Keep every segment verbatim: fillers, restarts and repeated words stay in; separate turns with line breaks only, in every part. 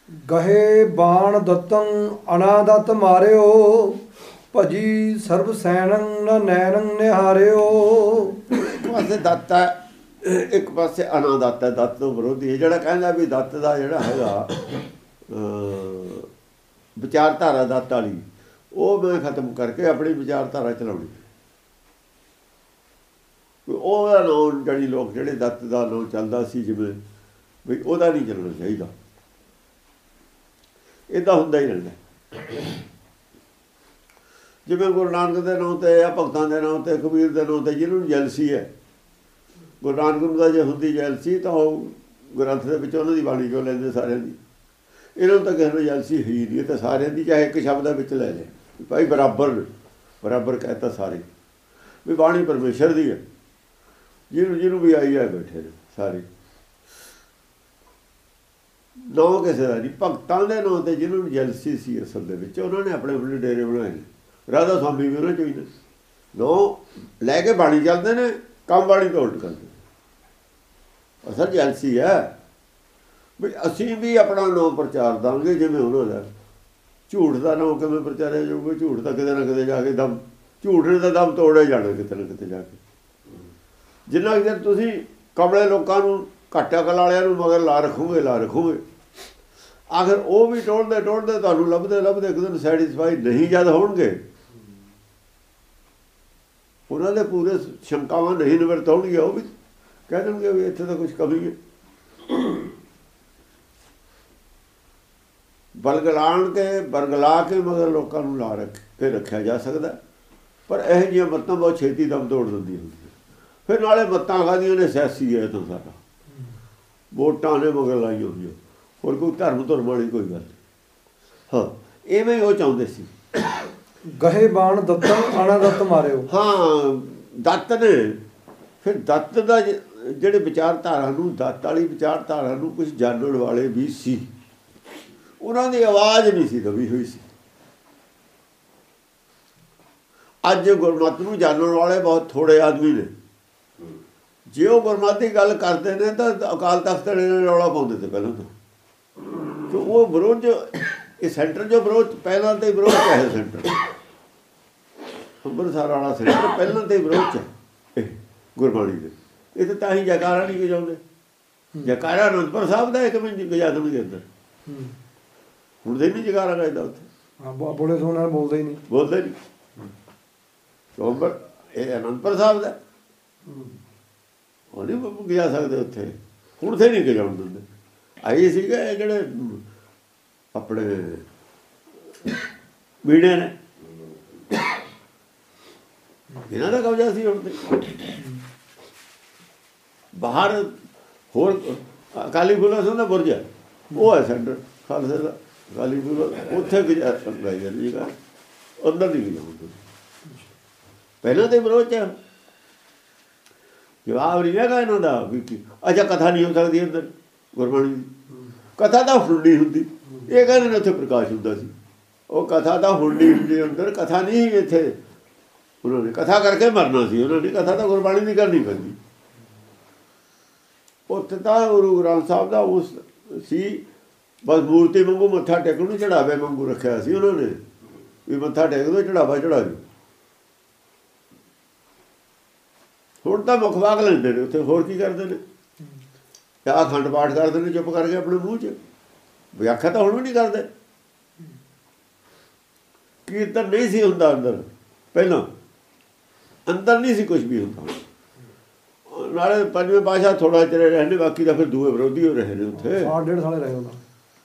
ਗਹੇ ਬਾਣ ਦਤੰ ਅਨਾਦਤ ਮਾਰਿਓ ਭਜੀ ਸਰਬ ਸੈਨੰ ਨ ਨੈਨੰ ਨਿਹਾਰਿਓ।
ਇੱਕ ਪਾਸੇ ਦੱਤ ਹੈ, ਇੱਕ ਪਾਸੇ ਅਨਾਦਤ ਹੈ। ਦੱਤ ਤੋਂ ਵਿਰੋਧੀ ਹੈ ਜਿਹੜਾ ਕਹਿੰਦਾ ਵੀ ਦੱਤ ਦਾ ਜਿਹੜਾ ਹੈਗਾ ਵਿਚਾਰਧਾਰਾ ਦੱਤ ਵਾਲੀ, ਉਹ ਮੈਂ ਖਤਮ ਕਰਕੇ ਆਪਣੀ ਵਿਚਾਰਧਾਰਾ ਚਲਾਉਣੀ। ਉਹਦਾ ਨਾਂ ਜਿਹੜੀ ਲੋਕ ਜਿਹੜੇ ਦੱਤ ਦਾ ਨਾਂ ਚੱਲਦਾ ਸੀ ਜਿਵੇਂ ਵੀ ਉਹਦਾ ਨਹੀਂ ਚੱਲਣਾ ਚਾਹੀਦਾ। ਇੱਦਾਂ ਹੁੰਦਾ ਹੀ ਰਹਿੰਦਾ। ਜਿਵੇਂ ਗੁਰੂ ਨਾਨਕ ਦੇ ਨਾਂ 'ਤੇ ਜਾਂ ਭਗਤਾਂ ਦੇ ਨਾਂ 'ਤੇ, ਕਬੀਰ ਦੇ ਨਾਂ 'ਤੇ ਜਿਹਨੂੰ ਨੂੰ ਜੈਲਸੀ ਹੈ, ਗੁਰੂ ਨਾਨਕ ਨੂੰ ਦਾ ਜੇ ਹੁੰਦੀ ਜੈਲਸੀ ਤਾਂ ਉਹ ਗ੍ਰੰਥ ਦੇ ਵਿੱਚ ਉਹਨਾਂ ਦੀ ਬਾਣੀ ਕਿਉਂ ਲੈਂਦੇ ਸਾਰਿਆਂ ਦੀ? ਇਹਨਾਂ ਨੂੰ ਤਾਂ ਕਿਸੇ ਨੂੰ ਜੈਲਸੀ ਹੀ ਨਹੀਂ, ਤਾਂ ਸਾਰਿਆਂ ਦੀ ਚਾਹੇ ਇੱਕ ਸ਼ਬਦ ਵਿੱਚ ਲੈ ਲੈ ਭਾਈ ਬਰਾਬਰ ਬਰਾਬਰ ਕਹਿਤਾ ਸਾਰੇ ਵੀ ਬਾਣੀ ਪਰਮੇਸ਼ਰ ਦੀ ਹੈ। ਜਿਹਨੂੰ ਜਿਹਨੂੰ ਵੀ ਆਈ ਹੈ ਬੈਠੇ ਨੇ ਸਾਰੇ। ਨਾਂ ਕਿਸੇ ਦਾ ਨਹੀਂ, ਭਗਤਾਂ ਦੇ ਨਾਂ 'ਤੇ ਜਿਹਨੂੰ ਨੂੰ ਜੈਲਸੀ ਸੀ ਅਸਲ ਦੇ ਵਿੱਚ ਉਹਨਾਂ ਨੇ ਆਪਣੇ ਆਪਣੇ ਡੇਰੇ ਬਣਾਏ ਨੇ। ਰਾਧਾ ਸਵਾਮੀ ਵੀ ਉਹਨਾਂ 'ਚ ਵੀ ਨੇ। ਨਾਂ ਲੈ ਕੇ ਬਾਣੀ ਚੱਲਦੇ ਨੇ, ਕੰਮ ਬਾਣੀ ਤੋਂ ਉਲਟ ਕਰਦੇ। ਅਸਲ ਜੈਲਸੀ ਹੈ ਵੀ ਅਸੀਂ ਵੀ ਆਪਣਾ ਨਾਂ ਪ੍ਰਚਾਰ ਦਾਂਗੇ ਜਿਵੇਂ ਉਹਨਾਂ ਦਾ। ਝੂਠ ਦਾ ਨਾਂ ਕਿਵੇਂ ਪ੍ਰਚਾਰਿਆ ਜਾਊਗਾ? ਝੂਠ ਤਾਂ ਕਿਤੇ ਨਾ ਕਿਤੇ ਜਾ ਕੇ ਦਮ, ਝੂਠ ਨੇ ਤਾਂ ਦਮ ਤੋੜਿਆ ਜਾਣਾ ਕਿਤੇ ਨਾ ਕਿਤੇ ਜਾ ਕੇ। ਜਿੰਨਾ ਚਿਰ ਤੁਸੀਂ ਕਮਲੇ ਲੋਕਾਂ ਨੂੰ, ਘੱਟ ਅਕਲ ਵਾਲਿਆਂ ਨੂੰ ਮਗਰ ਲਾ ਰੱਖੋਗੇ ਲਾ ਰੱਖੋਗੇ ਆਖਿਰ ਉਹ ਵੀ ਟੋੜਦੇ ਟੋੜਦੇ ਤੁਹਾਨੂੰ ਲੱਭਦੇ ਲੱਭਦੇ ਇੱਕ ਦਿਨ ਸੈਟਿਸਫਾਈ ਨਹੀਂ ਜਦ ਹੋਣਗੇ, ਉਹਨਾਂ ਦੇ ਪੂਰੇ ਸ਼ੰਕਾਵਾਂ ਨਹੀਂ ਨਿਵਰਤ ਹੋਣਗੀਆਂ, ਉਹ ਵੀ ਕਹਿ ਦੇਣਗੇ ਵੀ ਇੱਥੇ ਤਾਂ ਕੁਛ ਕਮੀ ਹੈ। ਬਲਗਲਾਣ ਕੇ ਬਰਗਲਾ ਕੇ ਮਗਰ ਲੋਕਾਂ ਨੂੰ ਲਾ ਰੱਖ ਕੇ ਰੱਖਿਆ ਜਾ ਸਕਦਾ, ਪਰ ਇਹੋ ਜਿਹੀਆਂ ਮੱਤਾਂ ਬਹੁਤ ਛੇਤੀ ਦਮ ਤੋੜ ਦਿੰਦੀਆਂ ਹੁੰਦੀਆਂ। ਫਿਰ ਨਾਲੇ ਮੱਤਾਂ ਕਾਹਦੀਆਂ ਨੇ? ਸਿਆਸੀ ਹੈ ਤਾਂ ਸਾਡਾ, ਵੋਟਾਂ ਨੇ ਮਗਰ ਲਾਈਆਂ ਹੋਈਆਂ, ਹੋਰ ਕੋਈ ਧਰਮ ਧਰਮ ਵਾਲੀ ਕੋਈ ਗੱਲ ਨਹੀਂ। ਹਾਂ, ਇਵੇਂ ਉਹ ਚਾਹੁੰਦੇ ਸੀ।
ਗਹੇ ਬਾਣ ਦੱਤੰ ਅਨਾਦਤ ਮਾਰਿਓ।
ਹਾਂ, ਦੱਤ ਨੇ ਫਿਰ ਦੱਤ ਦਾ ਜਿਹੜੇ ਵਿਚਾਰਧਾਰਾ ਨੂੰ, ਦੱਤ ਵਾਲੀ ਵਿਚਾਰਧਾਰਾ ਨੂੰ ਕੁਛ ਜਾਣਨ ਵਾਲੇ ਵੀ ਸੀ। ਉਹਨਾਂ ਦੀ ਆਵਾਜ਼ ਨਹੀਂ ਸੀ ਦਬੀ ਹੋਈ ਸੀ। ਅੱਜ ਗੁਰਮਤਿ ਨੂੰ ਜਾਣਨ ਵਾਲੇ ਬਹੁਤ ਥੋੜ੍ਹੇ ਆਦਮੀ ਨੇ। ਜੇ ਉਹ ਗੁਰਮਤਿ ਦੀ ਗੱਲ ਕਰਦੇ ਨੇ ਤਾਂ ਅਕਾਲ ਤਖਤ ਵਾਲੇ ਰੌਲਾ ਪਾਉਂਦੇ ਤੇ ਪਹਿਲਾਂ ਤੋਂ ਕਿ ਉਹ ਵਿਰੋਧ, ਇਹ ਸੈਂਟਰ ਜੋ ਵਿਰੋਧ ਪਹਿਲਾਂ ਤੇ ਵਿਰੋਧ ਹੈ। ਸੈਂਟਰ ਅੰਮ੍ਰਿਤਸਰ ਵਾਲਾ ਸੈਂਟਰ ਪਹਿਲਾਂ ਤੇ ਵਿਰੋਧ 'ਚ ਇਹ ਗੁਰਬਾਣੀ ਦੇ। ਇਹ ਤਾਂ ਹੀ ਜੈਕਾਰਾ ਨਹੀਂ ਗਜਾਉਂਦੇ। ਜੈਕਾਰਾ ਅਨੰਦਪੁਰ ਸਾਹਿਬ ਦਾ ਇੱਕ ਮਿੰਟ ਗਜਾ ਦੇਣਗੇ ਅੰਦਰ। ਹੁਣ ਦੇ ਨਹੀਂ ਜੈਕਾਰਾ ਗਜਦਾ ਉੱਥੇ।
ਹਾਂ, ਬੋਲੇ ਸੋਹਣੇ ਨਾਲ ਬੋਲਦੇ ਹੀ ਨਹੀਂ,
ਬੋਲਦੇ ਨਹੀਂ। ਚੌਂਬਰ ਇਹ ਅਨੰਦਪੁਰ ਸਾਹਿਬ ਦਾ, ਉਹ ਨਹੀਂ ਗਿਆ ਸਕਦੇ ਉੱਥੇ। ਹੁਣ ਤੇ ਨਹੀਂ ਗਜਾਉਣ ਦਿੰਦੇ। ਆਈ ਸੀਗਾ ਇਹ ਜਿਹੜੇ ਆਪਣੇ ਮੀਡੀਆ ਨੇ, ਇਹਨਾਂ ਦਾ ਕਬਜ਼ਾ ਸੀ ਹੁਣ ਤੇ। ਬਾਹਰ ਹੋਰ ਅਕਾਲੀ ਫੂਲਾ ਸਿੰਘ ਦਾ ਬੁਰਜ ਹੈ, ਉਹ ਹੈ ਸੈਂਟਰ ਖਾਲਸੇ ਦਾ। ਅਕਾਲੀ ਫੂਲਾ ਉੱਥੇ ਗਈ ਜੀ ਕਰ ਅੰਦਰ ਨਹੀਂ ਗਈ। ਹੁਣ ਪਹਿਲਾਂ ਤੇ ਵਿਰੋਧ 'ਚ ਜਵਾਬ ਨਹੀਂ ਹੈਗਾ ਇਹਨਾਂ ਦਾ ਵੀ ਕੀ। ਅੱਛਾ, ਕਥਾ ਨਹੀਂ ਹੋ ਸਕਦੀ ਅੰਦਰ ਗੁਰਬਾਣੀ ਦੀ? ਕਥਾ ਤਾਂ ਹੁਣ ਨਹੀਂ ਹੁੰਦੀ। ਇਹ ਕਹਿੰਦੇ ਨੇ ਉੱਥੇ ਪ੍ਰਕਾਸ਼ ਹੁੰਦਾ ਸੀ। ਉਹ ਕਥਾ ਤਾਂ ਹੁਣ ਨਹੀਂ ਹੁੰਦੀ ਅੰਦਰ। ਕਥਾ ਨਹੀਂ ਇੱਥੇ। ਉਹਨਾਂ ਨੇ ਕਥਾ ਕਰਕੇ ਮਰਨਾ ਸੀ। ਉਹਨਾਂ ਨੇ ਕਥਾ ਤਾਂ ਗੁਰਬਾਣੀ ਦੀ ਕਰਨੀ ਪੈਂਦੀ। ਉੱਥੇ ਤਾਂ ਗੁਰੂ ਗ੍ਰੰਥ ਸਾਹਿਬ ਦਾ ਉਸ ਸੀ ਬਸ ਮੂਰਤੀ ਵਾਂਗੂ ਮੱਥਾ ਟੇਕਣ ਨੂੰ ਚੜਾਵੇ ਵਾਂਗੂ ਰੱਖਿਆ ਸੀ ਉਹਨਾਂ ਨੇ ਵੀ ਮੱਥਾ ਟੇਕ ਦੋ, ਚੜਾਵਾ ਚੜਾ ਦਿਓ। ਹੁਣ ਤਾਂ ਮੁੱਖ ਵਾਕ ਲੈਂਦੇ ਨੇ ਉੱਥੇ। ਹੋਰ ਕੀ ਕਰਦੇ ਨੇ? ਆਹ ਅਖੰਡ ਪਾਠ ਕਰਦੇ ਨੇ ਚੁੱਪ ਕਰਕੇ ਆਪਣੇ ਮੂੰਹ 'ਚ। ਵਿਆਖਿਆ ਤਾਂ ਹੁਣ ਵੀ ਨਹੀਂ ਕਰਦੇ। ਕੀਰਤਨ ਨਹੀਂ ਸੀ ਹੁੰਦਾ ਅੰਦਰ ਪਹਿਲਾਂ। ਅੰਦਰ ਨਹੀਂ ਸੀ ਕੁਛ ਵੀ ਹੁੰਦਾ। ਨਾਲੇ ਪੰਜਵੇਂ ਪਾਤਸ਼ਾਹ ਥੋੜ੍ਹਾ ਚਿਰ ਰਹੇ ਨੇ, ਬਾਕੀ ਤਾਂ ਫਿਰ ਦੂਏ ਵਿਰੋਧੀ ਹੋ ਰਹੇ ਨੇ ਉੱਥੇ।
ਸਾਲ ਡੇਢ ਸਾਲ ਰਹੇ ਉਹਨਾਂ।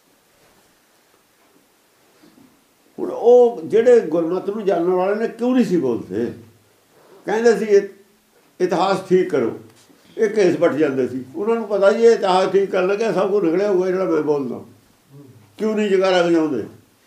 ਹੁਣ ਉਹ ਜਿਹੜੇ ਗੁਰਮਤਿ ਨੂੰ ਜਾਣਨ ਵਾਲੇ ਨੇ ਕਿਉਂ ਨਹੀਂ ਸੀ ਬੋਲਦੇ? ਕਹਿੰਦੇ ਸੀ ਇਤਿਹਾਸ ਠੀਕ ਕਰੋ। ਇਹ ਕੇਸ ਵੱਟ ਜਾਂਦੇ ਸੀ। ਉਹਨਾਂ ਨੂੰ ਪਤਾ ਜੀ ਇਹ ਇਤਿਹਾਸ ਠੀਕ ਕਰਨ ਲੱਗਿਆ ਸਭ ਕੁਝ ਨਿਕਲਿਆ ਹੋਊਗਾ ਜਿਹੜਾ ਮੈਂ ਬੋਲਦਾ। ਕਿਉਂ ਨਹੀਂ ਜਗਾਰਾ ਗਜਾਉਂਦੇ?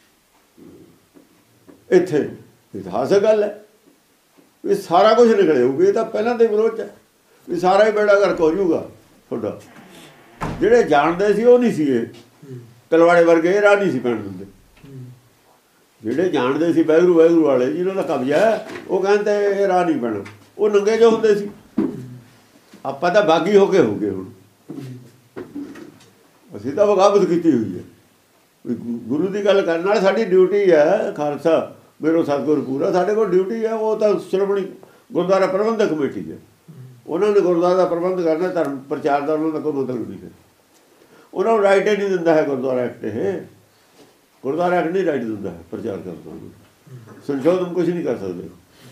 ਇੱਥੇ ਇਤਿਹਾਸਕ ਗੱਲ ਹੈ ਵੀ ਸਾਰਾ ਕੁਝ ਨਿਕਲਿਆ ਹੋਊਗਾ। ਇਹ ਤਾਂ ਪਹਿਲਾਂ ਦੇ ਵਿਰੋਧ 'ਚ ਵੀ ਸਾਰਾ ਹੀ ਬੇੜਾ ਗਰਕ ਹੋ ਜਾਊਗਾ ਤੁਹਾਡਾ। ਜਿਹੜੇ ਜਾਣਦੇ ਸੀ ਉਹ ਨਹੀਂ ਸੀ ਇਹ ਤਲਵਾੜੇ ਵਰਗੇ, ਇਹ ਰਾਹ ਨਹੀਂ ਸੀ ਪੈਣ ਦਿੰਦੇ। ਜਿਹੜੇ ਜਾਣਦੇ ਸੀ ਵਾਹਿਗੁਰੂ ਵਾਹਿਗੁਰੂ ਵਾਲੇ ਜਿਹਨਾਂ ਦਾ ਕਬਜ਼ਾ ਹੈ, ਉਹ ਕਹਿੰਦੇ ਇਹ ਰਾਹ ਨਹੀਂ ਪੈਣਾ। ਉਹ ਨੰਗੇ ਜੋ ਹੁੰਦੇ ਸੀ। ਆਪਾਂ ਤਾਂ ਬਾਗੀ ਹੋ ਕੇ ਹੋ ਗਏ। ਹੁਣ ਅਸੀਂ ਤਾਂ ਬਗਾਵਤ ਕੀਤੀ ਹੋਈ ਹੈ। ਵੀ ਗੁਰੂ ਦੀ ਗੱਲ ਕਰਨ ਨਾਲ ਸਾਡੀ ਡਿਊਟੀ ਹੈ। ਖਾਲਸਾ ਮੇਰੋ ਸਤਿਗੁਰ ਪੂਰਾ, ਸਾਡੇ ਕੋਲ ਡਿਊਟੀ ਹੈ। ਉਹ ਤਾਂ ਸ਼੍ਰੋਮਣੀ ਗੁਰਦੁਆਰਾ ਪ੍ਰਬੰਧਕ ਕਮੇਟੀ ਹੈ, ਉਹਨਾਂ ਨੇ ਗੁਰਦੁਆਰਾ ਦਾ ਪ੍ਰਬੰਧ ਕਰਨਾ, ਧਰਮ ਪ੍ਰਚਾਰ ਦਾ ਉਹਨਾਂ ਦਾ ਕੋਈ ਮਤਲਬ ਨਹੀਂ ਹੈ। ਉਹਨਾਂ ਨੂੰ ਰਾਈਟ ਹੀ ਨਹੀਂ ਦਿੰਦਾ ਹੈ ਗੁਰਦੁਆਰਾ ਐਕਟ। ਇਹ ਗੁਰਦੁਆਰਾ ਐਕਟ ਨਹੀਂ ਰਾਈਟ ਦਿੰਦਾ ਹੈ ਪ੍ਰਚਾਰ ਕਰਨ ਦਾ, ਸੰਸ਼ੋਧਨ ਕੁਛ ਨਹੀਂ ਕਰ ਸਕਦੇ।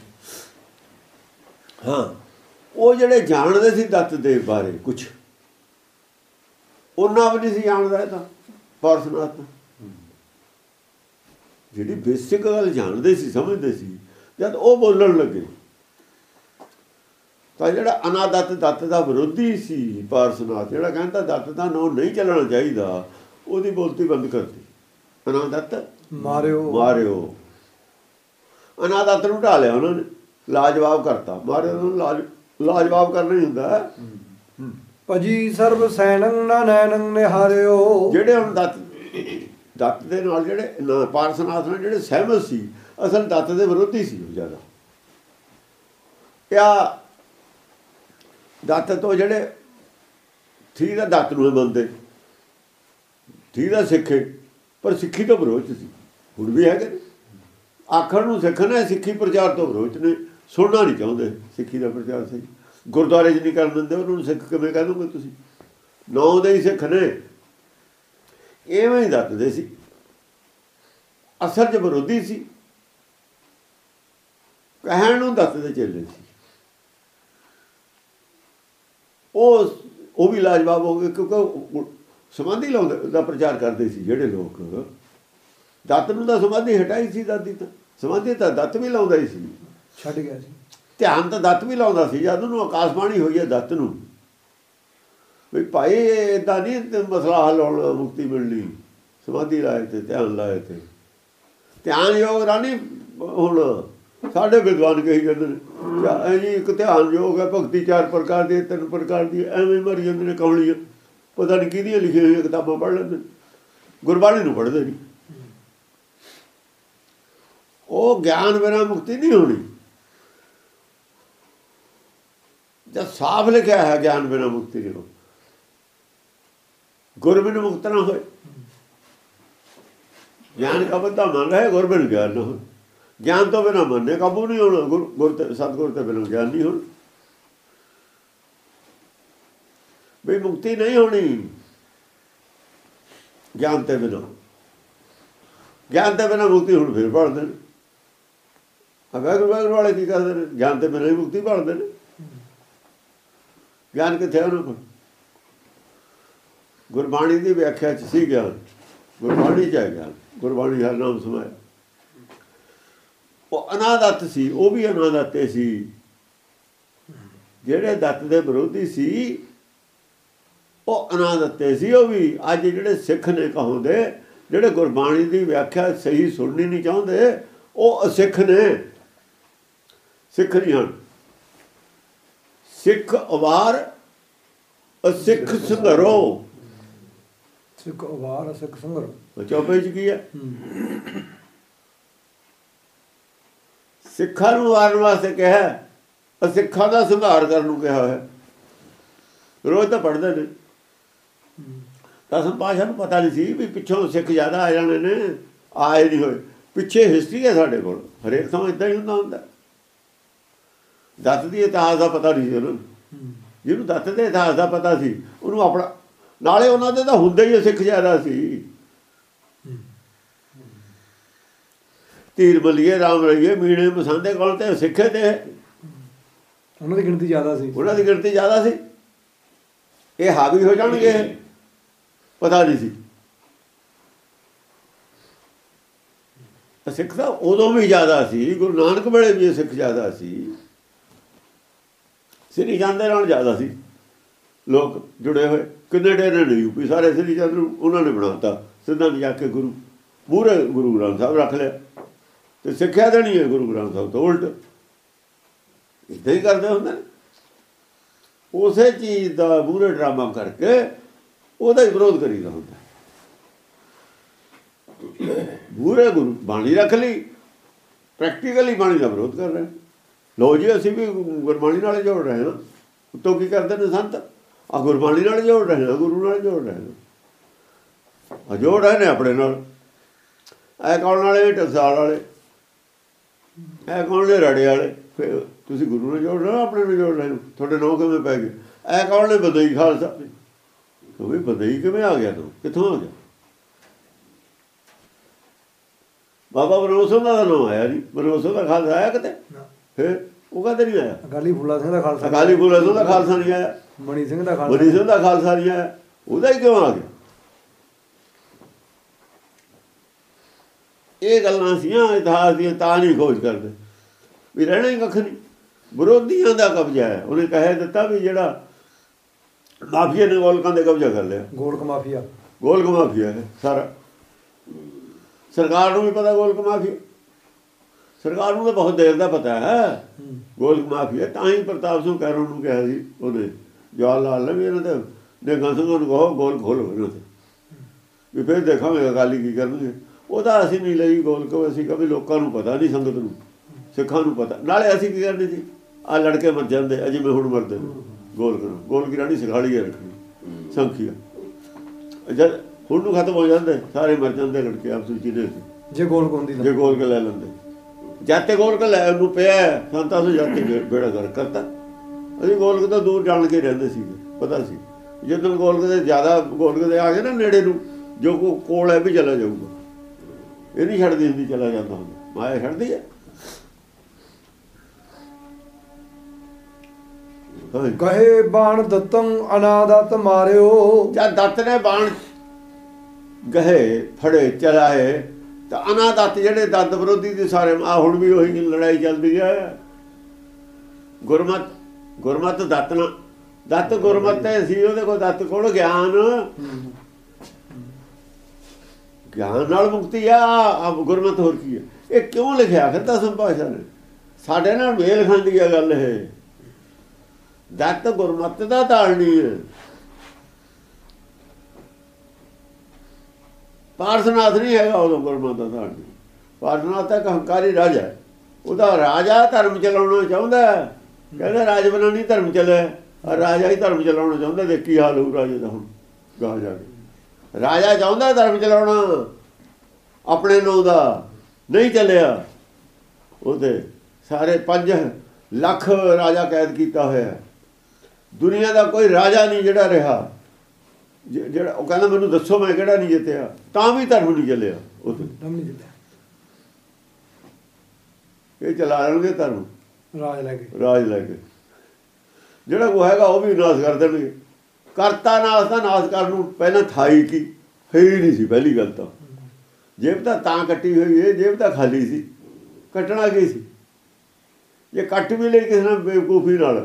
ਹਾਂ, ਉਹ ਜਿਹੜੇ ਜਾਣਦੇ ਸੀ ਦੱਤ ਦੇ ਬਾਰੇ ਕੁਛ, ਉਹਨਾਂ ਵੀ ਨਹੀਂ ਸੀ ਜਾਣਦਾ। ਇਹ ਤਾਂ ਪਾਰਸਨਾਥ ਜਿਹੜੀ ਬੇਸਿਕ ਗੱਲ ਜਾਣਦੇ ਸੀ, ਸਮਝਦੇ ਸੀ, ਜਦ ਉਹ ਬੋਲਣ ਲੱਗੇ ਤਾਂ ਜਿਹੜਾ ਅਨਾਦੱਤ ਦੱਤ ਦਾ ਵਿਰੋਧੀ ਸੀ ਪਾਰਸਨਾਥ, ਜਿਹੜਾ ਕਹਿੰਦਾ ਦੱਤ ਦਾ ਨਾਂ ਨਹੀਂ ਚੱਲਣਾ ਚਾਹੀਦਾ, ਉਹਦੀ ਬੋਲਤੀ ਬੰਦ ਕਰਤੀ। ਅਨਾਦੱਤ
ਮਾਰਿਓ
ਮਾਰਿਓ ਅਨਾਦੱਤ ਨੂੰ ਢਾ ਲਿਆ ਉਹਨਾਂ ਨੇ, ਲਾਜਵਾਬ ਕਰਤਾ। ਮਾਰਿਓ ਨੂੰ ਲਾਜ ਲਾਜਵਾਬ ਕਰਨਾ ਹੀ ਹੁੰਦਾ।
ਭਜੀ ਸਰਬ ਸੈਨੰ ਨਾ ਨੈਨੰ ਨਿਹਾਰਿਓ, ਜਿਹੜੇ
ਹੁਣ ਦੱਤ ਦੱਤ ਦੇ ਨਾਲ ਜਿਹੜੇ ਪਾਰਸਨਾਥ ਨਾਲ ਜਿਹੜੇ ਸਹਿਮਤ ਸੀ, ਅਸਲ ਦੱਤ ਦੇ ਵਿਰੋਧੀ ਸੀ ਉਹ ਜ਼ਿਆਦਾ। ਜਾਂ ਦੱਤ ਤੋਂ ਜਿਹੜੇ ਠੀਕ ਦਾ ਦੱਤ ਨੂੰ ਮੰਨਦੇ, ਠੀਕ ਦਾ ਸਿੱਖੇ, ਪਰ ਸਿੱਖੀ ਤੋਂ ਵਿਰੋਧ ਸੀ। ਹੁਣ ਵੀ ਹੈਗੇ ਆਖਣ ਨੂੰ ਸਿੱਖ ਨੇ, ਸਿੱਖੀ ਪ੍ਰਚਾਰ ਤੋਂ ਵਿਰੋਧ ਨੇ, ਸੁਣਨਾ ਨਹੀਂ ਚਾਹੁੰਦੇ ਸਿੱਖੀ ਦਾ ਪ੍ਰਚਾਰ। ਸਹੀ ਗੁਰਦੁਆਰੇ 'ਚ ਨਹੀਂ ਕਰਨ ਦਿੰਦੇ, ਉਹਨਾਂ ਨੂੰ ਸਿੱਖ ਕਿਵੇਂ ਕਹਿ ਦੋਗੇ ਤੁਸੀਂ? ਨੌ ਦੇ ਹੀ ਸਿੱਖ ਨੇ। ਇਵੇਂ ਹੀ ਦੱਸਦੇ ਸੀ, ਅਸਲ 'ਚ ਵਿਰੋਧੀ ਸੀ, ਕਹਿਣ ਨੂੰ ਦੱਸਦੇ ਚੇਲੇ ਸੀ। ਉਹ ਉਹ ਵੀ ਲਾਜਵਾਬ ਹੋ ਗਏ, ਕਿਉਂਕਿ ਸਮਾਧੀ ਲਾਉਂਦੇ ਦਾ ਪ੍ਰਚਾਰ ਕਰਦੇ ਸੀ ਜਿਹੜੇ ਲੋਕ। ਦੱਤ ਨੂੰ ਤਾਂ ਸਮਾਧੀ ਹਟਾਈ ਸੀ, ਦਾਦੀ ਤਾਂ ਸਮਾਧੀ ਤਾਂ ਦੱਤ ਵੀ ਲਾਉਂਦਾ ਹੀ ਸੀ,
ਛੱਡ ਗਿਆ ਸੀ।
ਧਿਆਨ ਤਾਂ ਦੱਤ ਵੀ ਲਾਉਂਦਾ ਸੀ। ਜਦ ਉਹਨੂੰ ਆਕਾਸ਼ਬਾਣੀ ਹੋਈ ਹੈ ਦੱਤ ਨੂੰ ਵੀ ਭਾਈ ਏਦਾਂ ਨਹੀਂ ਮਸਲਾ ਹੱਲ ਹੋਣਾ, ਮੁਕਤੀ ਮਿਲਣੀ, ਸਮਾਧੀ ਲਾਏ ਤੇ ਧਿਆਨ ਲਾਏ ਤੇ ਧਿਆਨ ਯੋਗ ਰਾਣੀ। ਹੁਣ ਸਾਡੇ ਵਿਦਵਾਨ ਕਹੀ ਜਾਂਦੇ ਨੇ ਜੀ ਇੱਕ ਧਿਆਨ ਯੋਗ ਹੈ, ਭਗਤੀ ਚਾਰ ਪ੍ਰਕਾਰ ਦੀ, ਤਿੰਨ ਪ੍ਰਕਾਰ ਦੀ, ਐਵੇਂ ਮਰੀ ਜਾਂਦੇ ਨੇ ਕਮਲੀਆਂ। ਪਤਾ ਨਹੀਂ ਕਿਹਦੀਆਂ ਲਿਖੀਆਂ ਹੋਈਆਂ ਕਿਤਾਬਾਂ ਪੜ੍ਹ ਲੈਂਦੇ, ਗੁਰਬਾਣੀ ਨੂੰ ਪੜ੍ਹਦੇ ਨਹੀਂ। ਉਹ ਗਿਆਨ ਬਿਨਾਂ ਮੁਕਤੀ ਨਹੀਂ ਹੋਣੀ। ਜਦ ਸਾਫ਼ ਲਿਖਿਆ ਹੈ ਗਿਆਨ ਬਿਨਾਂ ਮੁਕਤੀ ਨਹੀਂ ਹੋਣੀ, ਗੁਰਬਿਨ ਮੁਕਤ ਨਾ ਹੋਏ। ਗਿਆਨ ਕਾ ਬੰਦਾ ਮੰਨ ਰਿਹਾ, ਗੁਰਬਿਨ ਗਿਆਨ ਨਾ ਹੋਏ। ਗਿਆਨ ਤੋਂ ਬਿਨਾਂ ਮੰਨੇ ਕਾਬੂ ਨਹੀਂ ਹੋਣਾ। ਗੁਰ ਗੁਰ ਤੇ ਸਤਿਗੁਰ ਤੇ ਬਿਨਾਂ ਗਿਆਨ ਨਹੀਂ ਹੋਣਾ। ਵੀ ਮੁਕਤੀ ਨਹੀਂ ਹੋਣੀ ਗਿਆਨ ਤੇ ਬਿਨਾਂ। ਗਿਆਨ ਤੇ ਬਿਨਾਂ ਮੁਕਤੀ ਹੁਣ ਫਿਰ ਭਾਲਦੇ ਨੇ। ਵਾਹਿਗੁਰੂ ਵਾਹਿਗੁਰੂ ਵਾਲੇ ਕੀ ਕਰਦੇ ਨੇ? ਗਿਆਨ ਤੇ ਬਿਨਾਂ ਹੀ ਮੁਕਤੀ ਭਾਲਦੇ ਨੇ। ਗਿਆਨ ਕਿੱਥੇ ਉਹਨਾਂ ਕੋਲ? ਗੁਰਬਾਣੀ ਦੀ ਵਿਆਖਿਆ 'ਚ ਸੀ ਗਿਆਨ, ਗੁਰਬਾਣੀ 'ਚ ਹੈ ਗਿਆਨ। ਗੁਰਬਾਣੀ ਹਰ ਨਾਮ ਸਮਾਇਆ। ਉਹ ਅਨਾਦੱਤ ਸੀ, ਉਹ ਵੀ ਅਨਾਦੱਤੇ ਸੀ। ਜਿਹੜੇ ਦੱਤ ਦੇ ਵਿਰੋਧੀ ਸੀ ਉਹ ਅਨਾਦੱਤੇ ਸੀ। ਉਹ ਵੀ ਅੱਜ ਜਿਹੜੇ ਸਿੱਖ ਨੇ ਕਹਾਉਂਦੇ, ਜਿਹੜੇ ਗੁਰਬਾਣੀ ਦੀ ਵਿਆਖਿਆ ਸਹੀ ਸੁਣਨੀ ਨਹੀਂ ਚਾਹੁੰਦੇ, ਉਹ ਅਸਿੱਖ ਨੇ। ਸਿੱਖ ਨਹੀਂ ਹਨ। ਸਿੱਖ ਅਵਾਰ, ਅਸਿੱਖ ਸੰਘਰੋ।
ਸਿੱਖ ਅਵਾਰ, ਸਿੱਖ ਸੰਘਰੋ।
ਚੌਪੇ 'ਚ ਕੀ ਹੈ? ਸਿੱਖਾਂ ਨੂੰ ਵਾਰਨ ਵਾਸਤੇ ਕਿਹਾ, ਅਸਿੱਖਾਂ ਦਾ ਸੰਘਾਰ ਕਰਨ ਨੂੰ ਕਿਹਾ ਹੋਇਆ। ਰੋਜ਼ ਤਾਂ ਪੜ੍ਹਦੇ ਨੇ। ਦਸਮ ਪਾਤਸ਼ਾਹ ਨੂੰ ਪਤਾ ਨਹੀਂ ਸੀ ਵੀ ਪਿੱਛੋਂ ਸਿੱਖ ਜ਼ਿਆਦਾ ਆ ਜਾਣੇ ਨੇ, ਆਏ ਨਹੀਂ ਹੋਏ। ਪਿੱਛੇ ਹਿਸਟਰੀ ਹੈ ਸਾਡੇ ਕੋਲ, ਹਰੇਕ ਥਾਂ ਇੱਦਾਂ ਹੀ ਹੁੰਦਾ ਹੁੰਦਾ। ਦੱਤ ਦੀ ਇਤਿਹਾਸ ਦਾ ਪਤਾ ਨਹੀਂ ਸੀ ਉਹਨੂੰ। ਜਿਹਨੂੰ ਦੱਤ ਦੇ ਇਤਿਹਾਸ ਦਾ ਪਤਾ ਸੀ ਉਹਨੂੰ ਆਪਣਾ, ਨਾਲੇ ਉਹਨਾਂ ਦੇ ਤਾਂ ਹੁੰਦੇ ਹੀ ਸਿੱਖ ਜ਼ਿਆਦਾ ਸੀ। ਧੀਰ ਬਲੀਏ, ਰਾਮ ਰਹੀਏ, ਮੀਣੇ ਮਸਾਂਦੇ ਕੋਲ ਤੇ ਸਿੱਖੇ ਤੇ
ਉਹਨਾਂ ਦੀ ਗਿਣਤੀ ਜ਼ਿਆਦਾ ਸੀ।
ਉਹਨਾਂ ਦੀ ਗਿਣਤੀ ਜ਼ਿਆਦਾ ਸੀ। ਇਹ ਹਾਵੀ ਹੋ ਜਾਣਗੇ, ਪਤਾ ਨਹੀਂ ਸੀ। ਸਿੱਖ ਤਾਂ ਉਦੋਂ ਵੀ ਜ਼ਿਆਦਾ ਸੀ, ਗੁਰੂ ਨਾਨਕ ਵੇਲੇ ਵੀ ਸਿੱਖ ਜ਼ਿਆਦਾ ਸੀ। ਸ੍ਰੀ ਚੰਦ ਨਾਲ ਜ਼ਿਆਦਾ ਸੀ ਲੋਕ ਜੁੜੇ ਹੋਏ। ਕਿੰਨੇ ਡੇਰੇ ਨੇ ਯੂਪੀ ਸਾਰੇ ਸ੍ਰੀ ਚੰਦ ਨੂੰ ਉਹਨਾਂ ਨੇ ਬਣਾਤਾ। ਸਿੱਧਾ ਜਾ ਕੇ ਗੁਰੂ ਮੂਹਰੇ ਗੁਰੂ ਗ੍ਰੰਥ ਸਾਹਿਬ ਰੱਖ ਲਿਆ ਤੇ ਸਿੱਖਿਆ ਦੇਣੀ ਹੈ ਗੁਰੂ ਗ੍ਰੰਥ ਸਾਹਿਬ ਤੋਂ ਉਲਟ। ਇੱਦਾਂ ਹੀ ਕਰਦੇ ਹੁੰਦੇ ਨੇ। ਉਸੇ ਚੀਜ਼ ਦਾ ਮੂਹਰੇ ਡਰਾਮਾ ਕਰਕੇ ਉਹਦਾ ਹੀ ਵਿਰੋਧ ਕਰੀਦਾ ਹੁੰਦਾ। ਮੂਹਰੇ ਗੁਰੂ ਬਾਣੀ ਰੱਖ ਲਈ, ਪ੍ਰੈਕਟੀਕਲੀ ਬਾਣੀ ਦਾ ਵਿਰੋਧ ਕਰ ਰਹੇ। ਲੋ ਜੀ ਅਸੀਂ ਵੀ ਗੁਰਬਾਣੀ ਨਾਲ ਜੋੜ ਰਹੇ ਹਾਂ। ਉੱਤੋਂ ਕੀ ਕਰਦੇ ਨੇ ਸੰਤ? ਆ ਗੁਰਬਾਣੀ ਨਾਲ ਜੋੜ ਰਹੇ ਹਾਂ, ਗੁਰੂ ਨਾਲ ਜੋੜ ਰਹੇ ਹਾਂ। ਜੋੜ ਰਹੇ ਨੇ ਆਪਣੇ ਨਾਲ। ਇਹ ਕੌਣ ਵਾਲੇ ਟਕਸਾਲ ਵਾਲੇ, ਇਹ ਕੌਣ ਨੇ ਰਾੜੇ ਵਾਲੇ। ਫਿਰ ਤੁਸੀਂ ਗੁਰੂ ਨੂੰ ਜੋੜ ਰਹੇ ਹੋ, ਆਪਣੇ ਨੂੰ ਜੋੜ ਰਹੇ ਹੋ, ਤੁਹਾਡੇ ਨੌ ਕਿਵੇਂ ਪੈ ਗਏ। ਇਹ ਕੌਣ ਨੇ ਬੰਦਈ ਖਾਲਸਾ, ਵੀ ਬੰਦਈ ਕਿਵੇਂ ਆ ਗਿਆ ਤੂੰ, ਕਿੱਥੋਂ ਆ ਗਿਆ। ਬਾਬਾ ਬਨੋਦ ਸਿੰਘ ਦਾ ਨਾਮ ਆਇਆ ਨਹੀਂ, ਬਨੋਦ ਸਿੰਘ ਦਾ ਖਾਲਸਾ ਆਇਆ ਕਿਤੇ, ਫਿਰ ਉਹ ਕਹਿੰਦੇ ਨਹੀਂ ਆਇਆ।
ਅਕਾਲੀ ਫੂਲਾ ਸਿੰਘ ਦਾ ਖਾਲਸਾ,
ਅਕਾਲੀ ਫੂਲਾ ਸਿੰਘ ਦਾ ਖਾਲਸਾ ਨਹੀਂ ਆਇਆ,
ਮਣੀ ਸਿੰਘ ਦਾ ਖਾਲਸਾ,
ਮਣੀ ਸਿੰਘ ਦਾ ਖਾਲਸਾ ਨਹੀਂ ਆਇਆ, ਉਹਦਾ ਹੀ ਕਿਉਂ ਆ ਗਿਆ। ਇਹ ਗੱਲਾਂ ਸੀਆਂ ਇਤਿਹਾਸ ਦੀਆਂ, ਤਾਂ ਨਹੀਂ ਖੋਜ ਕਰਦੇ ਵੀ ਰਹਿਣਾ ਹੀ ਕੱਖ ਨਹੀਂ। ਵਿਰੋਧੀਆਂ ਦਾ ਕਬਜ਼ਾ ਹੈ, ਉਹਨੇ ਕਹਿ ਦਿੱਤਾ ਵੀ ਜਿਹੜਾ ਮਾਫੀਆ ਨੇ ਗੋਲਕਾਂ ਦੇ ਕਬਜ਼ਾ ਕਰ ਲਿਆ।
ਗੋਲਕ ਮਾਫੀਆ,
ਗੋਲਕ ਮਾਫੀਆ ਹੈ ਸਾਰਾ। ਸਰਕਾਰ ਨੂੰ ਵੀ ਪਤਾ ਗੋਲਕ ਮਾਫੀਆ, ਸਰਕਾਰ ਨੂੰ ਤਾਂ ਬਹੁਤ ਦੇਰ ਦਾ ਪਤਾ ਹੈ ਗੋਲਕ ਮਾਫੀਆ। ਤਾਂ ਹੀ ਪ੍ਰਤਾਪ ਸਿੰਘ ਕੈਰੋਂ ਨੂੰ ਕਿਹਾ ਸੀ ਉਹਨੇ, ਜਵਾਹਰ ਲਾਲ ਨੇ ਵੀ ਇਹਨਾਂ ਦੇ ਨਿਹੰਗ ਸਿੰਘਾਂ ਨੂੰ ਕਹੋ ਗੋਲ ਖੋਲ੍ਹੋ ਇਹਨਾਂ ਤੇ, ਵੀ ਫਿਰ ਦੇਖਾਂਗੇ ਅਕਾਲੀ ਕੀ ਕਰਨਗੇ। ਉਹਦਾ ਅਸੀਂ ਨਹੀਂ ਲਈ ਗੋਲਕ, ਅਸੀਂ ਕਦੇ ਲੋਕਾਂ ਨੂੰ ਪਤਾ ਨਹੀਂ, ਸੰਗਤ ਨੂੰ, ਸਿੱਖਾਂ ਨੂੰ ਪਤਾ। ਨਾਲੇ ਅਸੀਂ ਕੀ ਕਰਦੇ ਸੀ, ਆਹ ਲੜਕੇ ਮਰ ਜਾਂਦੇ ਅਜੇ ਮੈਂ ਹੁਣ ਮਰਦੇ ਗੋਲਕ ਨੂੰ, ਗੋਲਕ ਰਾਣੀ ਸਿਖਾਲੀ ਹੈ ਰੱਖੀ ਸੰਖੀਆ। ਜਦ ਹੁਣ ਨੂੰ ਖਤਮ ਹੋ ਜਾਂਦੇ ਸਾਰੇ ਮਰ ਜਾਂਦੇ ਲੜਕੇ ਆਪਸ ਵਿੱਚ ਨੇ, ਜੇ ਗੋਲਕ ਹੁੰਦੀ ਜੇ ਗੋਲਕ ਲੈ ਲੈਂਦੇ। ਜਾਤੇ ਗੋਲਕ ਲੈ ਉਹਨੂੰ ਪਿਆ ਸੰਤਾਂ ਤੋਂ ਜਾਤੇ ਬੇੜਾ ਗਰਕ ਕਰਤਾ। ਅਸੀਂ ਗੋਲਕ ਤੋਂ ਦੂਰ ਜਾਣ ਕੇ ਰਹਿੰਦੇ ਸੀਗੇ, ਪਤਾ ਸੀ ਜਦੋਂ ਗੋਲਕ ਦੇ ਜ਼ਿਆਦਾ ਗੋਲਕ ਦੇ ਆ ਗਏ ਨਾ ਨੇੜੇ ਨੂੰ, ਜੋ ਕੋ ਕੋਲ ਹੈ ਵੀ ਚਲਾ ਜਾਊਗਾ। ਇਹ ਨਹੀਂ ਛੱਡਦੀ ਹੁੰਦੀ, ਚਲਾ ਜਾਂਦਾ ਹੁੰਦਾ, ਮਾਇਆ ਛੱਡਦੀ ਹੈ।
ਕਹੇ ਬਾਣ ਦਤੰ ਅਨਾਦਤ ਮਾਰਿਓ,
ਜਦ ਦੱਤ ਨੇ ਬਾਣ ਗਹੇ ਫੜੇ ਚਲਾਏ ਤਾਂ ਅਨਾਦਤ ਜਿਹੜੇ ਦੰਦ ਵਿਰੋਧੀ ਦੇ ਸਾਰੇ ਆ ਹੁਣ ਵੀ ਉਹੀ ਲੜਾਈ ਚੱਲਦੀ ਹੈ। ਗੁਰਮਤ ਗੁਰਮਤ ਦੱਤ ਨਾ ਦੱਤ ਗੁਰਮਤ ਤੇ ਸੀ, ਉਹਦੇ ਕੋਲ ਦੱਤ ਕੋਲ ਗਿਆਨ, ਗਿਆਨ ਨਾਲ ਮੁਕਤੀ ਆ। ਗੁਰਮਤ ਹੋਰ ਕੀ ਹੈ। ਇਹ ਕਿਉਂ ਲਿਖਿਆ ਫਿਰ ਦਸਮ ਪਾਤਸ਼ਾਹ ਨੇ, ਸਾਡੇ ਨਾਲ ਮੇਲ ਖਾਂਦੀ ਆ ਗੱਲ। ਇਹ ਦੱਤ ਗੁਰਮਤ ਦਾ ਤਾਲਣੀ ਹੈ। ਪਾਰਸਨਾਥ ਨਹੀਂ ਹੈਗਾ ਉਦੋਂ ਗੁਰਮਤ ਦਾ ਤਾਲਣੀ। ਪਾਰਸਨਾਥ ਤਾਂ ਇੱਕ ਹੰਕਾਰੀ ਰਾਜਾ, ਉਹਦਾ ਰਾਜਾ ਧਰਮ ਚਲਾਉਣਾ ਚਾਹੁੰਦਾ, ਕਹਿੰਦਾ ਰਾਜ ਬਣਾ ਨਹੀਂ ਧਰਮ ਚੱਲਿਆ, ਰਾਜਾ ਹੀ ਧਰਮ ਚਲਾਉਣਾ ਚਾਹੁੰਦਾ। ਦੇਖ ਕੀ ਹਾਲ ਹੋਊ ਰਾਜੇ ਦਾ ਹੁਣ ਗਾਹ ਜਾ ਕੇ। ਰਾਜਾ ਚਾਹੁੰਦਾ ਧਰਮ ਚਲਾਉਣਾ, ਆਪਣੇ ਨਾਂ ਦਾ ਨਹੀਂ ਚੱਲਿਆ। ਉਹਦੇ ਸਾਰੇ ਪੰਜ ਲੱਖ ਰਾਜਾ ਕੈਦ ਕੀਤਾ ਹੋਇਆ। ਦੁਨੀਆ ਦਾ ਕੋਈ ਰਾਜਾ ਨਹੀਂ ਜਿਹੜਾ ਰਿਹਾ ਜਿਹੜਾ ਉਹ ਕਹਿੰਦਾ ਮੈਨੂੰ ਦੱਸੋ ਮੈਂ ਕਿਹੜਾ ਨਹੀਂ ਜਿੱਤਿਆ, ਤਾਂ ਵੀ ਧਰਮ ਨਹੀਂ ਚੱਲਿਆ। ਉਹ ਨਹੀਂ ਜਿੱਤਿਆ, ਇਹ ਚਲਾ ਲੈਣਗੇ ਧਰਮ, ਰਾਜ ਲੈ ਕੇ, ਰਾਜ ਲੈ ਕੇ। ਜਿਹੜਾ ਕੋ ਹੈਗਾ ਉਹ ਵੀ ਨਾਸ ਕਰ ਦੇਣਗੇ। ਕਰਤਾ ਨਾਸ ਦਾ ਨਾਸ ਕਰਨ ਨੂੰ ਪਹਿਲਾਂ ਥਾਈ ਕੀ ਹੈ ਹੀ ਨਹੀਂ ਸੀ। ਪਹਿਲੀ ਗੱਲ ਤਾਂ ਜੇਬ ਤਾਂ ਤਾਂ ਕੱਟੀ ਹੋਈ ਹੈ, ਜੇਬ ਤਾਂ ਖਾਲੀ ਸੀ, ਕੱਟਣਾ ਕੀ ਸੀ। ਜੇ ਕੱਟ ਵੀ ਲਈ ਕਿਸੇ ਨਾਲ ਬੇਵਕੂਫੀ ਨਾਲ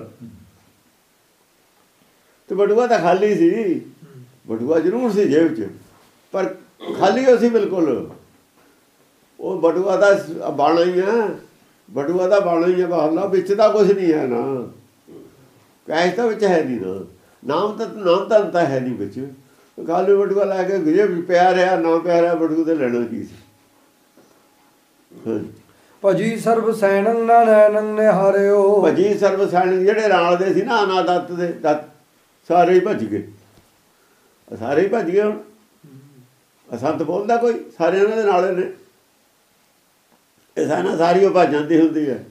ਤੇ ਬਟੂਆ ਤਾਂ ਖਾਲੀ ਸੀ। ਬਟੂਆ ਜ਼ਰੂਰ ਸੀ ਜੇਬ 'ਚ, ਪਰ ਖਾਲੀ ਹੋ ਸੀ ਬਿਲਕੁਲ। ਉਹ ਬਟੂਆ ਦਾ ਬਾਣਾ ਹੀ ਹੈ, ਬਟੂਆ ਦਾ ਬਾਣਾ ਹੀ ਹੈ ਬਾਹਰਲਾ, ਵਿੱਚ ਤਾਂ ਕੁਛ ਨਹੀਂ ਹੈ ਨਾ। ਕੈਸ਼ ਤਾਂ ਵਿੱਚ ਹੈ ਨਹੀਂ ਨਾ, ਨਾਮ ਤਾਂ ਨਾਮ ਤਾਂ ਤਾਂ ਹੈ ਨਹੀਂ ਵਿੱਚ। ਖਾਲੀ ਬਟੂਆ ਲੈ ਕੇ ਜੇਬ ਪਿਆ ਰਿਹਾ, ਨਾ ਪਿਆ ਰਿਹਾ, ਬਟੂਏ ਤੇ ਲੈਣਾ ਕੀ ਸੀ। ਹਾਂਜੀ,
ਭਜੀ ਸਰਬ ਸੈਨੰ ਨਾ ਨੈਨੰ ਨਿਹਾਰਿਓ,
ਭਜੀ ਸਰਬ ਸੈਨੰ ਜਿਹੜੇ ਨਾਲ ਦੇ ਸੀ ਨਾ ਅਨਾਦਤ ਦੇ ਦੱਤ, ਸਾਰੇ ਹੀ ਭੱਜ ਗਏ। ਸਾਰੇ ਹੀ ਭੱਜ ਗਏ। ਹੁਣ ਅਸੰਤ ਬੋਲਦਾ ਕੋਈ, ਸਾਰੇ ਇਹਨਾਂ ਦੇ ਨਾਲ ਨੇ। ਇਹ ਸਾਨਾ ਸਾਰੀ ਉਹ ਭੱਜ ਜਾਂਦੀ ਹੁੰਦੀ ਹੈ।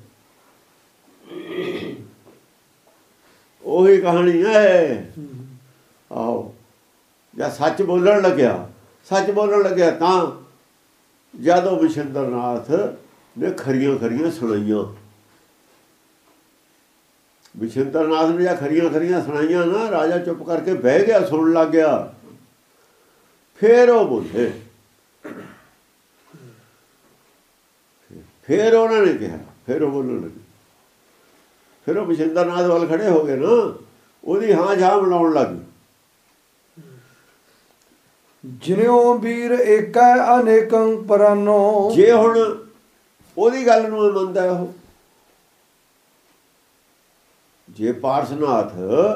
ਉਹੀ ਕਹਾਣੀ ਹੈ। ਆਹੋ, ਜਾਂ ਸੱਚ ਬੋਲਣ ਲੱਗਿਆ, ਸੱਚ ਬੋਲਣ ਲੱਗਿਆ ਤਾਂ ਜਦੋਂ ਵਿਸ਼ੇਂਦਰ ਨਾਥ ਨੇ ਖਰੀਆਂ ਖਰੀਆਂ ਸੁਣਾਈਆਂ, ਵਿਸ਼ੇਂਦਰ ਨਾਥ ਨੇ ਜਾਂ ਖਰੀਆਂ ਖਰੀਆਂ ਸੁਣਾਈਆਂ ਨਾ, ਰਾਜਾ ਚੁੱਪ ਕਰਕੇ ਬਹਿ ਗਿਆ, ਸੁਣਨ ਲੱਗ ਗਿਆ। ਫਿਰ ਉਹ ਬੋਲੇ, ਫਿਰ ਉਹਨਾਂ ਨੇ ਕਿਹਾ, ਫਿਰ ਉਹ ਬੋਲਣ ਲੱਗੇ। ਫਿਰ ਉਹ ਵਿਸ਼ੇਂਦਰ ਨਾਥ ਵੱਲ ਖੜੇ ਹੋ ਗਏ ਨਾ, ਉਹਦੀ ਹਾਂ ਜਾਂ ਬਣਾਉਣ ਲੱਗ ਗਏ।
ਜਿਨਿਓ ਵੀਰ ਏਕੈ ਅਨੇਕੰ ਪਰਾਨੋ,
ਜੇ ਹੁਣ ਉਹਦੀ ਗੱਲ ਨੂੰ ਮੰਨਦਾ ਉਹ, ਜੇ ਪਾਰਸਨਾਥ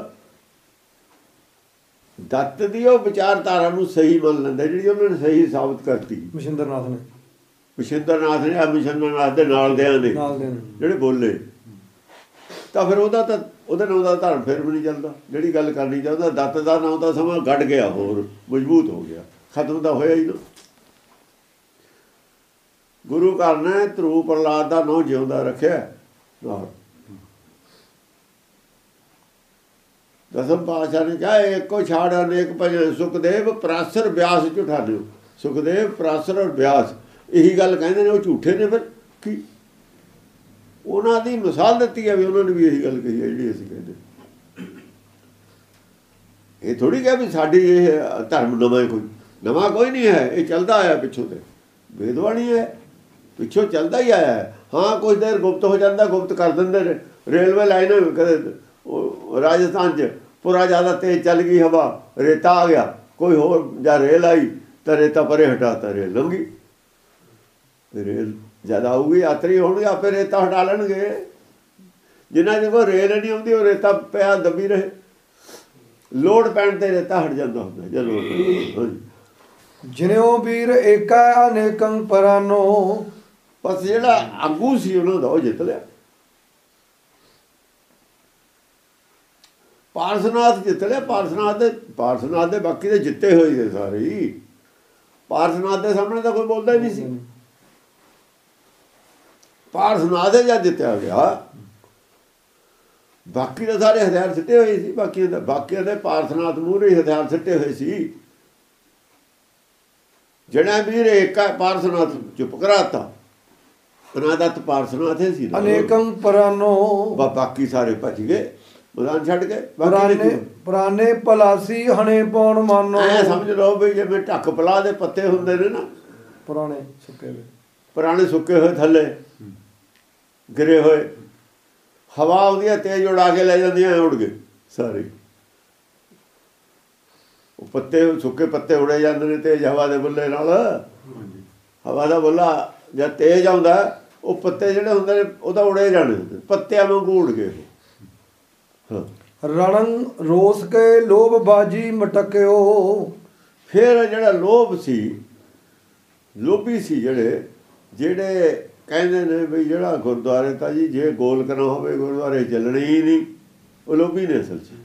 ਦੱਤ ਦੀ ਉਹ ਵਿਚਾਰਧਾਰਾ ਨੂੰ ਸਹੀ ਮੰਨ ਲੈਂਦਾ, ਜਿਹੜੀ ਉਹਨਾਂ ਨੇ ਸਹੀ ਸਾਬਤ ਕਰਤੀ
ਵਿਸ਼ੇਂਦਰ ਨਾਥ ਨੇ,
ਵਿਸ਼ੇਂਦਰ ਨਾਥ ਨੇ, ਆ ਵਿਸ਼ੇਂਦਰ ਨਾਥ ਦੇ ਨਾਲ ਦਿਆਂ ਨੇ ਜਿਹੜੇ ਬੋਲੇ, ਤਾਂ ਫਿਰ ਉਹਦਾ ਤਾਂ ਉਹਦੇ ਨਾਂ ਦਾ ਧਰਮ ਫਿਰ ਵੀ ਨਹੀਂ ਚੱਲਦਾ। ਜਿਹੜੀ ਗੱਲ ਕਰਨੀ ਚਾਹੁੰਦਾ ਦੱਤ ਦਾ ਨਾਂ ਦਾ ਸਮਾਂ ਗੱਡ ਗਿਆ, ਹੋਰ ਮਜ਼ਬੂਤ ਹੋ ਗਿਆ। ਖਤਮ ਤਾਂ ਹੋਇਆ ਹੀ ਨਾ। ਗੁਰੂ ਘਰ ਨੇ ਧਰੂ ਪ੍ਰਹਲਾਦ ਦਾ ਨਾਂ ਜਿਉਂਦਾ ਰੱਖਿਆ ਨਾਲ। ਦਸਮ ਪਾਤਸ਼ਾਹ ਨੇ ਕਿਹਾ ਇੱਕੋ ਛਾੜ ਅਨੇਕ ਭਜਨ ਸੁਖਦੇਵ ਪਰਾਸਰ ਬਿਆਸ ਝੂਠਾਨਿਓ। ਸੁਖਦੇਵ ਪਰਾਸਰ ਔਰ ਬਿਆਸ ਇਹੀ ਗੱਲ ਕਹਿੰਦੇ ਨੇ, ਉਹ ਝੂਠੇ ਨੇ ਫਿਰ ਕੀ? ਉਹਨਾਂ ਦੀ ਮਿਸਾਲ ਦਿੱਤੀ ਹੈ ਵੀ ਉਹਨਾਂ ਨੇ ਵੀ ਇਹੀ ਗੱਲ ਕਹੀ ਹੈ ਜਿਹੜੀ ਅਸੀਂ ਕਹਿੰਦੇ। ਇਹ ਥੋੜ੍ਹੀ ਕਿਹਾ ਵੀ ਸਾਡੀ ਇਹ ਧਰਮ ਨਵਾਂ ਕੋਈ ਨਵਾਂ ਕੋਈ ਨਹੀਂ ਹੈ, ਇਹ ਚੱਲਦਾ ਆਇਆ ਪਿੱਛੋਂ ਤੇ ਵੇਦਵਾਣੀ ਹੈ, ਪਿੱਛੋਂ ਚੱਲਦਾ ਹੀ ਆਇਆ ਹੈ। ਹਾਂ ਕੁਝ ਦੇਰ ਗੁਪਤ ਹੋ ਜਾਂਦਾ, ਗੁਪਤ ਕਰ ਦਿੰਦੇ ਨੇ। ਰੇਲਵੇ ਲਾਈਨ ਕਦੇ ਉਹ ਰਾਜਸਥਾਨ 'ਚ ਪੂਰਾ ਜ਼ਿਆਦਾ ਤੇਜ਼ ਚੱਲ ਗਈ ਹਵਾ, ਰੇਤਾ ਆ ਗਿਆ, ਕੋਈ ਹੋਰ ਜਾਂ ਰੇਲ ਆਈ ਤਾਂ ਰੇਤਾ ਪਰੇ ਹਟਾਤਾ, ਰੇਲ ਲੰਘੀ। ਰੇਲ ਜ਼ਿਆਦਾ ਆਊਗੀ, ਯਾਤਰੀ ਹੋਣਗੇ, ਆਪੇ ਰੇਤਾ ਹਟਾ ਲੈਣਗੇ। ਜਿਨ੍ਹਾਂ ਦੇ ਕੋਲ ਰੇਲ ਨਹੀਂ ਆਉਂਦੀ ਉਹ ਰੇਤਾ ਪਿਆ ਦੱਬੀ ਰਹੇ। ਲੋੜ ਪੈਣ ਤੇ ਰੇਤਾ ਹਟ ਜਾਂਦਾ ਹੁੰਦਾ ਜਦੋਂ।
ਜਿਨਿਓ ਵੀਰ ਏਕਾ ਅਨੇਕੰ ਪਰਾਨੋ।
ਬਸ ਜਿਹੜਾ ਆਗੂ ਸੀ ਉਹਨਾਂ ਦਾ ਉਹ ਜਿੱਤ ਲਿਆ। ਪਾਰਸਨਾਥ ਜਿੱਤ ਲਿਆ। ਪਾਰਸਨਾਥ ਦੇ ਪਾਰਸਨਾਥ ਦੇ ਬਾਕੀ ਦੇ ਜਿੱਤੇ ਹੋਏ ਸੀ ਸਾਰੇ ਹੀ। ਪਾਰਸਨਾਥ ਦੇ ਸਾਹਮਣੇ ਤਾਂ ਕੋਈ ਬੋਲਦਾ ਹੀ ਨਹੀਂ ਸੀ। ਪਾਰਸਨਾਥ ਦੇ ਜਦ ਜਿੱਤਿਆ ਗਿਆ, ਬਾਕੀ ਦੇ ਸਾਰੇ ਹਥਿਆਰ ਸਿੱਟੇ ਹੋਏ ਸੀ। ਬਾਕੀ ਦੇ ਬਾਕੀਆਂ ਦੇ ਪਾਰਸਨਾਥ ਮੂਹਰੇ ਹਥਿਆਰ ਸਿੱਟੇ ਹੋਏ ਸੀ। ਜਿਹੜਾ ਵੀਰ ਏਕਾ ਪਾਰਸਨਾਥ ਚੁੱਪ ਕਰਾਤਾ। ਅਨਾਦਤ ਪਾਰਸਨਾਥ ਸੀ ਨਾ,
ਅਨੇਕੰ ਪਰਾਨੋ।
ਬਾਕੀ ਸਾਰੇ ਭੱਜ ਗਏ, ਮੈਦਾਨ ਛੱਡ ਗਏ।
ਪੁਰਾਣੇ ਪੁਰਾਣੇ ਪਲਾਸੀ ਹਣੇ ਪਾਉਣ ਮਾਨੋ।
ਐ ਸਮਝ ਲਓ ਵੀ ਜਿਵੇਂ ਢੱਕ ਪਲਾਹ ਦੇ ਪੱਤੇ ਹੁੰਦੇ ਨੇ ਨਾ,
ਪੁਰਾਣੇ ਸੁੱਕੇ ਹੋਏ,
ਪੁਰਾਣੇ ਸੁੱਕੇ ਹੋਏ ਥੱਲੇ ਗਿਰੇ ਹੋਏ, ਹਵਾ ਆਉਂਦੀ ਹੈ ਤੇਜ਼ ਉਡਾ ਕੇ ਲੈ ਜਾਂਦੀਆਂ, ਉੱਡ ਗਏ ਸਾਰੇ। ਉਹ ਪੱਤੇ ਸੁੱਕੇ ਪੱਤੇ ਉੜੇ ਜਾਂਦੇ ਨੇ ਤੇਜ਼ ਹਵਾ ਦੇ ਬੁੱਲੇ ਨਾਲ। ਹਵਾ ਦਾ ਬੁੱਲਾ ਜਦ ਤੇਜ਼ ਆਉਂਦਾ, ਉਹ ਪੱਤੇ ਜਿਹੜੇ ਹੁੰਦੇ ਨੇ ਉਹ ਤਾਂ ਉੜੇ ਜਾਣੇ, ਪੱਤਿਆਂ ਵਾਂਗੂ ਉੱਡ ਗਏ।
ਰਣੰ ਰੋਸ ਕੇ ਲੋਭ ਬਾਜੀ ਮਟਕਿਓ।
ਫਿਰ ਜਿਹੜਾ ਲੋਭ ਸੀ, ਲੋਭੀ ਸੀ ਜਿਹੜੇ ਜਿਹੜੇ ਕਹਿੰਦੇ ਨੇ ਵੀ ਜਿਹੜਾ ਗੁਰਦੁਆਰੇ ਤਾਂ ਜੀ ਜੇ ਗੋਲਕ ਨਾ ਹੋਵੇ ਗੁਰਦੁਆਰੇ ਚੱਲਣੇ ਹੀ ਨਹੀਂ, ਉਹ ਲੋਭੀ ਨੇ ਅਸਲ 'ਚ।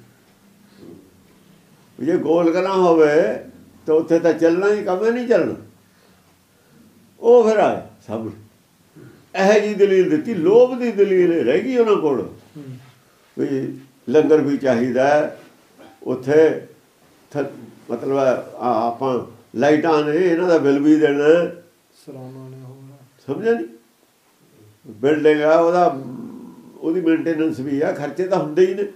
ਜੇ ਗੋਲਕ ਨਾ ਹੋਵੇ ਤਾਂ ਉੱਥੇ ਤਾਂ ਚੱਲਣਾ ਹੀ, ਕੰਮ ਨਹੀਂ ਚੱਲਣਾ। ਉਹ ਫਿਰ ਆਏ ਸਭ ਇਹੋ ਜਿਹੀ ਦਲੀਲ ਦਿੱਤੀ, ਲੋਭ ਦੀ ਦਲੀਲ ਰਹਿ ਗਈ ਉਹਨਾਂ ਕੋਲ ਵੀ ਲੰਗਰ ਵੀ ਚਾਹੀਦਾ ਉੱਥੇ, ਮਤਲਬ ਆਪਾਂ ਲਾਈਟਾਂ ਨੇ, ਇਹਨਾਂ ਦਾ ਬਿੱਲ ਵੀ ਦੇਣਾ, ਸਮਝਿਆ ਨਹੀਂ? ਬਿਲਡਿੰਗ ਆ, ਉਹਦਾ ਉਹਦੀ ਮੇਨਟੇਨੈਂਸ ਵੀ ਆ, ਖਰਚੇ ਤਾਂ ਹੁੰਦੇ ਹੀ ਨੇ।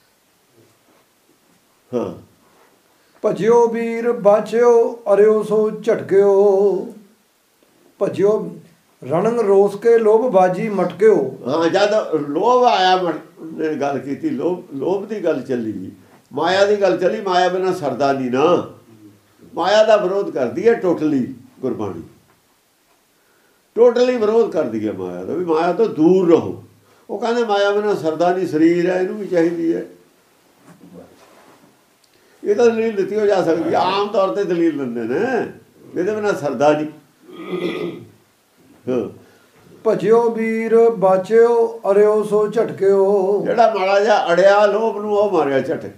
ਹਾਂ,
ਭਜਿਓ ਵੀਰ ਬਾਚਿਓ ਅਰਿਓ ਸੋ ਝਟਕਿਓ। ਭਜਿਓ ਰਣੰਗ ਰੋਸ ਕੇ ਲੋਭ ਬਾਜੀ ਮਟਕਿਓ।
ਹਾਂ, ਜਦ ਲੋਭ ਆਇਆ ਨੇ ਗੱਲ ਕੀਤੀ, ਲੋਭ ਲੋਭ ਦੀ ਗੱਲ ਚੱਲੀ, ਮਾਇਆ ਦੀ ਗੱਲ ਚੱਲੀ। ਮਾਇਆ ਬਿਨਾਂ ਸਰਦਾ ਨਹੀਂ ਨਾ। ਮਾਇਆ ਦਾ ਵਿਰੋਧ ਕਰਦੀ ਹੈ ਟੋਟਲੀ ਗੁਰਬਾਣੀ, ਟੋਟਲੀ ਵਿਰੋਧ ਕਰਦੀ ਹੈ ਮਾਇਆ ਦਾ, ਵੀ ਮਾਇਆ ਤੋਂ ਦੂਰ ਰਹੋ। ਉਹ ਕਹਿੰਦੇ ਮਾਇਆ ਬਿਨਾਂ ਸਰਦਾ ਨਹੀਂ, ਸਰੀਰ ਹੈ, ਇਹਨੂੰ ਵੀ ਚਾਹੀਦੀ ਹੈ। ਇਹ ਤਾਂ ਦਲੀਲ ਦਿੱਤੀ ਹੋ ਜਾ ਸਕਦੀ, ਆਮ ਤੌਰ ਤੇ ਦਲੀਲ ਦਿੰਦੇ ਨੇ, ਇਹਦੇ ਬਿਨਾਂ ਸਰਦਾ ਨਹੀਂ।
ਭਜਿਓ ਵੀਰ ਬਾਚਿਓ ਅਰਿਓ ਸੋ ਝਟਕਿਓ।
ਜਿਹੜਾ ਮਾੜਾ ਜਿਹਾ ਅੜਿਆ ਲੋਭ ਨੂੰ, ਉਹ ਮਾਰਿਆ ਝਟਕ।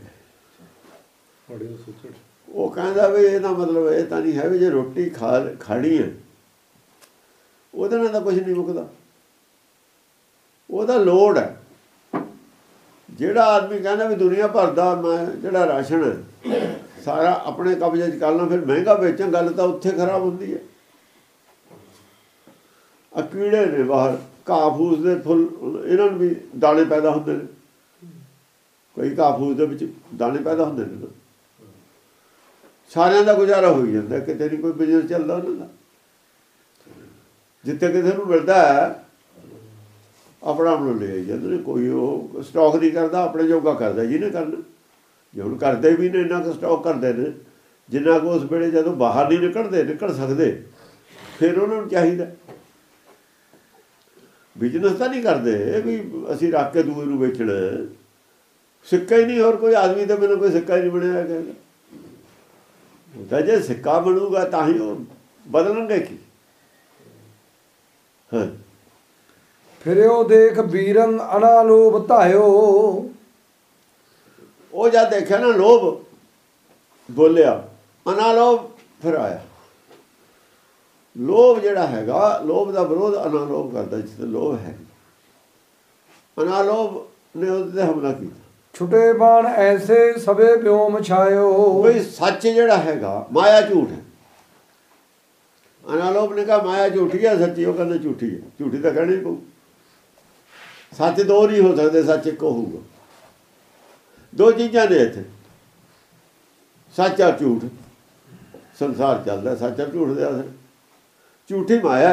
ਉਹ ਕਹਿੰਦਾ ਵੀ ਇਹਦਾ ਮਤਲਬ ਇਹ ਤਾਂ ਨਹੀਂ ਹੈ ਵੀ ਜੇ ਰੋਟੀ ਖਾ ਖਾਣੀ ਹੈ ਉਹਦੇ ਨਾਲ ਤਾਂ ਕੁਛ ਨਹੀਂ ਮੁੱਕਦਾ। ਉਹਦਾ ਲੋੜ ਹੈ। ਜਿਹੜਾ ਆਦਮੀ ਕਹਿੰਦਾ ਵੀ ਦੁਨੀਆ ਭਰ ਦਾ ਮੈਂ ਜਿਹੜਾ ਰਾਸ਼ਨ ਹੈ ਸਾਰਾ ਆਪਣੇ ਕਬਜ਼ੇ 'ਚ ਕਰ ਲਾਂ, ਫਿਰ ਮਹਿੰਗਾ ਵੇਚਾਂ, ਗੱਲ ਤਾਂ ਉੱਥੇ ਖਰਾਬ ਹੁੰਦੀ ਹੈ। ਆ ਕੀੜੇ ਨੇ ਬਾਹਰ, ਘਾਹ ਫੂਸ ਦੇ ਫੁੱਲ, ਇਹਨਾਂ ਨੂੰ ਵੀ ਦਾਣੇ ਪੈਦਾ ਹੁੰਦੇ ਨੇ। ਕਈ ਘਾਹ ਫੂਸ ਦੇ ਵਿੱਚ ਦਾਣੇ ਪੈਦਾ ਹੁੰਦੇ ਨੇ। ਸਾਰਿਆਂ ਦਾ ਗੁਜ਼ਾਰਾ ਹੋਈ ਜਾਂਦਾ, ਕਿਤੇ ਨਹੀਂ ਕੋਈ ਬਿਜ਼ਨਸ ਚੱਲਦਾ ਉਹਨਾਂ ਦਾ। ਜਿੱਥੇ ਕਿਸੇ ਨੂੰ ਮਿਲਦਾ ਹੈ ਆਪਣਾ ਆਪਣਾ ਲੈ ਆਈ ਜਾਂਦੇ ਨੇ। ਕੋਈ ਉਹ ਸਟਾਕ ਨਹੀਂ ਕਰਦਾ, ਆਪਣੇ ਜੋਗਾ ਕਰਦਾ ਜਿਹਨੇ ਕਰਨਾ। ਜੇ ਹੁਣ ਕਰਦੇ ਵੀ ਨੇ, ਇੰਨਾ ਕੁ ਸਟਾਕ ਕਰਦੇ ਨੇ ਜਿੰਨਾ ਕੁ ਉਸ ਵੇਲੇ ਜਦੋਂ ਬਾਹਰ ਨਹੀਂ ਨਿਕਲਦੇ ਨਿਕਲ ਸਕਦੇ, ਫਿਰ ਉਹਨਾਂ ਨੂੰ ਚਾਹੀਦਾ। ਬਿਜ਼ਨਸ ਤਾਂ ਨਹੀਂ ਕਰਦੇ ਵੀ ਅਸੀਂ ਰੱਖ ਕੇ ਦੂਏ ਨੂੰ ਵੇਚਣਾ। ਸਿੱਕਾ ਹੀ ਨਹੀਂ, ਹੋਰ ਕੋਈ ਆਦਮੀ ਤਾਂ ਮੈਨੂੰ ਕੋਈ ਸਿੱਕਾ ਹੀ ਨਹੀਂ ਬਣਿਆ ਕਹਿੰਦਾ। ਤਾਂ ਜੇ ਸਿੱਕਾ ਬਣੂਗਾ ਤਾਂ ਹੀ ਉਹ ਬਦਲਣਗੇ ਕੀ। ਹਾਂ,
ਫਿਰਿਓ ਦੇਖ ਬੀਰੰਗ ਅਨਾਲੋਭ ਧਾਇਓ।
ਉਹ ਜਦ ਦੇਖਿਆ ਨਾ ਲੋਭ ਬੋਲਿਆ, ਅਨਾਲੋਭ ਫਿਰ ਆਇਆ ਲੋਭ। ਜਿਹੜਾ ਹੈਗਾ ਲੋਭ ਦਾ ਵਿਰੋਧ ਅਨਾਲੋਭ ਕਰਦਾ। ਜਿੱਥੇ ਲੋਭ ਹੈ ਅਨਾਲੋਭ ਨੇ ਉਹਦੇ ਤੇ ਹਮਲਾ ਕੀਤਾ।
ਛੁਟੇ ਬਾਣ ਐਸੇ ਸਭੇ ਵਿਉਮ ਛਾਇਓ।
ਬਈ ਸੱਚ ਜਿਹੜਾ ਹੈਗਾ ਮਾਇਆ ਝੂਠ ਹੈ। ਅਨਾਲੋਭ ਨੇ ਕਹਾ ਮਾਇਆ ਝੂਠੀ ਹੈ, ਸੱਚੀ ਉਹ ਕਹਿੰਦੇ ਝੂਠੀ ਹੈ। ਝੂਠੀ ਤਾਂ ਕਹਿਣੀ ਪਊ। ਸੱਚ ਦੋ ਨਹੀਂ ਹੋ ਸਕਦੇ, ਸੱਚ ਇੱਕ ਹੋਊਗਾ। ਦੋ ਚੀਜ਼ਾਂ ਨੇ ਇੱਥੇ, ਸੱਚ ਔਰ ਝੂਠ। ਸੰਸਾਰ ਚੱਲਦਾ ਸੱਚ ਔਰ ਝੂਠ ਦੇ ਆਸਰੇ। ਝੂਠੀ ਮਾਇਆ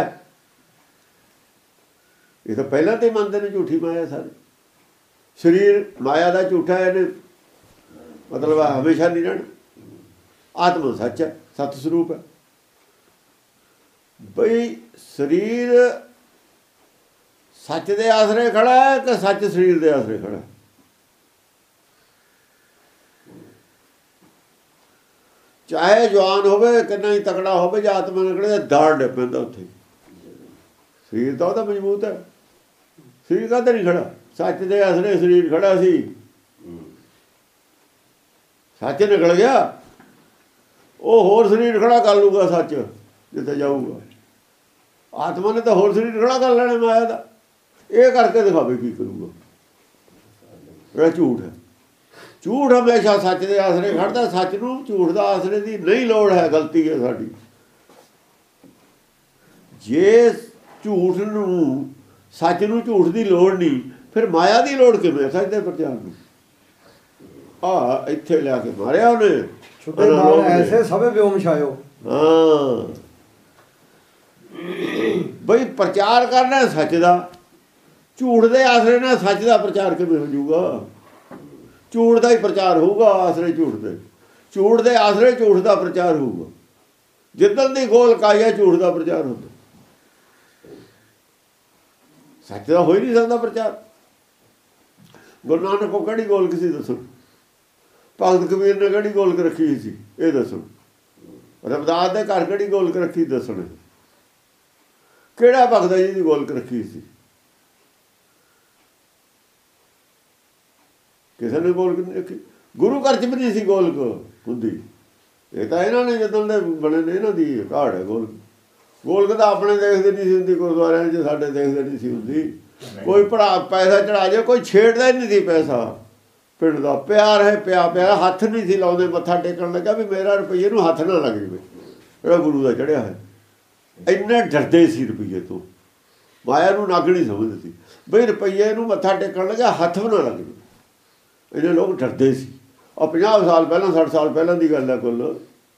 ਇਹ ਤਾਂ ਪਹਿਲਾਂ ਤੇ ਮੰਨਦੇ ਨੇ ਝੂਠੀ ਮਾਇਆ ਸਾਰੇ। ਸਰੀਰ ਮਾਇਆ ਦਾ ਝੂਠਾ ਇਹਨੇ ਮਤਲਬ ਹਮੇਸ਼ਾ ਨਹੀਂ ਰਹਿਣਾ। ਆਤਮਾ ਸੱਚ ਹੈ, ਸਤ ਸਰੂਪ ਹੈ। ਬਈ ਸਰੀਰ ਸੱਚ ਦੇ ਆਸਰੇ ਖੜਾ ਹੈ ਕਿ ਸੱਚ ਸਰੀਰ ਦੇ ਆਸਰੇ ਖੜਾ? ਚਾਹੇ ਜਵਾਨ ਹੋਵੇ ਕਿੰਨਾ ਹੀ ਤਕੜਾ ਹੋਵੇ, ਜੇ ਆਤਮਾ ਨਿਕਲੇ ਦਾੜ ਡੇ ਪੈਂਦਾ ਉੱਥੇ। ਸਰੀਰ ਤਾਂ ਉਹਦਾ ਮਜ਼ਬੂਤ ਹੈ। ਸਰੀਰ ਕਾਹਦੇ ਨਹੀਂ ਖੜਾ? ਸੱਚ ਦੇ ਆਸਰੇ ਸਰੀਰ ਖੜਾ ਸੀ। ਸੱਚ ਨਿਕਲ ਗਿਆ, ਉਹ ਹੋਰ ਸਰੀਰ ਖੜਾ ਕਰ ਲੂਗਾ ਸੱਚ ਜਿੱਥੇ ਜਾਊਗਾ। ਆਤਮਾ ਨੇ ਤਾਂ ਹੋਰ ਸਰੀਰ ਖੜਾ ਕਰ ਲੈਣਾ ਮਾਇਆ ਦਾ। ਇਹ ਕਰਕੇ ਦਿਖਾਵੇ ਕੀ ਕਰੂਗਾ। ਇਹ ਝੂਠ ਹੈ। ਝੂਠ ਹਮੇਸ਼ਾ ਸੱਚ ਦੇ ਆਸਰੇ ਖੜਦਾ। ਸੱਚ ਨੂੰ ਝੂਠ ਦਾ ਆਸਰੇ ਦੀ ਨਹੀਂ ਲੋੜ ਹੈ, ਗਲਤੀ ਹੈ ਸਾਡੀ। ਜੇ ਝੂਠ ਨੂੰ ਸੱਚ ਨੂੰ ਝੂਠ ਦੀ ਲੋੜ ਨਹੀਂ, ਫਿਰ ਮਾਇਆ ਦੀ ਲੋੜ ਕਿਵੇਂ? ਸੱਚ ਦੇ ਪ੍ਰਚਾਰ ਨੂੰ ਆ ਇੱਥੇ ਲਿਆ ਕੇ ਮਾਰਿਆ ਉਹਨੇ।
ਛੁਟੇ ਬਾਣ ਐਸੇ ਸਭੇ ਵਿਉਮ ਛਾਇਓ।
ਹਾਂ ਬਈ ਪ੍ਰਚਾਰ ਕਰਨਾ ਸੱਚ ਦਾ, ਝੂਠ ਦੇ ਆਸਰੇ ਨਾਲ ਸੱਚ ਦਾ ਪ੍ਰਚਾਰ ਕਿਵੇਂ ਹੋ ਜਾਊਗਾ? ਝੂਠ ਦਾ ਹੀ ਪ੍ਰਚਾਰ ਹੋਊਗਾ ਆਸਰੇ ਝੂਠ ਦੇ। ਝੂਠ ਦੇ ਆਸਰੇ ਝੂਠ ਦਾ ਪ੍ਰਚਾਰ ਹੋਊਗਾ। ਜਿੱਦਣ ਦੀ ਗੋਲ ਕਾਇਆ ਝੂਠ ਦਾ ਪ੍ਰਚਾਰ ਹੁੰਦਾ। ਸੱਚ ਦਾ ਹੋ ਹੀ ਨਹੀਂ ਸਕਦਾ ਪ੍ਰਚਾਰ। ਗੁਰੂ ਨਾਨਕ ਕੋ ਕਿਹੜੀ ਗੋਲਕ ਸੀ ਦੱਸੋ? ਭਗਤ ਕਬੀਰ ਨੇ ਕਿਹੜੀ ਗੋਲਕ ਰੱਖੀ ਸੀ ਇਹ ਦੱਸੋ? ਰਵਿਦਾਸ ਦੇ ਘਰ ਕਿਹੜੀ ਗੋਲਕ ਰੱਖੀ ਦੱਸਣ? ਕਿਹੜਾ ਭਗਤ ਜੀ ਦੀ ਗੋਲਕ ਰੱਖੀ ਸੀ? ਕਿਸੇ ਨੇ ਗੋਲਕ ਨਹੀਂ ਰੱਖੀ। ਗੁਰੂ ਘਰ 'ਚ ਵੀ ਨਹੀਂ ਸੀ ਗੋਲਕ ਹੁੰਦੀ। ਇਹ ਤਾਂ ਇਹਨਾਂ ਨੇ ਜਦੋਂ ਦੇ ਬਣੇ ਨੇ, ਇਹਨਾਂ ਦੀ ਘਾੜ ਹੈ ਗੋਲਕ। ਗੋਲਕ ਤਾਂ ਆਪਣੇ ਦੇਖਦੇ ਨਹੀਂ ਸੀ ਹੁੰਦੀ, ਗੁਰਦੁਆਰਿਆਂ 'ਚ ਸਾਡੇ ਦੇਖਦੇ ਨਹੀਂ ਸੀ ਹੁੰਦੀ। ਕੋਈ ਪੜਾ ਪੈਸਾ ਚੜਾ ਜਾਏ, ਕੋਈ ਛੇੜਦਾ ਹੀ ਨਹੀਂ ਸੀ ਪੈਸਾ। ਪਿੰਡ ਦਾ ਪਿਆਰ ਹੈ, ਪਿਆ ਪਿਆ ਹੱਥ ਨਹੀਂ ਸੀ ਲਾਉਂਦੇ। ਮੱਥਾ ਟੇਕਣ ਲੱਗਾ ਵੀ ਮੇਰਾ ਰੁਪਈਏ ਨੂੰ ਹੱਥ ਨਾ ਲੱਗ ਜਾਵੇ, ਜਿਹੜਾ ਗੁਰੂ ਦਾ ਚੜਿਆ ਹੈ। ਇੰਨੇ ਡਰਦੇ ਸੀ ਰੁਪਈਏ ਤੋਂ, ਮਾਇਆ ਨੂੰ ਨੱਗ ਨਹੀਂ ਸਮਝਦੇ ਸੀ। ਬਈ ਰੁਪਈਏ ਨੂੰ ਮੱਥਾ ਟੇਕਣ ਲੱਗਾ ਹੱਥ ਵੀ ਨਾ ਲੱਗ ਜਾਵੇ, ਇਹਨੇ ਲੋਕ ਡਰਦੇ ਸੀ। ਆਹ ਪੰਜਾਹ ਸਾਲ ਪਹਿਲਾਂ, ਸੱਠ ਸਾਲ ਪਹਿਲਾਂ ਦੀ ਗੱਲ ਹੈ ਕੁੱਲ।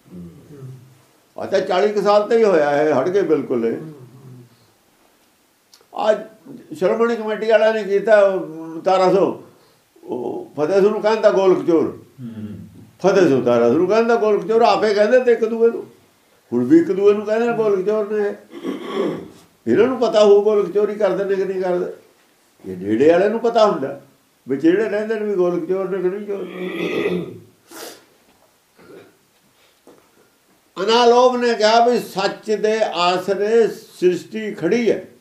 ਆ ਤਾਂ ਚਾਲੀ ਕੁ ਸਾਲ ਤੇ ਹੀ ਹੋਇਆ ਹੈ, ਹਟ ਗਏ ਬਿਲਕੁਲ। ਅੱਜ ਸ਼੍ਰੋਮਣੀ ਕਮੇਟੀ ਵਾਲਿਆਂ ਨੇ ਕੀਤਾ ਤਾਰਾਂ ਸੌ ਉਹ ਫਤਿਹ ਸਿੰਘ ਨੂੰ ਕਹਿੰਦਾ ਗੋਲਕ ਚੋਰ। ਫਤਿਹ ਸਿੰਘ ਤਾਰਾਂ ਸਿੰਘ ਨੂੰ ਕਹਿੰਦਾ ਗੋਲਕ ਚੋਰ। ਆਪੇ ਕਹਿੰਦੇ ਤੇ ਇੱਕ ਦੂਏ ਨੂੰ, ਹੁਣ ਵੀ ਇੱਕ ਦੂਏ ਨੂੰ ਕਹਿੰਦੇ ਗੋਲਕ ਚੋਰ ਨੇ। ਇਹਨਾਂ ਨੂੰ ਪਤਾ ਹੋਊ ਗੋਲਕ ਚੋਰੀ ਕਰਦੇ ਨੇ ਕਿ ਨਹੀਂ ਕਰਦੇ। ਇਹ ਨੇੜੇ ਵਾਲੇ ਨੂੰ ਪਤਾ ਹੁੰਦਾ ਵੀ ਜਿਹੜੇ ਰਹਿੰਦੇ ਨੇ ਵੀ ਗੋਲਕ ਚੋਰ ਨੇ ਕਿ ਨਹੀਂ ਚੋਰ। ਅਨਾਲੋਭ ਨੇ ਕਿਹਾ ਵੀ ਸੱਚ ਦੇ ਆਸਰੇ ਸ੍ਰਿਸ਼ਟੀ ਖੜੀ ਹੈ।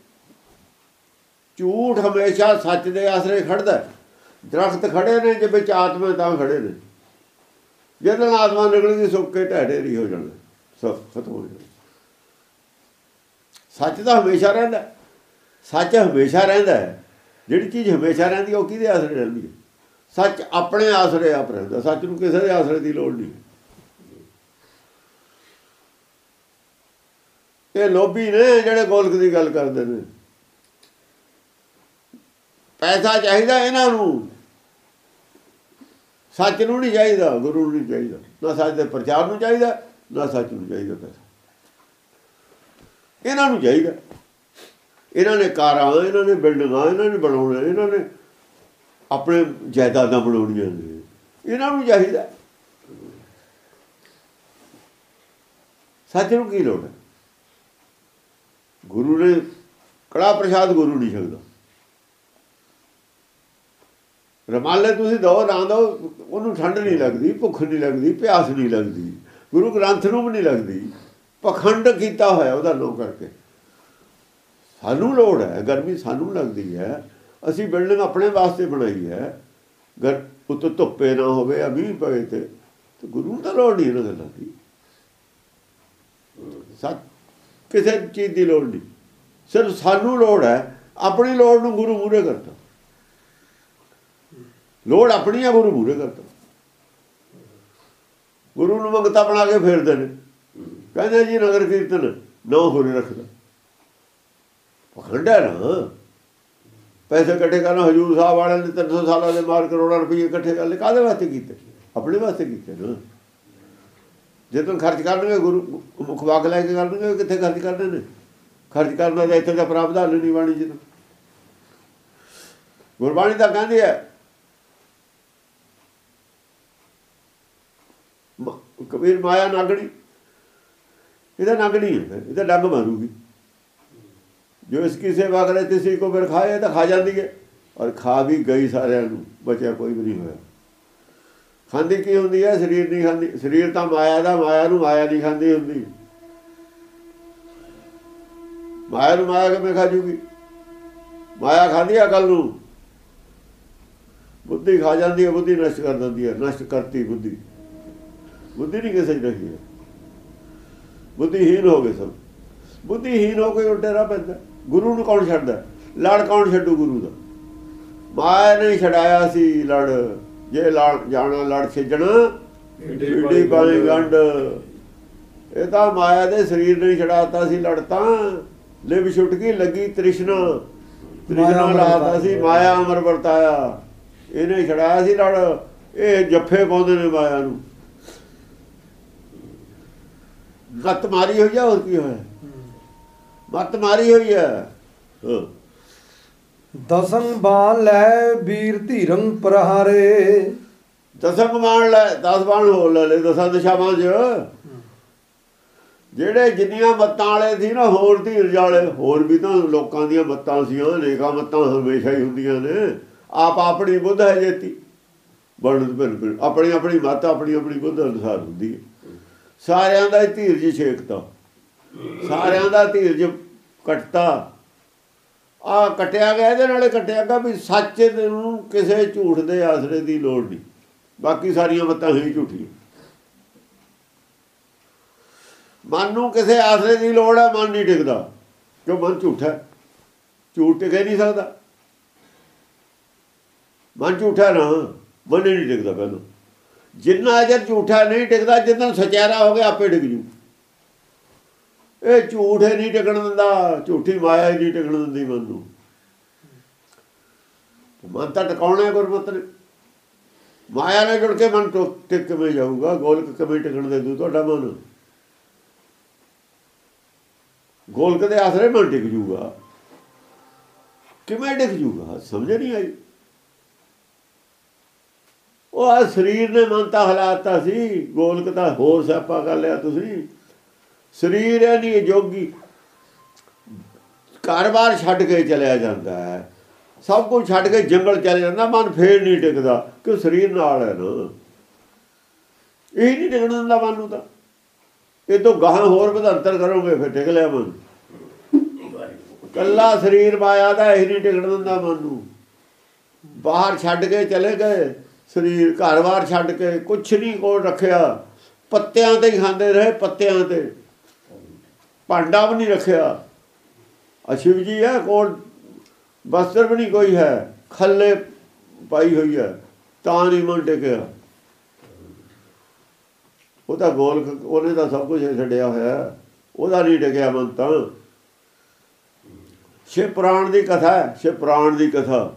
ਝੂਠ ਹਮੇਸ਼ਾ ਸੱਚ ਦੇ ਆਸਰੇ ਖੜਦਾ। ਦਰਖਤ ਖੜੇ ਨੇ ਜੇ ਵਿੱਚ ਆਤਮਾ ਤਾਂ ਖੜੇ ਨੇ। ਜਿਹਦੇ ਨਾਲ ਆਤਮਾ ਨਿਕਲਦੀ ਸੁੱਕ ਕੇ ਢਹਿ ਢੇਰੀ ਹੋ ਜਾਣਾ, ਸਭ ਖਤਮ ਹੋ ਜਾਣਾ। ਸੱਚ ਤਾਂ ਹਮੇਸ਼ਾ ਰਹਿੰਦਾ। ਸੱਚ ਹਮੇਸ਼ਾ ਰਹਿੰਦਾ ਹੈ। ਜਿਹੜੀ ਚੀਜ਼ ਹਮੇਸ਼ਾ ਰਹਿੰਦੀ ਉਹ ਕਿਹਦੇ ਆਸਰੇ ਰਹਿੰਦੀ ਹੈ? ਸੱਚ ਆਪਣੇ ਆਸਰੇ ਆਪ ਰਹਿੰਦਾ। ਸੱਚ ਨੂੰ ਕਿਸੇ ਦੇ ਆਸਰੇ ਦੀ ਲੋੜ ਨਹੀਂ। ਇਹ ਲੋਭੀ ਨੇ ਜਿਹੜੇ ਗੋਲਕ ਦੀ ਗੱਲ ਕਰਦੇ ਨੇ। ਪੈਸਾ ਚਾਹੀਦਾ ਇਹਨਾਂ ਨੂੰ, ਸੱਚ ਨੂੰ ਨਹੀਂ ਚਾਹੀਦਾ, ਗੁਰੂ ਨੂੰ ਨਹੀਂ ਚਾਹੀਦਾ। ਨਾ ਸੱਚ ਦੇ ਪ੍ਰਚਾਰ ਨੂੰ ਚਾਹੀਦਾ, ਨਾ ਸੱਚ ਨੂੰ ਚਾਹੀਦਾ ਪੈਸਾ। ਇਹਨਾਂ ਨੂੰ ਚਾਹੀਦਾ। ਇਹਨਾਂ ਨੇ ਕਾਰਾਂ, ਇਹਨਾਂ ਨੇ ਬਿਲਡਿੰਗਾਂ, ਇਹਨਾਂ ਨੇ ਬਣਾਉਣਾ, ਇਹਨਾਂ ਨੇ ਆਪਣੇ ਜਾਇਦਾਦਾਂ ਬਣਾਉਣੀਆਂ ਨੇ, ਇਹਨਾਂ ਨੂੰ ਚਾਹੀਦਾ। ਸੱਚ ਨੂੰ ਕੀ ਲੋੜ ਹੈ? ਗੁਰੂ ਨੇ ਕੜਾ ਪ੍ਰਸ਼ਾਦ ਗੁਰੂ ਨਹੀਂ ਸਕਦਾ। ਰਮਾਲੇ ਤੁਸੀਂ ਦੋ ਨਾ ਦੋ, ਉਹਨੂੰ ਠੰਡ ਨਹੀਂ ਲੱਗਦੀ, ਭੁੱਖ ਨਹੀਂ ਲੱਗਦੀ, ਪਿਆਸ ਨਹੀਂ ਲੱਗਦੀ। ਗੁਰੂ ਗ੍ਰੰਥ ਨੂੰ ਵੀ ਨਹੀਂ ਲੱਗਦੀ। ਪਖੰਡ ਕੀਤਾ ਹੋਇਆ ਉਹਦਾ ਲੋ ਕਰਕੇ। ਸਾਨੂੰ ਲੋੜ ਹੈ, ਗਰਮੀ ਸਾਨੂੰ ਲੱਗਦੀ ਹੈ। ਅਸੀਂ ਬਿਲਡਿੰਗ ਆਪਣੇ ਵਾਸਤੇ ਬਣਾਈ ਹੈ। ਗਰ ਉੱਤੋਂ ਧੁੱਪੇ ਨਾ ਹੋਵੇ ਜਾਂ ਮੀਂਹ ਪਵੇ ਤੇ ਗੁਰੂ ਨੂੰ ਤਾਂ ਲੋੜ ਨਹੀਂ ਇਹਨਾਂ ਗੱਲਾਂ ਦੀ। ਸੱਚ ਕਿਸੇ ਚੀਜ਼ ਦੀ ਲੋੜ ਨਹੀਂ, ਸਿਰਫ ਸਾਨੂੰ ਲੋੜ ਹੈ। ਆਪਣੀ ਲੋੜ ਨੂੰ ਗੁਰੂ ਮੂਹਰੇ ਕਰਤਾ, ਲੋੜ ਆਪਣੀ ਆ ਗੁਰੂ ਮੂਹਰੇ ਕਰਤਾ। ਗੁਰੂ ਨੂੰ ਮੰਗਤਾ ਬਣਾ ਕੇ ਫੇਰਦੇ ਨੇ, ਕਹਿੰਦੇ ਜੀ ਨਗਰ ਕੀਰਤਨ ਨੌ ਹੋਰੇ ਰੱਖਦਾ। ਪਖੰਡ ਹੈ ਨਾ, ਪੈਸੇ ਇਕੱਠੇ ਕਰਨਾ। ਹਜ਼ੂਰ ਸਾਹਿਬ ਵਾਲਿਆਂ ਨੇ ਤਿੰਨ ਸੌ ਸਾਲਾਂ ਦੇ ਮਾਰ ਕਰੋੜਾਂ ਰੁਪਏ ਇਕੱਠੇ ਕਰ ਲਏ, ਕਾਹਦੇ ਵਾਸਤੇ ਕੀਤੇ? ਆਪਣੇ ਵਾਸਤੇ ਕੀਤੇ ਨਾ। ਜਦੋਂ ਖਰਚ ਕਰਨਗੇ ਗੁਰੂ ਮੁਖ ਵਾਕ ਲੈ ਕੇ ਕਰਨਗੇ, ਕਿੱਥੇ ਖਰਚ ਕਰਦੇ ਨੇ? ਖਰਚ ਕਰਨਾ ਤਾਂ ਇੱਥੇ ਦਾ ਪ੍ਰਾਵਧਾਨ ਨਹੀਂ ਬਾਣੀ ਜੀ। ਗੁਰਬਾਣੀ ਤਾਂ ਕਹਿੰਦੀ ਹੈ, ਕਬੀਰ ਮਾਇਆ ਨਾਗਣੀ, ਇਹਦਾ ਨਾਗਣੀ ਹੈ, ਇਹਦਾ ਡੰਗ ਮਾਰੂਗੀ। ਜੋ ਇਸकी सेवा करे तिसी को फिर खाए, तो खा जाती है, और खा भी गई सारिਆਂ ਨੂੰ, बचा कोई भी नहीं होया। खाँदी की होंदी है? शरीर नहीं खाँदी। शरीर तो माया का, माया ਨੂੰ माया नहीं खाँदी होंदी। माया ਨੂੰ माया किवें खा जूगी? माया खाँदी अकल ਨੂੰ, बुद्धि खा जाती है, बुद्धि नष्ट कर देती है। नष्ट करती बुद्धि, बुद्धि नहीं किसी रही है। बुद्धिहीन हो गए सब, बुद्धिहीन हो के उल्टे राह पैंदा। गुरु ਨੂੰ कौन छड्डदा? लड़ कौन छड्डू गुरु ਦਾ? माया ने छड़ाया सी लड़, जे लड़ जाना लड़ छिजणा ਢੀਡੀ ਪਾਣੀ ਗੰਢ। ਇਹ ਤਾਂ ਮਾਇਆ ਦੇ ਸਰੀਰ ਨੇ ਛੜਾਤਾ ਸੀ ਲੜ, ਤਾਂ ਲਿਵ ਛੁੱਟ ਗਈ ਲੱਗੀ ਤ੍ਰਿਸ਼ਨਾ, ਤ੍ਰਿਸ਼ਨਾ ਲਾਤਾ ਸੀ ਮਾਇਆ ਅਮਰ ਵਰਤਾਇਆ। ਇਹਨੇ ਛੜਾਇਆ ਸੀ ਲੜ, ਇਹ ਜੱਫੇ ਪਾਉਂਦੇ ਨੇ ਮਾਇਆ ਨੂੰ। ਮੱਤ ਮਾਰੀ ਹੋਈ ਆ, ਹੋਰ ਕੀ ਹੋਇਆ? ਮੱਤ ਮਾਰੀ ਹੋਈ ਹੈ।
ਦਸੰਗ ਬਾਣ ਲੈ ਵੀਰ ਧੀਰੰ ਪ੍ਰਹਾਰੇ।
ਦਸੰਗ ਬਾਣ ਲੈ, ਦਸ ਬਾਣ ਹੋਰ ਲੈ ਲੈ ਦਸਾਂ ਦਿਸ਼ਾਵਾਂ 'ਚ। ਜਿਹੜੇ ਜਿੰਨੀਆਂ ਮੱਤਾਂ ਵਾਲੇ ਸੀ ਨਾ, ਹੋਰ ਧੀਰਜ ਵਾਲੇ, ਹੋਰ ਵੀ ਤਾਂ ਲੋਕਾਂ ਦੀਆਂ ਮੱਤਾਂ ਸੀਆਂ। ਅਨੇਕਾਂ ਮੱਤਾਂ ਹਮੇਸ਼ਾ ਹੀ ਹੁੰਦੀਆਂ ਨੇ। ਆਪ ਆਪਣੀ ਬੁੱਧ ਹੈ ਜੇਤੀ ਬਣ ਬਿਲਕੁਲ ਆਪਣੀ ਆਪਣੀ ਮੱਤ ਆਪਣੀ ਆਪਣੀ ਬੁੱਧ ਅਨੁਸਾਰ ਹੁੰਦੀ ਹੈ। ਸਾਰਿਆਂ ਦਾ ਧੀਰਜ ਛੇਕਤਾ, ਸਾਰਿਆਂ ਦਾ ਧੀਰਜ ਕੱਟਤਾ। ਆ ਕੱਟਿਆ ਗਿਆ, ਇਹਦੇ ਨਾਲੇ ਕੱਟਿਆ ਗਿਆ ਵੀ ਸੱਚ ਨੂੰ ਕਿਸੇ ਝੂਠ ਦੇ ਆਸਰੇ ਦੀ ਲੋੜ ਨਹੀਂ। ਬਾਕੀ ਸਾਰੀਆਂ ਮੱਤਾਂ ਹੀ ਝੂਠੀਆਂ। ਮਨ ਨੂੰ ਕਿਸੇ ਆਸਰੇ ਦੀ ਲੋੜ ਹੈ, ਮਨ ਨਹੀਂ ਟਿਕਦਾ, ਕਿਉਂ? ਮਨ ਝੂਠਾ, ਝੂਠ ਟਿਕ ਨਹੀਂ ਸਕਦਾ। ਮਨ ਝੂਠਾ ਨਾ, ਮਨ ਹੀ ਨਹੀਂ ਟਿਕਦਾ। ਪਹਿਲਾਂ ਜਿੰਨਾ ਅਜਰ ਝੂਠਾ ਨਹੀਂ ਟਿਕਦਾ, ਜਿੱਦਾਂ ਸਚਿਆਰਾ ਹੋ ਗਿਆ ਆਪੇ ਟਿਕ ਜੂ। ਇਹ ਝੂਠ ਹੀ ਨਹੀਂ ਟਿਕਣ ਦਿੰਦਾ, ਝੂਠੀ ਮਾਇਆ ਹੀ ਨਹੀਂ ਟਿਕਣ ਦਿੰਦੀ ਮਨ ਨੂੰ। ਮਨ ਤਾਂ ਟਿਕਾਉਣਾ ਗੁਰਮਤਿ ਨੇ। ਮਾਇਆ ਨਾਲ ਜੁੜ ਕੇ ਮਨ ਟਿਕ ਕਿਵੇਂ ਜਾਊਗਾ? ਗੋਲਕ ਕਿਵੇਂ ਟਿਕਣ ਦੇ ਦੂ ਤੁਹਾਡਾ ਮਨ? ਗੋਲਕ ਦੇ ਆਸਰੇ ਮਨ ਟਿਕ ਜੂਗਾ, ਕਿਵੇਂ ਟਿਕ ਜੂਗਾ? ਸਮਝ ਨਹੀਂ ਆਈ। ਉਹ ਆ ਸਰੀਰ ਨੇ ਮਨ ਤਾਂ ਹਲਾਤਾ ਸੀ, ਗੋਲਕ ਤਾਂ ਹੋਰ ਸਿਆਪਾ ਕਰ ਲਿਆ ਤੁਸੀਂ। ਸਰੀਰ ਹੈ ਨਹੀਂ ਜੋਗੀ, ਘਰ-ਬਾਰ ਛੱਡ ਕੇ ਚਲਿਆ ਜਾਂਦਾ ਹੈ, ਸਭ ਕੁਝ ਛੱਡ ਕੇ ਜੰਗਲ ਚਲੇ ਜਾਂਦਾ, ਮਨ ਫੇਰ ਨਹੀਂ ਟਿਕਦਾ, ਕਿਉਂ? ਸਰੀਰ ਨਾਲ ਹੈ ਨਾ। ਇਹ ਨਹੀਂ ਟਿਕਣ ਦਿੰਦਾ ਮਨ ਨੂੰ। ਤਾਂ ਇਹ ਤੋਂ ਗਾਹਾਂ ਹੋਰ ਵਧੰਤਰ ਕਰੋਗੇ ਫਿਰ ਟਿਕ ਲਿਆ ਮਨ। ਕੱਲਾ ਸਰੀਰ ਮਾਇਆ ਦਾ ਇਹ ਨਹੀਂ ਟਿਕਣ ਦਿੰਦਾ ਮਨ ਨੂੰ। ਬਾਹਰ ਛੱਡ ਕੇ ਚਲੇ ਗਏ, ਸਰੀਰ ਘਰ-ਬਾਰ ਛੱਡ ਕੇ ਕੁਛ ਨਹੀਂ ਕੋਲ ਰੱਖਿਆ, ਪੱਤਿਆਂ ਤੇ ਹੀ ਖਾਂਦੇ ਰਹੇ, ਪੱਤਿਆਂ ਤੇ। ਭਾਂਡਾ ਵੀ ਨਹੀਂ ਰੱਖਿਆ। ਅਸ਼ਿਵ ਜੀ ਹੈ ਕੋਲ, ਬਸਤਰ ਵੀ ਨਹੀਂ ਕੋਈ ਹੈ, ਖੱਲੇ ਪਾਈ ਹੋਈ ਹੈ, ਤਾਂ ਨਹੀਂ ਮਨ ਟਿਕਿਆ। ਉਹ ਤਾਂ ਗੋਲਕ, ਉਹਨੇ ਤਾਂ ਸਭ ਕੁਝ ਛੱਡਿਆ ਹੋਇਆ, ਉਹਦਾ ਨਹੀਂ ਟਿਕਿਆ ਮਨ ਤਾਂ। ਸ਼ਿਵ ਪੁਰਾਣ ਦੀ ਕਥਾ ਹੈ, ਸ਼ਿਵ ਪੁਰਾਣ ਦੀ ਕਥਾ।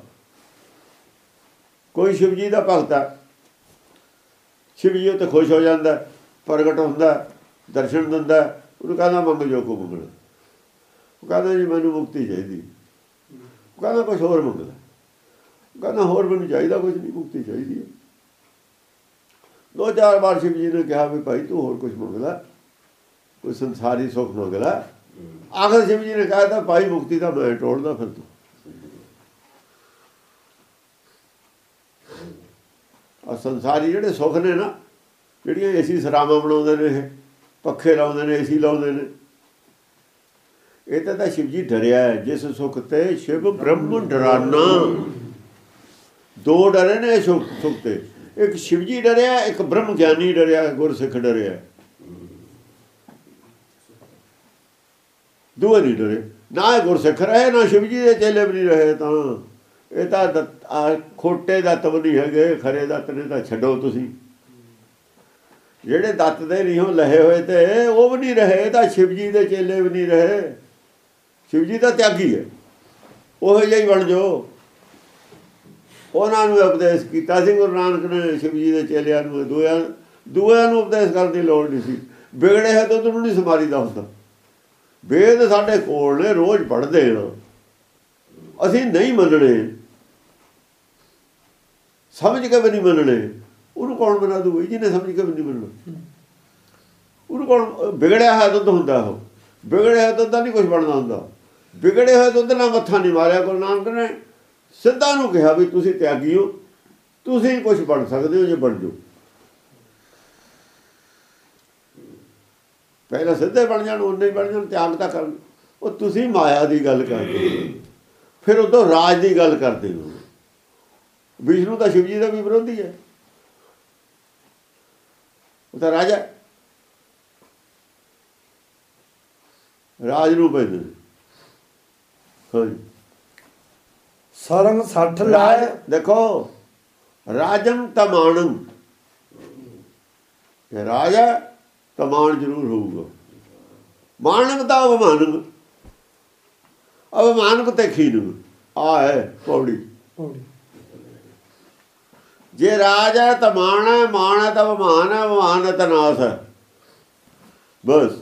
ਕੋਈ ਸ਼ਿਵ ਜੀ ਦਾ ਭਗਤ ਹੈ, ਸ਼ਿਵ ਜੀ ਉੱਤੇ ਖੁਸ਼ ਹੋ ਜਾਂਦਾ, ਪ੍ਰਗਟ ਹੁੰਦਾ, ਦਰਸ਼ਨ ਦਿੰਦਾ। ਉਹਨੂੰ ਕਹਿੰਦਾ ਮੰਗ ਜੋ ਕੋ ਮੰਗਣਾ। ਉਹ ਕਹਿੰਦਾ ਜੀ ਮੈਨੂੰ ਮੁਕਤੀ ਚਾਹੀਦੀ। ਉਹ ਕਹਿੰਦਾ ਕੁਛ ਹੋਰ ਮੰਗਦਾ। ਉਹ ਕਹਿੰਦਾ ਹੋਰ ਮੈਨੂੰ ਚਾਹੀਦਾ ਕੁਛ ਨਹੀਂ, ਮੁਕਤੀ ਚਾਹੀਦੀ ਹੈ। ਦੋ ਚਾਰ ਵਾਰ ਸ਼ਿਵ ਜੀ ਨੇ ਕਿਹਾ ਵੀ ਭਾਈ ਤੂੰ ਹੋਰ ਕੁਛ ਮੰਗ ਲੈ, ਕੋਈ ਸੰਸਾਰੀ ਸੁੱਖ ਮੰਗ ਲੈ। ਆਖਰ ਸ਼ਿਵ ਜੀ ਨੇ ਕਿਹਾ ਤਾਂ ਭਾਈ ਮੁਕਤੀ ਤਾਂ ਮੈਂ ਟੋੜਦਾ ਫਿਰ ਤੂੰ। ਆ ਸੰਸਾਰੀ ਜਿਹੜੇ ਸੁੱਖ ਨੇ ਨਾ, ਜਿਹੜੀਆਂ ਏਸੀ ਸਰਾਵਾਂ ਬਣਾਉਂਦੇ ਨੇ, ਇਹ ਪੱਖੇ ਲਾਉਂਦੇ ਨੇ, ਏਸੀ ਲਾਉਂਦੇ ਨੇ, ਇਹ ਤਾਂ ਤਾਂ ਸ਼ਿਵ ਜੀ ਡਰਿਆ ਹੈ। ਜਿਸ ਸੁੱਖ ਤੇ ਸ਼ਿਵ ਬ੍ਰਹਮ ਡਰਾਨਾ। ਦੋ ਡਰੇ ਨੇ ਸੁੱਖ ਸੁੱਖ ਤੇ, ਇੱਕ ਸ਼ਿਵ ਜੀ ਡਰਿਆ, ਇੱਕ ਬ੍ਰਹਮ ਗਿਆਨੀ ਡਰਿਆ, ਗੁਰਸਿੱਖ ਡਰਿਆ। ਦੂਏ ਨਹੀਂ ਡਰੇ। ਨਾ ਇਹ ਗੁਰਸਿੱਖ ਰਹੇ, ਨਾ ਸ਼ਿਵ ਜੀ ਦੇ ਚੇਲੇ ਵੀ ਨਹੀਂ ਰਹੇ। ਤਾਂ ਇਹ ਤਾਂ ਖੋਟੇ ਦੱਤ ਵੀ ਨਹੀਂ ਹੈਗੇ, ਖਰੇ ਦੱਤ ਨੇ ਤਾਂ ਛੱਡੋ ਤੁਸੀਂ। ਜਿਹੜੇ ਦੱਤ ਦੇ ਨਹੀਂ ਹੋ ਲਹੇ ਹੋਏ ਤੇ ਉਹ ਵੀ ਨਹੀਂ ਰਹੇ, ਤਾਂ ਸ਼ਿਵ ਜੀ ਦੇ ਚੇਲੇ ਵੀ ਨਹੀਂ ਰਹੇ। ਸ਼ਿਵ ਜੀ ਤਾਂ ਤਿਆਗੀ ਹੈ, ਉਹੋ ਜਿਹਾ ਹੀ ਬਣ ਜਾਓ। ਉਹਨਾਂ ਨੂੰ ਉਪਦੇਸ਼ ਕੀਤਾ ਸੀ ਗੁਰੂ ਨਾਨਕ ਨੇ ਸ਼ਿਵ ਜੀ ਦੇ ਚੇਲਿਆਂ ਨੂੰ। ਦੂਆਂ ਦੂਆਂ ਨੂੰ ਉਪਦੇਸ਼ ਕਰਨ ਦੀ ਲੋੜ ਨਹੀਂ ਸੀ। ਵਿਗੜੇ ਹੈ ਤਾਂ ਉਹਨੂੰ ਨਹੀਂ ਸਮਾਰੀ ਦਾ ਹੁੰਦਾ। ਵੇਦ ਸਾਡੇ ਕੋਲ ਨੇ, ਰੋਜ਼ ਪੜ੍ਹਦੇ ਹਾਂ, ਅਸੀਂ ਨਹੀਂ ਮੰਨਣੇ, ਸਮਝ ਕੇ ਵੀ ਨਹੀਂ ਮੰਨਣੇ। ਉਹਨੂੰ ਕੌਣ ਬਣਾ ਦੂਗਾ ਜਿਹਨੇ ਸਮਝ ਕੇ ਵੀ ਨਹੀਂ ਮੰਨਣਾ? ਉਹਨੂੰ ਕੌਣ? ਵਿਗੜਿਆ ਹੋਇਆ ਦੁੱਧ ਹੁੰਦਾ ਉਹ, ਵਿਗੜਿਆ ਹੋਇਆ ਦੁੱਧ ਦਾ ਨਹੀਂ ਕੁਛ ਬਣਦਾ ਹੁੰਦਾ। ਵਿਗੜੇ ਹੋਏ ਦੁੱਧ ਨਾਲ ਮੱਥਾ ਨਹੀਂ ਮਾਰਿਆ ਗੁਰੂ ਨਾਨਕ ਨੇ। ਸਿੱਧਾ ਨੂੰ ਕਿਹਾ ਵੀ ਤੁਸੀਂ ਤਿਆਗੀ ਹੋ, ਤੁਸੀਂ ਕੁਛ ਬਣ ਸਕਦੇ ਹੋ ਜੇ ਬਣ ਜਾਓ। ਪਹਿਲਾਂ ਸਿੱਧੇ ਬਣ ਜਾਣ, ਉਹਨੇ ਹੀ ਬਣ ਜਾਣ, ਤਿਆਗ ਤਾਂ ਕਰਨ। ਉਹ ਤੁਸੀਂ ਮਾਇਆ ਦੀ ਗੱਲ ਕਰਦੇ ਹੋ, ਫਿਰ ਉਦੋਂ ਰਾਜ ਦੀ ਗੱਲ ਕਰਦੇ ਹੋ। ਵਿਸ਼ਨੂੰ ਤਾਂ ਸ਼ਿਵ ਜੀ ਦਾ ਵੀ ਵਿਰੋਧੀ ਹੈ, ਉਹ ਤਾਂ ਰਾਜਾ, ਰਾਜ ਨੂੰ ਪੈਂਦੇ ਨੇ। ਹਾਂਜੀ,
ਸਰੰਗ ਸੱਠ ਲੈ।
ਦੇਖੋ ਰਾਜਮ ਤਮਾਣੰ, ਇਹ ਰਾਜਾ ਤਮਾਣ ਜ਼ਰੂਰ ਹੋਊਗਾ। ਮਾਣਕ ਤਾਂ ਅਵਮਾਨਕ, ਅਵਮਾਨਕ ਤੇ ਖੀਨ ਆ ਹੈ ਪੌੜੀ। ਜੇ ਰਾਜ ਹੈ ਤਾਂ ਮਾਣ ਹੈ, ਮਾਣ ਹੈ ਤਾਂ ਅਵਮਾਨ ਹੈ, ਅਵਮਾਨ ਹੈ ਤਾਂ ਨਾਸ ਹੈ। ਬਸ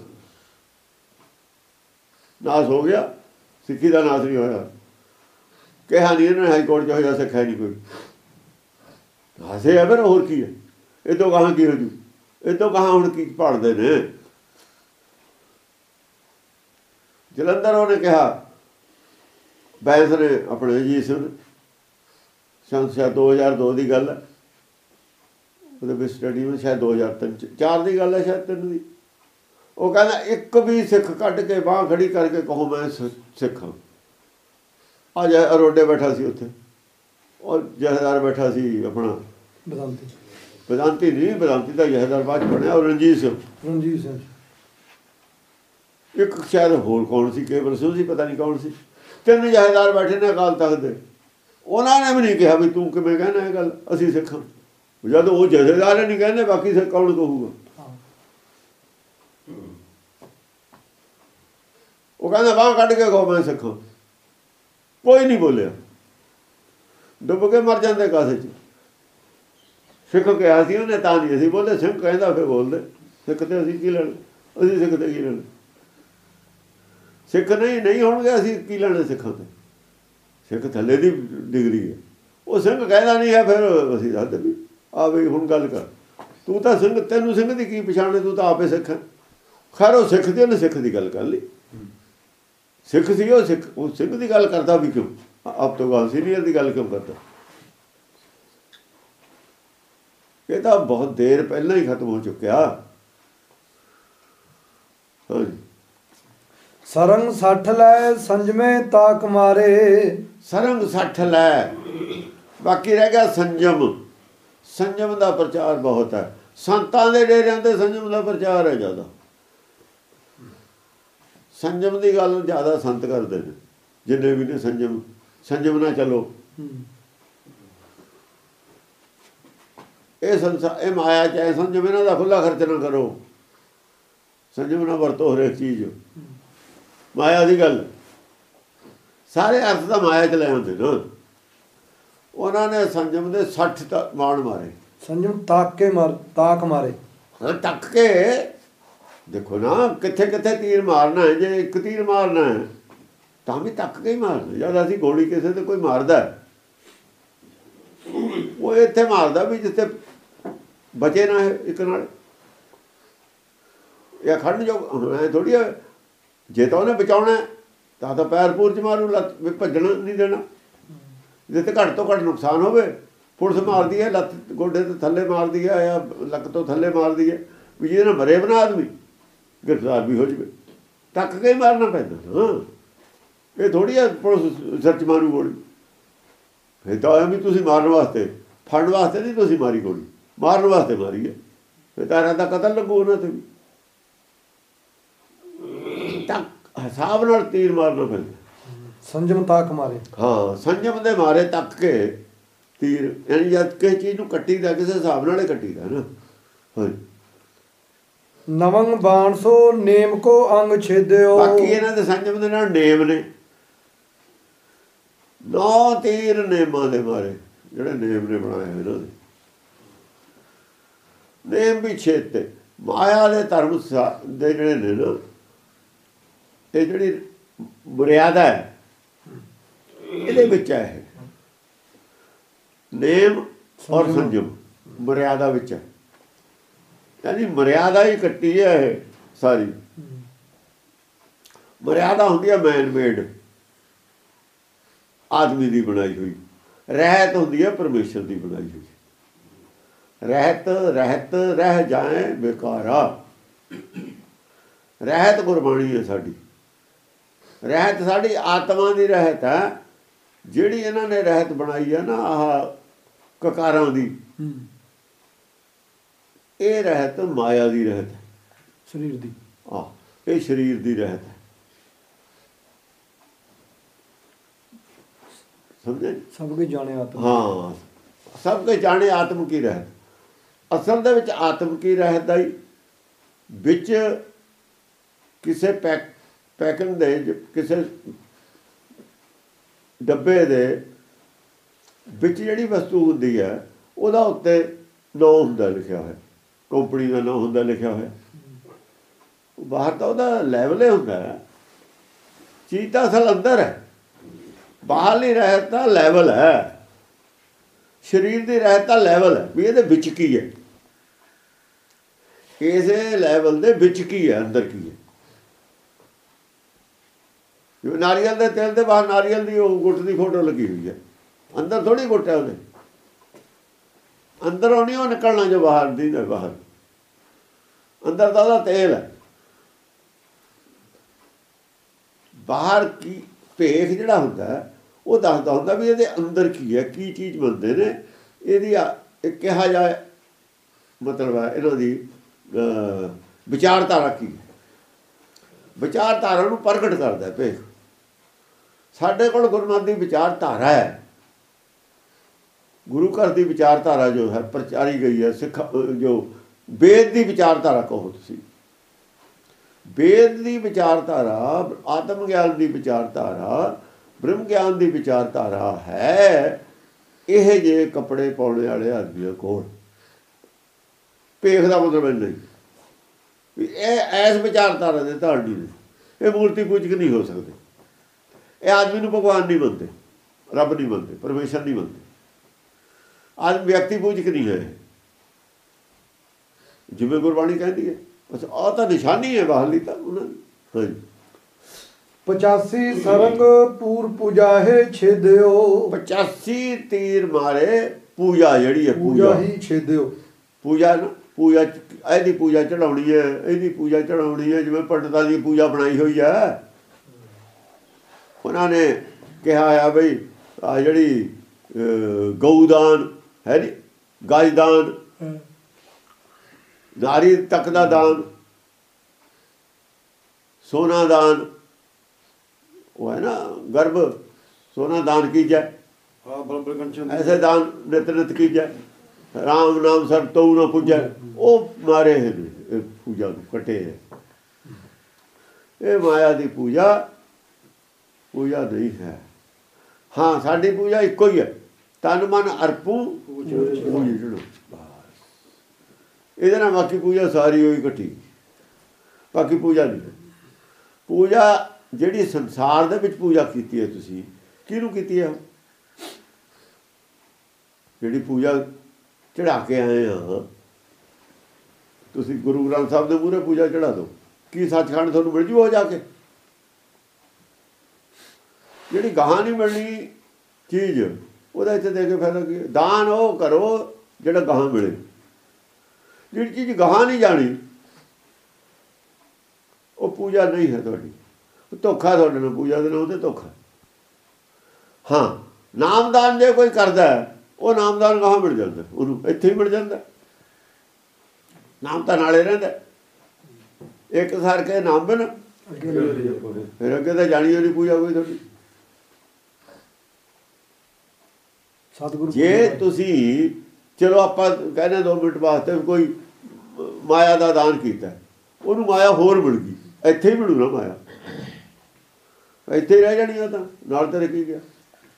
ਨਾਸ ਹੋ ਗਿਆ, ਸਿੱਖੀ ਦਾ ਨਾਸ ਨਹੀਂ ਹੋਇਆ। ਕਿਹਾ ਨਹੀਂ ਇਹਨਾਂ ਨੇ ਹਾਈ ਕੋਰਟ 'ਚ ਹੋਇਆ, ਸਿੱਖਿਆ ਨਹੀਂ ਕੋਈ। ਹਾਸੇ ਹੈ ਫਿਰ, ਹੋਰ ਕੀ ਹੈ? ਇਹ ਤੋਂ ਕਹਾਂ ਕੀ ਹੋ ਜੂ? ਇਹ ਤੋਂ ਕਹਾਂ ਹੁਣ ਕੀ ਪੜ੍ਹਦੇ ਨੇ? ਜਲੰਧਰ ਉਹਨੇ ਕਿਹਾ, ਬੈਂਸ ਨੇ ਆਪਣੇ ਜੀ ਸਿੰਘ ਸ਼ਾਇਦ ਦੋ ਹਜ਼ਾਰ ਦੋ ਦੀ ਗੱਲ ਹੈ, ਉਹਦੇ ਵਿੱਚ ਸਟੱਡੀ ਵਿੱਚ ਸ਼ਾਇਦ ਦੋ ਹਜ਼ਾਰ ਤਿੰਨ ਚਾਰ ਦੀ ਗੱਲ ਹੈ, ਸ਼ਾਇਦ ਤਿੰਨ ਦੀ। ਉਹ ਕਹਿੰਦਾ ਇੱਕ ਵੀ ਸਿੱਖ ਕੱਢ ਕੇ ਬਾਂਹ ਖੜੀ ਕਰਕੇ ਕਹੋ ਮੈਂ ਸਿੱਖ ਹਾਂ। ਅੱਜ ਅਰੋਡੇ ਬੈਠਾ ਸੀ ਉੱਥੇ, ਔਰ ਜਹੇਦਾਰ ਬੈਠਾ ਸੀ ਆਪਣਾ
ਬਦਾਂਤੀ,
ਬਦਾਂਤੀ ਨਹੀਂ, ਬਦਾਂਤੀ ਦਾ ਜਹੇਦਾਰ ਬਾਅਦ 'ਚ ਬਣਿਆ, ਔਰ ਰਣਜੀਤ ਸਿੰਘ
ਰਣਜੀਤ ਸਿੰਘ
ਇੱਕ ਸ਼ਾਇਦ ਹੋਰ ਕੌਣ ਸੀ, ਕੇਵਲ ਸਿੰਘ ਸੀ, ਪਤਾ ਨਹੀਂ ਕੌਣ ਸੀ। ਤਿੰਨ ਜਹੇਦਾਰ ਬੈਠੇ ਨੇ ਅਕਾਲ ਤਖਤ ਦੇ। ਉਹਨਾਂ ਨੇ ਵੀ ਨਹੀਂ ਕਿਹਾ ਵੀ ਤੂੰ ਕਿਵੇਂ ਕਹਿਣਾ ਇਹ ਗੱਲ, ਅਸੀਂ ਸਿੱਖਾਂ। ਜਦੋਂ ਉਹ ਜਥੇਦਾਰ ਨਹੀਂ ਕਹਿੰਦੇ, ਬਾਕੀ ਸਿੱਖ ਕੌਣ ਕਹੂਗਾ? ਉਹ ਕਹਿੰਦਾ ਬਾਂਹ ਕੱਢ ਕੇ ਕਹੋ ਮੈਂ ਸਿੱਖਾਂ। ਕੋਈ ਨਹੀਂ ਬੋਲਿਆ, ਡੁੱਬ ਕੇ ਮਰ ਜਾਂਦੇ ਕਾਸੇ 'ਚ। ਸਿੱਖ ਕਿਹਾ ਸੀ ਉਹਨੇ, ਤਾਂ ਨਹੀਂ ਅਸੀਂ ਬੋਲਦੇ। ਸਿੰਘ ਕਹਿੰਦਾ ਫਿਰ ਬੋਲਦੇ। ਸਿੱਖ ਤੇ ਅਸੀਂ ਕੀ ਲੈਣਾ? ਅਸੀਂ ਸਿੱਖ ਤੇ ਕੀ ਲੈਣਾ? ਸਿੱਖ ਨਹੀਂ ਨਹੀਂ ਹੋਣਗੇ, ਅਸੀਂ ਕੀ ਲੈਣਾ ਸਿੱਖਾਂ ਤੇ? ਸਿੱਖ ਥੱਲੇ ਦੀ ਡਿਗਰੀ ਹੈ। ਉਹ ਸਿੰਘ ਕਹਿੰਦਾ ਨਹੀਂ ਹੈ, ਫਿਰ ਅਸੀਂ ਦੱਸਦੇ ਵੀ ਆ ਬਈ ਹੁਣ ਗੱਲ ਕਰ, ਤੂੰ ਤਾਂ ਸਿੰਘ, ਤੈਨੂੰ ਸਿੰਘ ਦੀ ਕੀ ਪਛਾਣ? ਤੂੰ ਤਾਂ ਆਪੇ ਸਿੱਖ ਹੈ। ਖੈਰ ਉਹ ਸਿੱਖ ਦੀ, ਉਹਨੇ ਸਿੱਖ ਦੀ ਗੱਲ ਕਰ ਲਈ। ਸਿੱਖ ਸੀ ਉਹ, ਸਿੱਖ ਉਹ ਸਿੰਘ ਦੀ ਗੱਲ ਕਰਦਾ ਵੀ ਕਿਉਂ? ਆਪ ਤੋਂ ਗੱਲ ਸੀਨੀਅਰ ਦੀ ਗੱਲ ਕਿਉਂ ਕਰਦਾ? ਇਹ ਤਾਂ ਬਹੁਤ ਦੇਰ ਪਹਿਲਾਂ ਹੀ ਖਤਮ ਹੋ ਚੁੱਕਿਆ। ਹਾਂਜੀ,
ਸਰੰਗ ਸੱਠ ਲੈ ਸੰਜਮੇ ਤਾਕ ਮਾਰੇ।
ਸਰੰਗ ਸੱਠ ਲੈ, ਬਾਕੀ ਰਹਿ ਗਿਆ ਸੰਜਮ। ਸੰਜਮ ਦਾ ਪ੍ਰਚਾਰ ਬਹੁਤ ਹੈ। ਸੰਤਾਂ ਦੇ ਡੇਰਿਆਂ ਤੇ ਸੰਜਮ ਦਾ ਪ੍ਰਚਾਰ ਹੈ ਜ਼ਿਆਦਾ। ਸੰਜਮ ਦੀ ਗੱਲ ਜ਼ਿਆਦਾ ਸੰਤ ਕਰਦੇ ਨੇ, ਜਿੰਨੇ ਵੀ ਨੇ। ਸੰਜਮ ਸੰਜਮ ਨਾ ਚੱਲੋ, ਇਹ ਸੰਸਾਰ, ਇਹ ਮਾਇਆ ਚਾਹੇ ਸੰਜਮ, ਇਹਨਾਂ ਦਾ ਖੁੱਲ੍ਹਾ ਖਰਚ ਨਾ ਕਰੋ। ਸੰਜਮ ਨਾ ਵਰਤੋ ਹਰੇਕ ਚੀਜ਼। ਮਾਇਆ ਦੀ ਗੱਲ, ਸਾਰੇ ਅਰਥ ਦਾ ਮਾਇਆ 'ਚ ਲੈ ਆਉਂਦੇ ਨਾ। ਉਹਨਾਂ ਨੇ ਸੰਜਮ ਦੇ ਸੱਠ ਤਾਂ ਮਾਣ ਮਾਰੇ।
ਸੰਜਮ ਤਾਕ ਕੇ ਮਾਰ, ਤਾਕ ਮਾਰੇ।
ਹਾਂ, ਤੱਕ ਕੇ ਦੇਖੋ ਨਾ, ਕਿੱਥੇ ਕਿੱਥੇ ਤੀਰ ਮਾਰਨਾ ਹੈ। ਜੇ ਇੱਕ ਤੀਰ ਮਾਰਨਾ ਹੈ ਤਾਂ ਵੀ ਤੱਕ ਕੇ ਹੀ ਮਾਰਨਾ। ਜਦ ਅਸੀਂ ਗੋਲੀ ਕਿਸੇ ਤੇ ਕੋਈ ਮਾਰਦਾ, ਉਹ ਇੱਥੇ ਮਾਰਦਾ ਵੀ ਜਿੱਥੇ ਬਚੇ ਨਾ ਇੱਕ ਨਾਲ। ਇਹ ਖੜਨ ਜੋ ਐ ਥੋੜ੍ਹੀ ਹੈ। ਜੇ ਤਾਂ ਉਹਨੇ ਬਚਾਉਣਾ ਤਾਂ ਤਾਂ ਪੈਰ ਪੂਰ 'ਚ ਮਾਰੂ, ਲੱਤ ਵੀ ਭੱਜਣ ਨਹੀਂ ਦੇਣਾ। ਜਿੱਥੇ ਘੱਟ ਤੋਂ ਘੱਟ ਨੁਕਸਾਨ ਹੋਵੇ, ਪੁਲਿਸ ਮਾਰਦੀ ਹੈ, ਲੱਤ ਗੋਡੇ ਤੋਂ ਥੱਲੇ ਮਾਰਦੀ ਹੈ ਜਾਂ ਲੱਕ ਤੋਂ ਥੱਲੇ ਮਾਰਦੀ ਹੈ, ਵੀ ਜਿਹਦੇ ਨਾਲ ਮਰੇ ਬਣਾ ਆਦਮੀ, ਗ੍ਰਿਫਤਾਰ ਵੀ ਹੋ ਜਾਵੇ। ਤੱਕ ਕੇ ਮਾਰਨਾ ਪੈਂਦਾ। ਹਾਂ, ਇਹ ਥੋੜ੍ਹੀ ਆ ਪੁਲਿਸ ਸਰਚ ਮਾਰੂ ਗੋਲੀ। ਫਿਰ ਤਾਂ ਐਵੇਂ ਤੁਸੀਂ ਮਾਰਨ ਵਾਸਤੇ, ਫੜਨ ਵਾਸਤੇ ਨਹੀਂ ਤੁਸੀਂ ਮਾਰੀ ਗੋਲੀ, ਮਾਰਨ ਵਾਸਤੇ ਮਾਰੀ ਹੈ। ਫਿਰ ਤਾਰਾਂ ਦਾ ਕਤਲ ਲੱਗੂ ਉਹਨਾਂ 'ਤੇ ਵੀ। ਤੱਕ ਹਿਸਾਬ ਨਾਲ ਤੀਰ ਮਾਰਨਾ ਪੈਂਦਾ।
ਸੰਜਮ ਤਾਕ ਮਾਰੇ।
ਹਾਂ, ਸੰਜਮ ਦੇ ਮਾਰੇ ਤੱਕ ਕੇ ਤੀਰ, ਯਾਨੀ ਜਦ ਕਿਸੇ ਚੀਜ਼ ਨੂੰ ਕੱਟੀਦਾ ਕਿਸੇ ਹਿਸਾਬ ਨਾਲ ਹੀ ਕੱਟੀਦਾ ਨਾ। ਹਾਂਜੀ,
ਨਵੰਗ ਬਾਣਸੋ ਨੇਮ ਕੋ ਅੰਗ ਛੇਦਿਓ।
ਬਾਕੀ ਇਹਨਾਂ ਦੇ ਸੰਜਮ ਦੇ ਨਾਲ ਨੇਮ ਨੇ, ਨੌ ਤੀਰ ਨੇਮਾਂ ਦੇ ਮਾਰੇ, ਜਿਹੜੇ ਨੇਮ ਨੇ ਬਣਾਏ ਹੋਏ ਇਹਨਾਂ ਦੇ। ਨੇਮ ਵੀ ਛੇਤੇ ਮਾਇਆ ਦੇ ਧਰਮ ਦੇ ਜਿਹੜੇ ਨੇ ਨਾ, ਇਹ ਜਿਹੜੀ ਮਰਿਆਦਾ ਹੈ ਇਹਦੇ ਵਿੱਚ ਹੈ। ਨੇਮ ਔਰ ਸੰਜਮ ਮਰਿਆਦਾ ਵਿੱਚ ਹੈ, ਯਾਨੀ ਮਰਿਆਦਾ ਹੀ ਕੱਟੀ ਹੈ ਇਹ ਸਾਰੀ। ਮਰਿਆਦਾ ਹੁੰਦੀ ਹੈ ਮੈਨ ਮੇਡ, ਆਦਮੀ ਦੀ ਬਣਾਈ ਹੋਈ। ਰਹਿਤ ਹੁੰਦੀ ਹੈ ਪਰਮੇਸ਼ਰ ਦੀ ਬਣਾਈ ਹੋਈ। ਰਹਿਤ ਰਹਿਤ ਰਹਿ ਜਾਏ ਬੇਕਾਰਾ, ਰਹਿਤ ਗੁਰਬਾਣੀ ਹੈ ਸਾਡੀ। ਰਹਿਤ ਸਾਡੀ ਆਤਮਾ ਦੀ ਰਹਿਤ ਹੈ, ਜਿਹੜੀ ਇਹਨਾਂ ਨੇ ਰਹਿਤ ਬਣਾਈ ਹੈ ਨਾ ਆਹ ਕਕਾਰਾਂ ਦੀ, ਇਹ ਰਹਿਤ ਮਾਇਆ ਦੀ ਰਹਿਤ ਹੈ,
ਸਰੀਰ ਦੀ।
ਆਹ ਇਹ ਸਰੀਰ ਦੀ ਰਹਿਤ ਹੈ। ਸਮਝੇ?
ਸਭ ਕੁਝ ਜਾਣੇ ਆਤਮ।
ਹਾਂ, ਸਭ ਕੁਝ ਜਾਣੇ ਆਤਮ ਕੀ ਰਹਿਤ। ਅਸਲ ਦੇ ਵਿੱਚ ਆਤਮ ਕੀ ਰਹਿਤ ਦਾ ਹੀ ਵਿੱਚ ਕਿਸੇ ਪੈਕ ਪੈਕਿੰਗ ਦੇ ਕਿਸੇ ਡੱਬੇ ਦੇ ਵਿੱਚ ਜਿਹੜੀ ਵਸਤੂ ਹੁੰਦੀ ਹੈ ਉਹਦਾ ਉੱਤੇ ਨਾਂ ਹੁੰਦਾ ਲਿਖਿਆ ਹੋਇਆ, ਕੰਪਨੀ ਦਾ ਨਾਂ ਹੁੰਦਾ ਲਿਖਿਆ ਹੋਇਆ। ਬਾਹਰ ਤਾਂ ਉਹਦਾ ਲੈਵਲ ਹੀ ਹੁੰਦਾ ਹੈ, ਚੀਜ਼ ਤਾਂ ਅਸਲ ਅੰਦਰ ਹੈ। ਬਾਹਰਲੀ ਰਹਿਤ ਦਾ ਲੈਵਲ ਹੈ, ਸਰੀਰ ਦੀ ਰਹਿਤ ਦਾ ਲੈਵਲ ਹੈ ਵੀ ਇਹਦੇ ਵਿੱਚ ਕੀ ਹੈ, ਇਸੇ ਲੈਵਲ ਦੇ ਵਿੱਚ ਕੀ ਹੈ, ਅੰਦਰ ਕੀ ਹੈ। ਜਿਵੇਂ ਨਾਰੀਅਲ ਦੇ ਤੇਲ ਦੇ ਬਾਹਰ ਨਾਰੀਅਲ ਦੀ ਉਹ ਗੁੱਟ ਦੀ ਫੋਟੋ ਲੱਗੀ ਹੋਈ ਹੈ, ਅੰਦਰ ਥੋੜੀ ਗੁੱਟ ਹੈ ਉਹਦੇ, ਅੰਦਰੋਂ ਨਹੀਂ ਉਹ ਨਿਕਲਣਾ ਜੋ ਬਾਹਰ ਦੀ ਨਾ, ਬਾਹਰ ਅੰਦਰ ਤਾਂ ਉਹਦਾ ਤੇਲ ਹੈ। ਬਾਹਰ ਕੀ ਭੇਖ ਜਿਹੜਾ ਹੁੰਦਾ ਉਹ ਦੱਸਦਾ ਹੁੰਦਾ ਵੀ ਇਹਦੇ ਅੰਦਰ ਕੀ ਹੈ, ਕੀ ਚੀਜ਼ ਬਣਦੇ ਨੇ, ਇਹਦੀ ਇੱਕ ਕਿਹਾ ਜਾ ਮਤਲਬ ਹੈ ਇਹਨਾਂ ਦੀ ਵਿਚਾਰਧਾਰਾ ਕੀ ਹੈ। ਵਿਚਾਰਧਾਰਾ ਨੂੰ ਪ੍ਰਗਟ ਕਰਦਾ ਭੇਖ। ਸਾਡੇ ਕੋਲ ਗੁਰੂ ਨਾਨਕ ਦੀ ਵਿਚਾਰਧਾਰਾ ਹੈ, ਗੁਰੂ ਘਰ ਦੀ ਵਿਚਾਰਧਾਰਾ ਜੋ ਹੈ ਪ੍ਰਚਾਰੀ ਗਈ ਹੈ, ਸਿੱਖ ਜੋ ਵੇਦ ਦੀ ਵਿਚਾਰਧਾਰਾ ਕਹੋ ਤੁਸੀਂ, ਵੇਦ ਦੀ ਵਿਚਾਰਧਾਰਾ, ਆਤਮ ਗਿਆਨ ਦੀ ਵਿਚਾਰਧਾਰਾ, ਬ੍ਰਹਮ ਗਿਆਨ ਦੀ ਵਿਚਾਰਧਾਰਾ ਹੈ। ਇਹ ਜੇ ਕੱਪੜੇ ਪਾਉਣੇ ਵਾਲੇ ਆਦਮੀਆਂ ਕੋਲ ਭੇਖ ਦਾ ਮਤਲਬ ਨਹੀਂ ਵੀ ਇਹ ਐਸ ਵਿਚਾਰਧਾਰਾ ਦੇ ਧਾਰਨੀ ਨੇ, ਇਹ ਮੂਰਤੀ ਪੂਜਕ ਨਹੀਂ ਹੋ ਸਕਦੇ, ਇਹ ਆਦਮੀ ਨੂੰ ਭਗਵਾਨ ਨਹੀਂ ਮੰਨਦੇ, ਰੱਬ ਨਹੀਂ ਮੰਨਦੇ, ਪਰਮੇਸ਼ਰ ਨਹੀਂ ਮੰਨਦੇ, ਆਦਮੀ ਵਿਅਕਤੀ ਪੂਜਕ ਨਹੀਂ ਹੈ। ਜਿਵੇਂ ਗੁਰਬਾਣੀ ਕਹਿੰਦੀ ਹੈ, ਬਸ ਆਹ ਤਾਂ ਨਿਸ਼ਾਨੀ ਹੈ ਬਾਹਰਲੀ ਤਾਂ ਉਹਨਾਂ ਦੀ। ਹਾਂਜੀ,
ਪਚਾਸੀ ਸਰੰਗ ਪੂਰ ਪੂਜਾਹੇ ਛੇਦਿਓ।
ਪਚਾਸੀ ਤੀਰ ਮਾਰੇ ਪੂਜਾ ਜਿਹੜੀ ਹੈ,
ਪੂਜਾ ਹੀ ਛੇਦਿਓ।
ਪੂਜਾ ਨਾ, ਪੂਜਾ ਇਹਦੀ ਪੂਜਾ ਚੜਾਉਣੀ ਹੈ, ਇਹਦੀ ਪੂਜਾ ਚੜਾਉਣੀ ਹੈ। ਜਿਵੇਂ ਪੰਡਤਾਂ ਦੀ ਪੂਜਾ ਬਣਾਈ ਹੋਈ ਹੈ, ਉਹਨਾਂ ਨੇ ਕਿਹਾ ਆ ਬਈ ਆ ਜਿਹੜੀ ਗਊਦਾਨ ਹੈ ਨੀ, ਗਾਜਦਾਨ, ਨਾਰੀ ਤੱਕ ਦਾ ਦਾਨ, ਸੋਨਾ ਦਾਨ, वो है ना गर्भ सोना दान कीजिए, ऐसे दान नित नित कीजिए, राम नाम सर तो न पूजे। वो मारे है पूजा कटे है, ये माया की पूजा पूजा नहीं है। हाँ, साड़ी पूजा इको ही है, तन मन अर्पू पूजो, ये ना बाकी पूजा सारी हुई कट्ठी, बाकी पूजा नहीं। पूजा ਜਿਹੜੀ ਸੰਸਾਰ ਦੇ ਵਿੱਚ ਪੂਜਾ ਕੀਤੀ ਹੈ, ਤੁਸੀਂ ਕਿਹਨੂੰ ਕੀਤੀ ਹੈ? ਜਿਹੜੀ ਪੂਜਾ ਚੜਾ ਕੇ ਆਏ ਹਾਂ ਤੁਸੀਂ, ਗੁਰੂ ਗ੍ਰੰਥ ਸਾਹਿਬ ਦੇ ਮੂਹਰੇ ਪੂਜਾ ਚੜਾ ਦਿਓ, ਕੀ ਸੱਚਖੰਡ ਤੁਹਾਨੂੰ ਮਿਲ ਜੂ ਹੋ ਜਾ ਕੇ? ਜਿਹੜੀ ਗਾਹਾਂ ਨਹੀਂ ਮਿਲਣੀ ਚੀਜ਼, ਉਹਦਾ ਇੱਥੇ ਦੇ ਕੇ ਫਾਇਦਾ ਕੀ? ਦਾਨ ਉਹ ਕਰੋ ਜਿਹੜਾ ਗਾਹਾਂ ਮਿਲੇ। ਜਿਹੜੀ ਚੀਜ਼ ਗਾਹਾਂ ਨਹੀਂ ਜਾਣੀ ਉਹ ਪੂਜਾ ਨਹੀਂ ਹੈ ਤੁਹਾਡੀ, ਧੋਖਾ ਤੁਹਾਡੇ ਨਾਲ, ਪੂਜਾ ਦੇ ਨਾਮ ਤੇ ਧੋਖਾ। ਹਾਂ, ਨਾਮਦਾਨ ਜੇ ਕੋਈ ਕਰਦਾ ਉਹ ਨਾਮਦਾਨ ਗਾਹਾਂ ਮਿਲ ਜਾਂਦਾ, ਉਹਨੂੰ ਇੱਥੇ ਹੀ ਮਿਲ ਜਾਂਦਾ, ਨਾਮ ਤਾਂ ਨਾਲੇ ਰਹਿੰਦਾ। ਇੱਕ ਸਰ ਕੇ ਨਾਮ ਬਿਨ ਫਿਰ ਅੱਗੇ ਤਾਂ ਜਾਣੀ ਹੋਣੀ ਪੂਜਾ ਕੋਈ ਤੁਹਾਡੀ।
ਸਤਿਗੁਰੂ
ਜੇ ਤੁਸੀਂ ਚਲੋ ਆਪਾਂ ਕਹਿੰਦੇ ਦੋ ਮਿੰਟ ਵਾਸਤੇ ਕੋਈ ਮਾਇਆ ਦਾ ਦਾਨ ਕੀਤਾ, ਉਹਨੂੰ ਮਾਇਆ ਹੋਰ ਮਿਲ ਗਈ, ਇੱਥੇ ਹੀ ਮਿਲੂ ਨਾ ਮਾਇਆ, ਇੱਥੇ ਹੀ ਰਹਿ ਜਾਣੀ ਉਹ ਤਾਂ ਨਾਲ ਤੇਰੇ ਕੀ ਗਿਆ।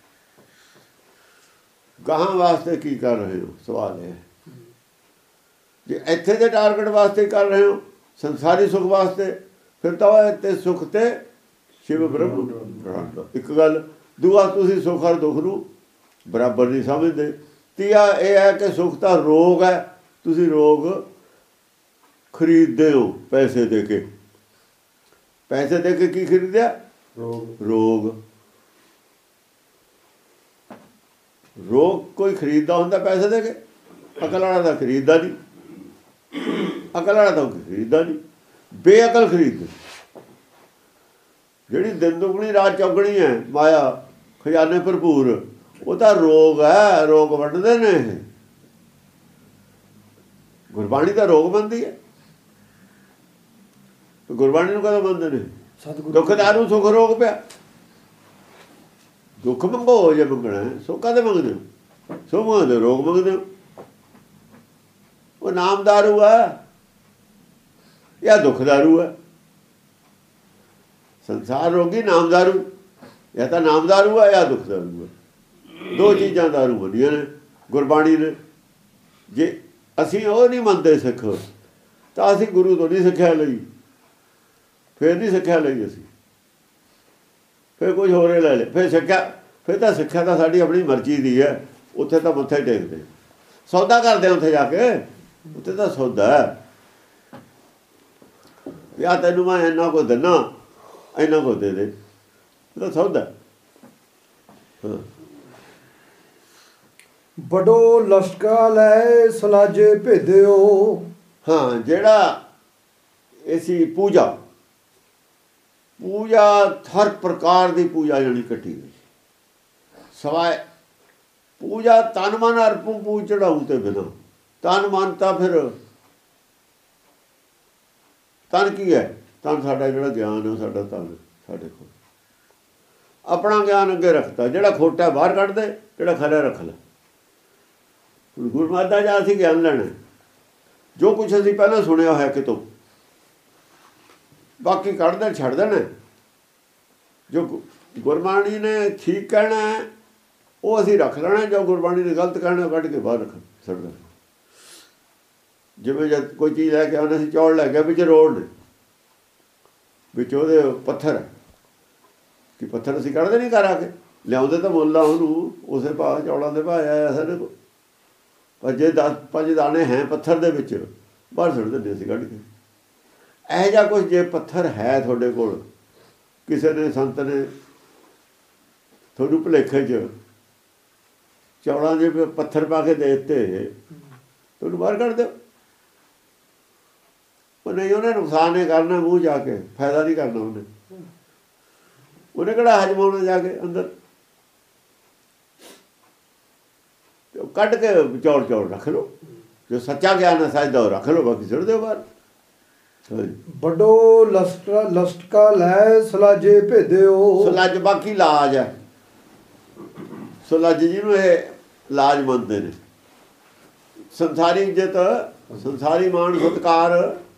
ਗਾਹਾਂ ਵਾਸਤੇ ਕੀ ਕਰ ਰਹੇ ਹੋ, ਸਵਾਲ ਇਹ। ਜੇ ਇੱਥੇ ਦੇ ਟਾਰਗੇਟ ਵਾਸਤੇ ਕਰ ਰਹੇ ਹੋ, ਸੰਸਾਰੀ ਸੁੱਖ ਵਾਸਤੇ, ਫਿਰ ਤਾਂ ਤੇ ਸੁੱਖ ਤੇ ਸ਼ਿਵ ਬ੍ਰਹਮ ਇੱਕ ਗੱਲ। ਦੂਆ ਤੁਸੀਂ ਸੁੱਖ ਔਰ ਦੁੱਖ ਨੂੰ ਬਰਾਬਰ ਨਹੀਂ ਸਮਝਦੇ। ਤੀਆ ਇਹ ਹੈ ਕਿ ਸੁੱਖ ਤਾਂ ਰੋਗ ਹੈ, ਤੁਸੀਂ ਰੋਗ ਖਰੀਦਦੇ ਹੋ ਪੈਸੇ ਦੇ ਕੇ। ਪੈਸੇ ਦੇ ਕੇ ਕੀ ਖਰੀਦਿਆ? ਰੋਗ। ਰੋਗ ਰੋਗ ਕੋਈ ਖਰੀਦਦਾ ਹੁੰਦਾ ਪੈਸੇ ਦੇ ਕੇ? ਅਕਲ ਵਾਲਾ ਤਾਂ ਖਰੀਦਦਾ ਨਹੀਂ, ਅਕਲ ਵਾਲਾ ਤਾਂ ਖਰੀਦਦਾ ਨਹੀਂ, ਬੇਅਕਲ ਖਰੀਦਦੇ। ਜਿਹੜੀ ਦਿਨ ਦੁਗਣੀ ਰਾਤ ਚੌਗਣੀ ਹੈ ਮਾਇਆ, ਖਜ਼ਾਨੇ ਭਰਪੂਰ, ਉਹ ਤਾਂ ਰੋਗ ਹੈ, ਰੋਗ ਵੰਡਦੇ ਨੇ ਇਹ। ਗੁਰਬਾਣੀ ਤਾਂ ਰੋਗ ਬੰਦੀ ਹੈ, ਗੁਰਬਾਣੀ ਨੂੰ ਕਦੋਂ ਬੰਦੇ ਨੇ? ਦੁੱਖਦਾਰੂ ਸੁੱਖ ਰੋਗ ਪਿਆ। ਦੁੱਖ ਮੰਗੋ ਜੇ ਮੰਗਣਾ, ਸੁੱਖ ਕਾਹਦੇ ਮੰਗਦੇ ਹੋ? ਸੁੱਖ ਮੰਗਦੇ ਰੋਗ ਮੰਗਦੇ ਹੋ। ਉਹ ਨਾਮ ਦਾਰੂ ਹੈ ਜਾਂ ਦੁੱਖ ਦਾਰੂ ਹੈ? ਸੰਸਾਰ ਰੋਗੀ ਨਾਮ ਦਾਰੂ, ਜਾਂ ਤਾਂ ਨਾਮ ਦਾਰੂ ਹੈ ਜਾਂ ਦੁੱਖ ਦਾਰੂ ਹੈ। ਦੋ ਚੀਜ਼ਾਂ ਦਾਰੂ ਬਣੀਆਂ ਨੇ ਗੁਰਬਾਣੀ ਨੇ। ਜੇ ਅਸੀਂ ਉਹ ਨਹੀਂ ਮੰਨਦੇ ਸਿੱਖ, ਤਾਂ ਅਸੀਂ ਗੁਰੂ ਤੋਂ ਨਹੀਂ ਸਿੱਖਿਆ ਲਈ, ਫਿਰ ਨਹੀਂ ਸਿੱਖਿਆ ਲਈ ਅਸੀਂ, ਫਿਰ ਕੁਝ ਹੋਰ ਲੈ ਲੈ, ਫਿਰ ਸਿੱਖਿਆ। ਫਿਰ ਤਾਂ ਸਿੱਖਿਆ ਤਾਂ ਸਾਡੀ ਆਪਣੀ ਮਰਜ਼ੀ ਦੀ ਹੈ। ਉੱਥੇ ਤਾਂ ਮੱਥੇ ਟੇਕਦੇ, ਸੌਦਾ ਕਰਦੇ ਉੱਥੇ ਜਾ ਕੇ, ਉੱਥੇ ਤਾਂ ਸੌਦਾ ਹੈ। ਜਾਂ ਤੈਨੂੰ ਮੈਂ ਇੰਨਾ ਕੁ ਦਿੰਦਾ, ਇੰਨਾ ਕੁ ਦੇ ਦੇ, ਤਾਂ ਸੌਦਾ। ਹਾਂ,
ਬੜੋ ਲਸ਼ਕਾ ਲੈ ਸਲਾਜੇ ਭੇਦਿਓ।
ਹਾਂ, ਜਿਹੜਾ ਐਸੀ ਪੂਜਾ, ਪੂਜਾ ਹਰ ਪ੍ਰਕਾਰ ਦੀ ਪੂਜਾ ਜਿਹੜੀ ਕੱਟੀ ਗਈ, ਸਵਾਏ ਪੂਜਾ ਤਨ ਮਨ ਅਰਪੂ ਪੂਜ ਚੜਾਉ ਤੇ ਬਿਨਾਂ। ਤਨ ਮਨ ਤਾਂ ਫਿਰ ਤਨ ਕੀ ਹੈ? ਤਨ ਸਾਡਾ ਜਿਹੜਾ ਗਿਆਨ ਹੈ, ਸਾਡਾ ਤਨ ਸਾਡੇ ਕੋਲ ਆਪਣਾ ਗਿਆਨ ਅੱਗੇ ਰੱਖਤਾ। ਜਿਹੜਾ ਖੋਟਾ ਬਾਹਰ ਕੱਢ ਦੇ, ਜਿਹੜਾ ਖਰਾ ਰੱਖ ਲੈ। ਹੁਣ ਗੁਰਮਤਿ ਦਾ ਅਸੀਂ ਗਿਆਨ ਲੈਣਾ, ਜੋ ਕੁਛ ਅਸੀਂ ਪਹਿਲਾਂ ਸੁਣਿਆ ਹੋਇਆ ਕਿਤੋਂ, ਬਾਕੀ ਕੱਢ ਦੇ, ਛੱਡ ਦੇਣਾ। ਜੋ ਗੁਰਬਾਣੀ ਨੇ ਠੀਕ ਕਹਿਣਾ ਉਹ ਅਸੀਂ ਰੱਖ ਲੈਣਾ, ਜੋ ਗੁਰਬਾਣੀ ਨੇ ਗਲਤ ਕਹਿਣਾ ਕੱਢ ਕੇ ਬਾਹਰ ਰੱਖ ਛੱਡ ਦੇਣਾ। ਜਿਵੇਂ ਜਦ ਕੋਈ ਚੀਜ਼ ਲੈ ਕੇ ਆਉਂਦੇ, ਅਸੀਂ ਚੌਲ ਲੈ ਕੇ, ਵਿੱਚ ਰੋੜ ਨੇ, ਵਿੱਚ ਉਹਦੇ ਪੱਥਰ ਹੈ ਕਿ ਪੱਥਰ ਅਸੀਂ ਕੱਢਦੇ ਨਹੀਂ ਘਰ ਆ ਕੇ, ਲਿਆਉਂਦੇ ਤਾਂ ਮੁੱਲ ਆ ਉਹਨੂੰ, ਉਸੇ ਭਾਅ ਚੌਲਾਂ ਦੇ ਭਾਅ ਆਇਆ ਸਾਡੇ ਕੋਲ। ਪਰ ਜੇ ਦਸ ਪੰਜ ਦਾਣੇ ਹੈ ਪੱਥਰ ਦੇ ਵਿੱਚ, ਬਾਹਰ ਸੁੱਟ ਦਿੰਦੇ ਅਸੀਂ ਕੱਢ ਕੇ। ਇਹੋ ਜਿਹਾ ਕੁਛ ਜੇ ਪੱਥਰ ਹੈ ਤੁਹਾਡੇ ਕੋਲ, ਕਿਸੇ ਨੇ ਸੰਤ ਨੇ ਤੁਹਾਨੂੰ ਭੁਲੇਖੇ 'ਚ ਚੌਲਾਂ ਦੇ ਪੱਥਰ ਪਾ ਕੇ ਦੇ ਦਿੱਤੇ, ਤੁਹਾਨੂੰ ਬਾਹਰ ਕੱਢ ਦਿਓ। ਉਹ ਨਹੀਂ, ਉਹਨੇ ਨੁਕਸਾਨ ਨਹੀਂ ਕਰਨਾ, ਮੂੰਹ ਜਾ ਕੇ ਫਾਇਦਾ ਨਹੀਂ ਕਰਨਾ ਉਹਨੇ। ਉਹਨੇ ਕਿਹੜਾ ਹਜਮਾਉਣਾ ਜਾ ਕੇ ਅੰਦਰ? ਕੱਢ ਕੇ ਚੌੜ ਚੌੜ ਰੱਖ ਲਓ, ਜੋ ਸੱਚਾ ਗਿਆਨ ਹੈ ਸੱਚ ਦਾ ਰੱਖ ਲਓ, ਬਾਕੀ ਸੁੱਟ ਦਿਓ ਬਾਹਰ।
ਵੱਡੋ ਲਸਟਾ ਲਸਟਕਾ ਲੈ ਸਲਾਜੇ ਭੇਦਿਓ।
ਸਲੱਜ ਬਾਕੀ ਲਾਜ ਹੈ। ਸਲੱਜ ਜਿਹਨੂੰ ਇਹ ਲਾਜ ਮੰਨਦੇ ਨੇ, ਸੰਸਾਰੀ ਇੱਜ਼ਤ, ਸੰਸਾਰੀ ਮਾਣ ਸਤਿਕਾਰ,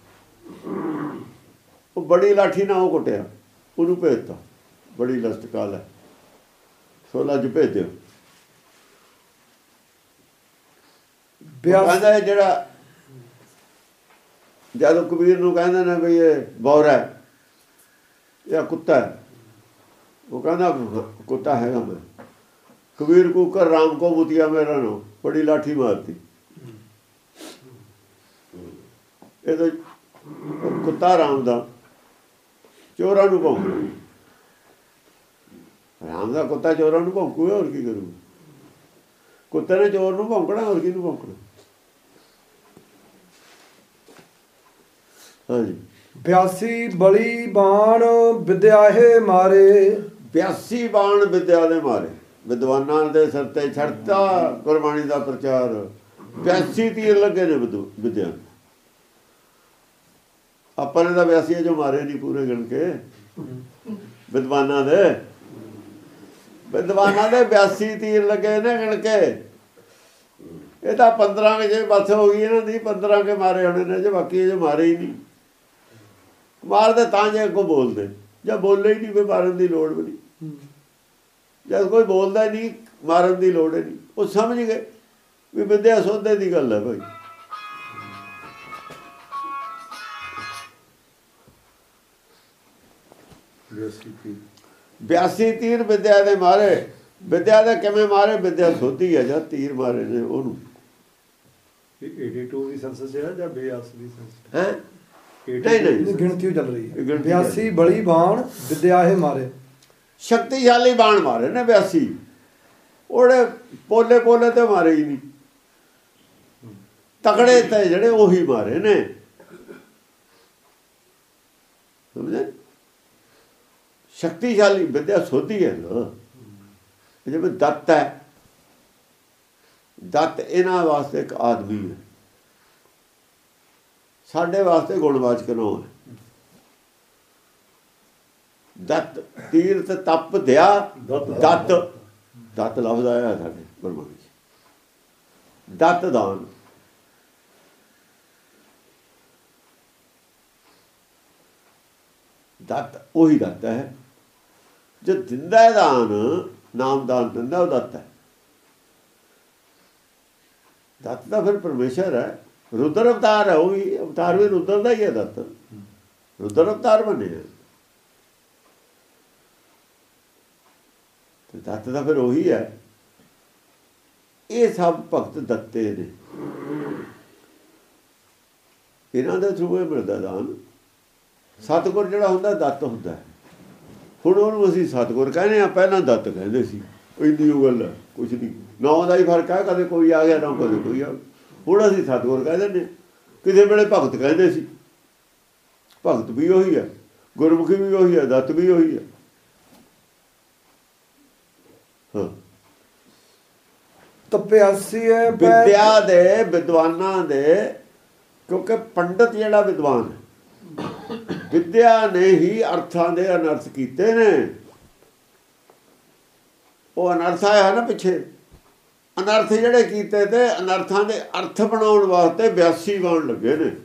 ਉਹ ਬੜੀ ਲਾਠੀ ਨਾਲ ਉਹ ਕੁੱਟਿਆ, ਉਹਨੂੰ ਭੇਜਤਾ। ਬੜੀ ਲਸਟਕਾ ਲੈ ਸਲੱਜ ਭੇਜਿਓ। ਕਹਿੰਦਾ ਜਿਹੜਾ ਜਦੋਂ ਕਬੀਰ ਨੂੰ ਕਹਿੰਦੇ ਨੇ ਵੀ ਇਹ ਬੌਰਾ ਹੈ ਜਾਂ ਕੁੱਤਾ ਹੈ, ਉਹ ਕਹਿੰਦਾ ਕੁੱਤਾ ਹੈਗਾ ਮੈਂ। ਕਬੀਰ ਕੂਕਰ ਰਾਮ ਕੋ ਮੁਤੀਆ ਮੇਰਾ ਨੂੰ, ਬੜੀ ਲਾਠੀ ਮਾਰਤੀ। ਇਹ ਤਾਂ ਕੁੱਤਾ ਰਾਮ ਦਾ, ਚੋਰਾਂ ਨੂੰ ਭੌਂਕੂ। ਰਾਮ ਦਾ ਕੁੱਤਾ ਚੋਰਾਂ ਨੂੰ ਭੌਂਕੂਗਾ, ਹੋਰ ਕੀ ਕਰੂਗਾ? ਕੁੱਤੇ ਨੇ ਚੋਰ ਨੂੰ ਭੌਂਕਣਾ, ਹੋਰ ਕਿਹਨੂੰ ਭੌਂਕਣਾ? ਹਾਂਜੀ,
ਬਿਆਸੀ ਬਲੀ ਬਾਣ ਵਿਦਿਆਹੇ ਮਾਰੇ।
ਬਿਆਸੀ ਬਾਣ ਵਿਦਿਆ ਦੇ ਮਾਰੇ, ਵਿਦਵਾਨਾਂ ਦੇ ਸਿਰ ਤੇ ਛੱਡਤਾ ਗੁਰਬਾਣੀ ਦਾ ਪ੍ਰਚਾਰ। ਬਿਆਸੀ ਤੀਰ ਲੱਗੇ ਨੇ ਵਿਦਿਆ। ਆਪਾਂ ਨੇ ਤਾਂ ਬਿਆਸੀ ਜੋ ਮਾਰੇ ਨਹੀਂ ਪੂਰੇ ਗਿਣ ਕੇ ਵਿਦਵਾਨਾਂ ਦੇ ਵਿਦਵਾਨਾਂ ਦੇ ਬਿਆਸੀ ਤੀਰ ਲੱਗੇ ਨੇ ਗਿਣ ਕੇ। ਇਹ ਤਾਂ ਪੰਦਰਾਂ ਕੇ ਜੇ ਬਸ ਹੋ ਗਈ ਇਹਨਾਂ ਦੀ, ਪੰਦਰਾਂ ਕੇ ਮਾਰੇ ਹੋਣੇ ਨੇ ਜੇ, ਬਾਕੀ ਜੇ ਮਾਰੇ ਹੀ ਨਹੀਂ। ਮਾਰਦੇ ਤਾਂ ਜੇ ਅੱਗੋਂ ਬੋਲਦੇ, ਜਾਂ ਬੋਲੇ ਹੀ ਨਹੀਂ ਕੋਈ ਮਾਰਨ ਦੀ ਲੋੜ ਵੀ ਨਹੀਂ। ਜਦ ਕੋਈ ਬੋਲਦਾ ਨਹੀਂ ਮਾਰਨ ਦੀ ਲੋੜ ਹੀ ਨਹੀਂ। ਉਹ ਸਮਝ ਗਏ ਵੀ ਵਿਦਿਆ ਸੋਧੇ ਦੀ ਗੱਲ ਹੈ ਭਾਈ। ਬਿਆਸੀ ਤੀਰ ਵਿਦਿਆ ਦੇ ਮਾਰੇ। ਵਿਦਿਆ ਦੇ ਕਿਵੇਂ ਮਾਰੇ? ਵਿਦਿਆ ਸੋਧੀ ਹੈ ਜਾਂ ਤੀਰ ਮਾਰੇ ਨੇ ਉਹਨੂੰ।
ਬयासी ਦੀ ਸੈਂਸਸ ਹੈ ਜਾਂ ਬਿਆਸੀ ਦੀ ਸੈਂਸਸ
ਹੈ?
ਨਹੀਂ ਨਹੀਂ, ਗਿਣਤੀ ਚੱਲ ਰਹੀ ਹੈ। ਬਿਆਸੀ ਬੜੀ ਬਾਣ ਵਿਦਿਆ ਇਹ ਮਾਰੇ,
ਸ਼ਕਤੀਸ਼ਾਲੀ ਬਾਣ ਮਾਰੇ ਨੇ ਬਿਆਸੀ। ਉਹਦੇ ਪੋਲੇ ਪੋਲੇ ਤੇ ਮਾਰੇ ਹੀ ਨਹੀਂ, ਤਕੜੇ ਤੇ ਜਿਹੜੇ ਉਹੀ ਮਾਰੇ ਨੇ। ਸਮਝੇ? ਸ਼ਕਤੀਸ਼ਾਲੀ ਵਿਦਿਆ ਸੋਧੀ ਹੈ ਨਾ। ਜਿਵੇਂ ਦੱਤ ਹੈ, ਦੱਤ ਇਹਨਾਂ ਵਾਸਤੇ ਇੱਕ ਆਦਮੀ ਹੈ, ਸਾਡੇ ਵਾਸਤੇ ਗੁਣਵਾਚਕ ਨਾਮ ਹੈ। ਦੱਤ ਤੀਰਥ ਤਪ ਦਿਆ ਦੱਤ, ਦੱਤ ਲਫ਼ਜ਼ ਆਇਆ ਸਾਡੇ ਗੁਰਬਾਣੀ ਚ। ਦੱਤ ਦਾਨ, ਦੱਤ ਉਹੀ ਦੱਤ ਹੈ ਜੋ ਦਿੰਦਾ ਹੈ ਦਾਨ। ਨਾਮਦਾਨ ਦਿੰਦਾ ਉਹ ਦੱਤ ਹੈ। ਦੱਤ ਤਾਂ ਫਿਰ ਪਰਮੇਸ਼ਰ ਹੈ, ਰੁਦਰ ਅਵਤਾਰ ਹੈ। ਉਹ ਵੀ ਅਵਤਾਰ ਵੀ ਰੁਦਰ ਦਾ ਹੀ ਹੈ। ਦੱਤ ਰੁਦਰ ਅਵਤਾਰ ਬਣਿਆ ਤੇ ਦੱਤ ਤਾਂ ਫਿਰ ਉਹੀ ਹੈ। ਇਹ ਸਭ ਭਗਤ ਦੱਤੇ ਨੇ, ਇਹਨਾਂ ਦੇ ਥਰੂ ਇਹ ਮਿਲਦਾ ਦਾਨ। ਸਤਿਗੁਰ ਜਿਹੜਾ ਹੁੰਦਾ ਦੱਤ ਹੁੰਦਾ ਹੈ। ਹੁਣ ਉਹਨੂੰ ਅਸੀਂ ਸਤਿਗੁਰ ਕਹਿੰਦੇ ਹਾਂ, ਪਹਿਲਾਂ ਦੱਤ ਕਹਿੰਦੇ ਸੀ। ਇੰਨੀ ਉਹ ਗੱਲ ਹੈ, ਕੁਛ ਨਹੀਂ, ਨਾਂ ਦਾ ਹੀ ਫਰਕ ਹੈ। ਕਦੇ ਕੋਈ ਆ ਗਿਆ, ਨਾ ਕਦੇ ਕੋਈ ਆ। ਹੁਣ ਅਸੀਂ ਸਤਿਗੁਰ ਕਹਿ ਦਿੰਦੇ। ਕਿਸੇ ਵੇਲੇ ਭਗਤ ਕਹਿੰਦੇ ਸੀ। ਭਗਤ ਵੀ ਉਹੀ ਹੈ, ਗੁਰਮੁਖੀ ਵੀ ਉਹੀ ਹੈ, ਦੱਤ ਵੀ ਉਹੀ ਹੈ। ਹਾਂ,
ਤਾਂ ਬਿਆਸੀ ਹੈ
ਵਿਦਿਆ ਦੇ, ਵਿਦਵਾਨਾਂ ਦੇ। ਕਿਉਂਕਿ ਪੰਡਤ ਜਿਹੜਾ ਵਿਦਵਾਨ ਹੈ, ਵਿਦਿਆ ਨੇ ਹੀ ਅਰਥਾਂ ਦੇ ਅਨਰਥ ਕੀਤੇ ਨੇ। ਉਹ ਅਨਰਥ ਆਇਆ ਨਾ ਪਿੱਛੇ। ਅਨਰਥ ਜਿਹੜੇ ਕੀਤੇ ਤੇ ਅਨਰਥਾਂ ਦੇ ਅਰਥ ਬਣਾਉਣ ਵਾਸਤੇ ਬਿਆਸੀ ਬਾਣ ਲੱਗੇ ਨੇ,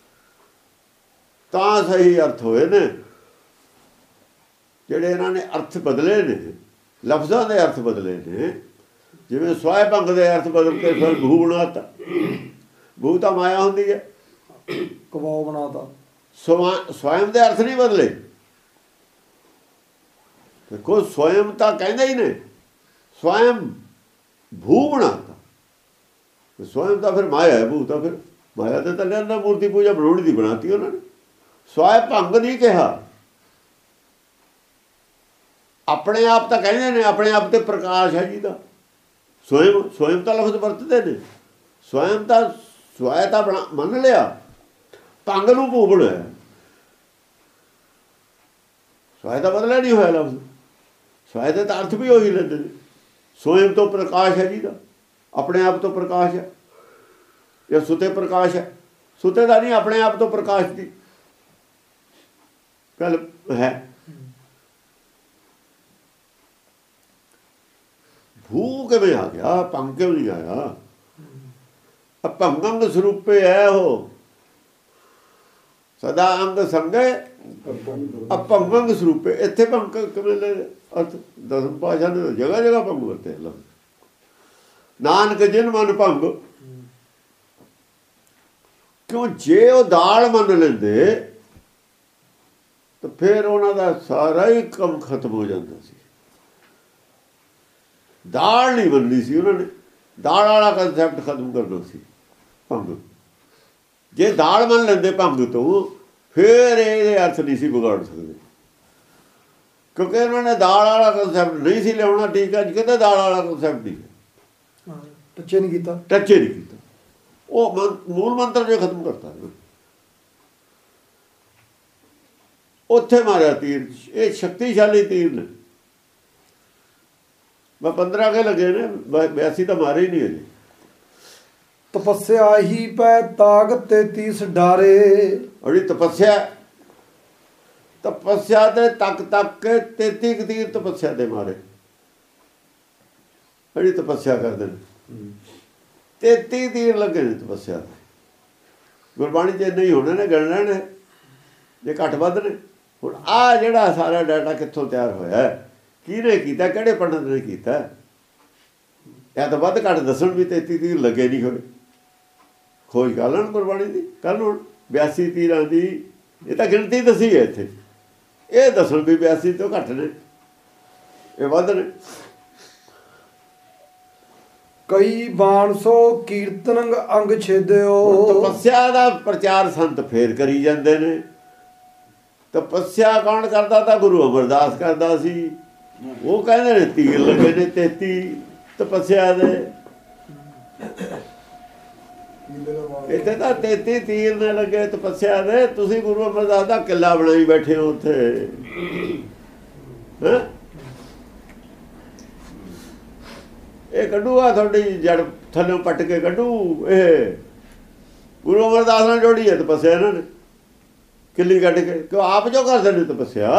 ਤਾਂ ਸਹੀ ਅਰਥ ਹੋਏ ਨੇ। ਜਿਹੜੇ ਇਹਨਾਂ ਨੇ ਅਰਥ ਬਦਲੇ ਨੇ, ਲਫ਼ਜ਼ਾਂ ਦੇ ਅਰਥ ਬਦਲੇ ਨੇ। ਜਿਵੇਂ ਸਵਾਇ ਭੰਗ ਦੇ ਅਰਥ ਬਦਲ ਕੇ ਫਿਰ ਭੂ ਬਣਾਤਾ। ਭੂ ਤਾਂ ਮਾਇਆ ਹੁੰਦੀ ਹੈ,
ਕਵਾਉ ਬਣਾਤਾ।
ਸਵਯੰ ਦੇ ਅਰਥ ਨਹੀਂ ਬਦਲੇ। ਦੇਖੋ ਸਵਯੰ ਤਾਂ ਕਹਿੰਦੇ ਹੀ ਨੇ, ਸਵਯੰ ਭੂ ਬਣਾਤਾ। ਸਵਯੰ ਤਾਂ ਫਿਰ ਮਾਇਆ ਹੈ, ਭੂ ਤਾਂ ਫਿਰ ਮਾਇਆ ਤੇ ਤਾਂ ਕਹਿੰਦਾ ਮੂਰਤੀ ਪੂਜਾ ਬਣਾਉਣੀ ਦੀ ਬਣਾਤੀ ਉਹਨਾਂ ਨੇ। ਸਵਾਇ ਭੰਗ ਨਹੀਂ ਕਿਹਾ। ਆਪਣੇ ਆਪ ਤਾਂ ਕਹਿੰਦੇ ਨੇ, ਆਪਣੇ ਆਪ ਤੇ ਪ੍ਰਕਾਸ਼ ਹੈ ਜੀ ਦਾ। ਸਵਯੰ ਸਵਯੰ ਤਾਂ ਲਫ਼ਜ਼ ਵਰਤਦੇ ਨੇ। ਸਵਯੰ ਤਾਂ ਸਵਾਇ ਤਾਂ ਬਣਾ ਮੰਨ ਲਿਆ, ਭੰਗ ਨੂੰ ਭੂ ਬਣਾਇਆ। ਸਵਾਇ ਦਾ ਬਦਲਿਆ ਨਹੀਂ ਹੋਇਆ ਲਫ਼ਜ਼। ਸਵਾਇ ਦੇ ਤਾਂ ਅਰਥ ਵੀ ਉਹੀ ਲੈਂਦੇ ਨੇ। ਸਵਯੰ ਤੋਂ ਪ੍ਰਕਾਸ਼ ਹੈ ਜੀ ਦਾ, ਆਪਣੇ ਆਪ ਤੋਂ ਪ੍ਰਕਾਸ਼ ਹੈ, ਜਾਂ ਸੁਤੇ ਪ੍ਰਕਾਸ਼ ਹੈ। ਸੁਤੇ ਦਾ ਨਹੀਂ, ਆਪਣੇ ਆਪ ਤੋਂ ਪ੍ਰਕਾਸ਼ ਦੀ ਗੱਲ ਹੈ। ਭੂ ਕਿਵੇਂ ਆ ਗਿਆ? ਭੰਗ ਕਿਉਂ ਨਹੀਂ ਆਇਆ? ਅਭੰਗੰਗ ਸਰੂਪੇ ਹੈ ਉਹ, ਸਦਾ ਅੰਗ ਸੰਗੇ ਅਭੰਗੰਗ ਸਰੂਪੇ। ਇੱਥੇ ਭੰਗ ਕਿਵੇਂ ਲੈ ਅਰਥ? ਦਸਮ ਪਾਤਸ਼ਾਹ ਨੇ ਜਗ੍ਹਾ ਜਗ੍ਹਾ ਭੰਗ ਵਰਤੇ ਲਫ਼ਜ਼। ਨਾਨਕ ਜਿਨ ਮਨ ਭੰਗ। ਕਿਉਂ? ਜੇ ਉਹ ਦਾਲ ਮੰਨ ਲੈਂਦੇ ਤਾਂ ਫਿਰ ਉਹਨਾਂ ਦਾ ਸਾਰਾ ਹੀ ਕੰਮ ਖਤਮ ਹੋ ਜਾਂਦਾ ਸੀ। ਦਾਲ ਨਹੀਂ ਮੰਨਣੀ ਸੀ ਉਹਨਾਂ ਨੇ, ਦਾਲ ਵਾਲਾ ਕੰਸੈਪਟ ਖਤਮ ਕਰਨਾ ਸੀ ਭੰਗ। ਜੇ ਦਾਲ ਮੰਨ ਲੈਂਦੇ ਭੰਗ ਤੋਂ, ਫਿਰ ਇਹਦੇ ਅਰਥ ਨਹੀਂ ਸੀ ਵਿਗਾੜ ਸਕਦੇ। ਕਿਉਂਕਿ ਉਹਨਾਂ ਨੇ ਦਾਲ ਵਾਲਾ ਕੰਸੈਪਟ ਨਹੀਂ ਸੀ ਲਿਆਉਣਾ। ਠੀਕ ਹੈ ਜੀ, ਕਹਿੰਦੇ ਦਾਲ ਵਾਲਾ ਕੰਸੈਪਟ ਨਹੀਂ ਹੈ,
ਟੱਚੇ ਨਹੀਂ ਕੀਤਾ,
ਟੱਚੇ ਨਹੀਂ ਕੀਤਾ। ਉਹ ਮੂਲ ਮੰਤਰ ਜੋ ਖਤਮ ਕਰਤਾ ਉੱਥੇ ਮਾਰਿਆ ਤੀਰ। ਇਹ ਸ਼ਕਤੀਸ਼ਾਲੀ ਤੀਰ ਨੇ। ਮੈਂ ਪੰਦਰਾਂ ਕੇ ਲੱਗੇ ਨੇ, ਬਿਆਸੀ ਤਾਂ ਮਾਰੇ ਹੀ ਨਹੀਂ ਅਜੇ।
ਤਪੱਸਿਆ ਹੀ ਪੈ ਤਾਗ ਤੇਤੀਸ ਡਾਰੇ।
ਔੜੀ ਤਪੱਸਿਆ ਤਪੱਸਿਆ ਦੇ ਤੱਕ ਤੱਕ ਕੇ ਤੇਤੀ ਕਤੀਰ ਤਪੱਸਿਆ ਦੇ ਮਾਰੇ ਜਿਹੜੀ ਤਪੱਸਿਆ ਕਰਦੇ ਨੇ ਤੇਤੀ ਤੀਰ ਲੱਗੇ ਨੇ ਤਪੱਸਿਆ ਦੇ। ਗੁਰਬਾਣੀ 'ਚ ਨਹੀਂ ਹੋਣੇ ਨੇ ਗਣਨਾ ਨੇ ਜੇ ਘੱਟ ਵੱਧ ਨੇ। ਹੁਣ ਆਹ ਜਿਹੜਾ ਸਾਰਾ ਡਾਟਾ ਕਿੱਥੋਂ ਤਿਆਰ ਹੋਇਆ, ਕਿਹਨੇ ਕੀਤਾ, ਕਿਹੜੇ ਪੰਡਤ ਨੇ ਕੀਤਾ? ਇਹ ਤਾਂ ਵੱਧ ਘੱਟ ਦੱਸਣ ਵੀ ਤੇਤੀ ਤੀਰ ਲੱਗੇ ਨਹੀਂ ਹੋਏ। ਖੋਜ ਕਰ ਲੈਣ ਗੁਰਬਾਣੀ ਦੀ, ਕੱਲ ਹੁਣ ਬਿਆਸੀ ਤੀਰਾਂ ਦੀ ਇਹ ਤਾਂ ਗਿਣਤੀ ਦੱਸੀ ਹੈ ਇੱਥੇ, ਇਹ ਦੱਸਣ ਵੀ ਬਿਆਸੀ ਤੋਂ ਘੱਟ ਨੇ, ਇਹ ਵੱਧ ਨੇ।
ਕਈ ਬਾਣ ਸੋ ਕੀਰਤਨ ਅੰਗ ਛੇਦਿਓ।
ਤਪੱਸਿਆ ਦਾ ਪ੍ਰਚਾਰ ਸੰਤ ਫੇਰ ਕਰੀ ਜਾਂਦੇ ਨੇ। ਤਪੱਸਿਆ ਕੌਣ ਕਰਦਾ ਤਾਂ ਗੁਰੂ ਅਮਰਦਾਸ ਕਰਦਾ ਸੀ। ਉਹ ਕਹਿੰਦੇ ਨੇ ਤੀਰ ਲੱਗੇ ਨੇ ਤੇਤੀ ਤਪੱਸਿਆ ਦੇ। ਇੱਥੇ ਤਾਂ ਤੇਤੀ ਤੀਰ ਨੇ ਲੱਗੇ ਤਪੱਸਿਆ ਦੇ। ਤੁਸੀਂ ਗੁਰੂ ਅਮਰਦਾਸ ਦਾ ਕਿੱਲਾ ਬਣਾਈ ਬੈਠੇ ਹੋ ਉੱਥੇ ਹੈਂ। ਇਹ ਕੱਢੂਗਾ ਤੁਹਾਡੀ ਜੜ ਥੱਲੇ ਪੱਟ ਕੇ ਕੱਢੂ। ਇਹ ਗੁਰੂ ਅਮਰਦਾਸ ਨਾਲ ਜੋੜੀ ਹੈ ਤਪੱਸਿਆ ਇਹਨਾਂ ਨੇ, ਕਿੱਲੀ ਕੱਢ ਕੇ। ਕਿਉਂ ਆਪ ਜੋ ਕਰਦੇ ਨੇ ਤਪੱਸਿਆ।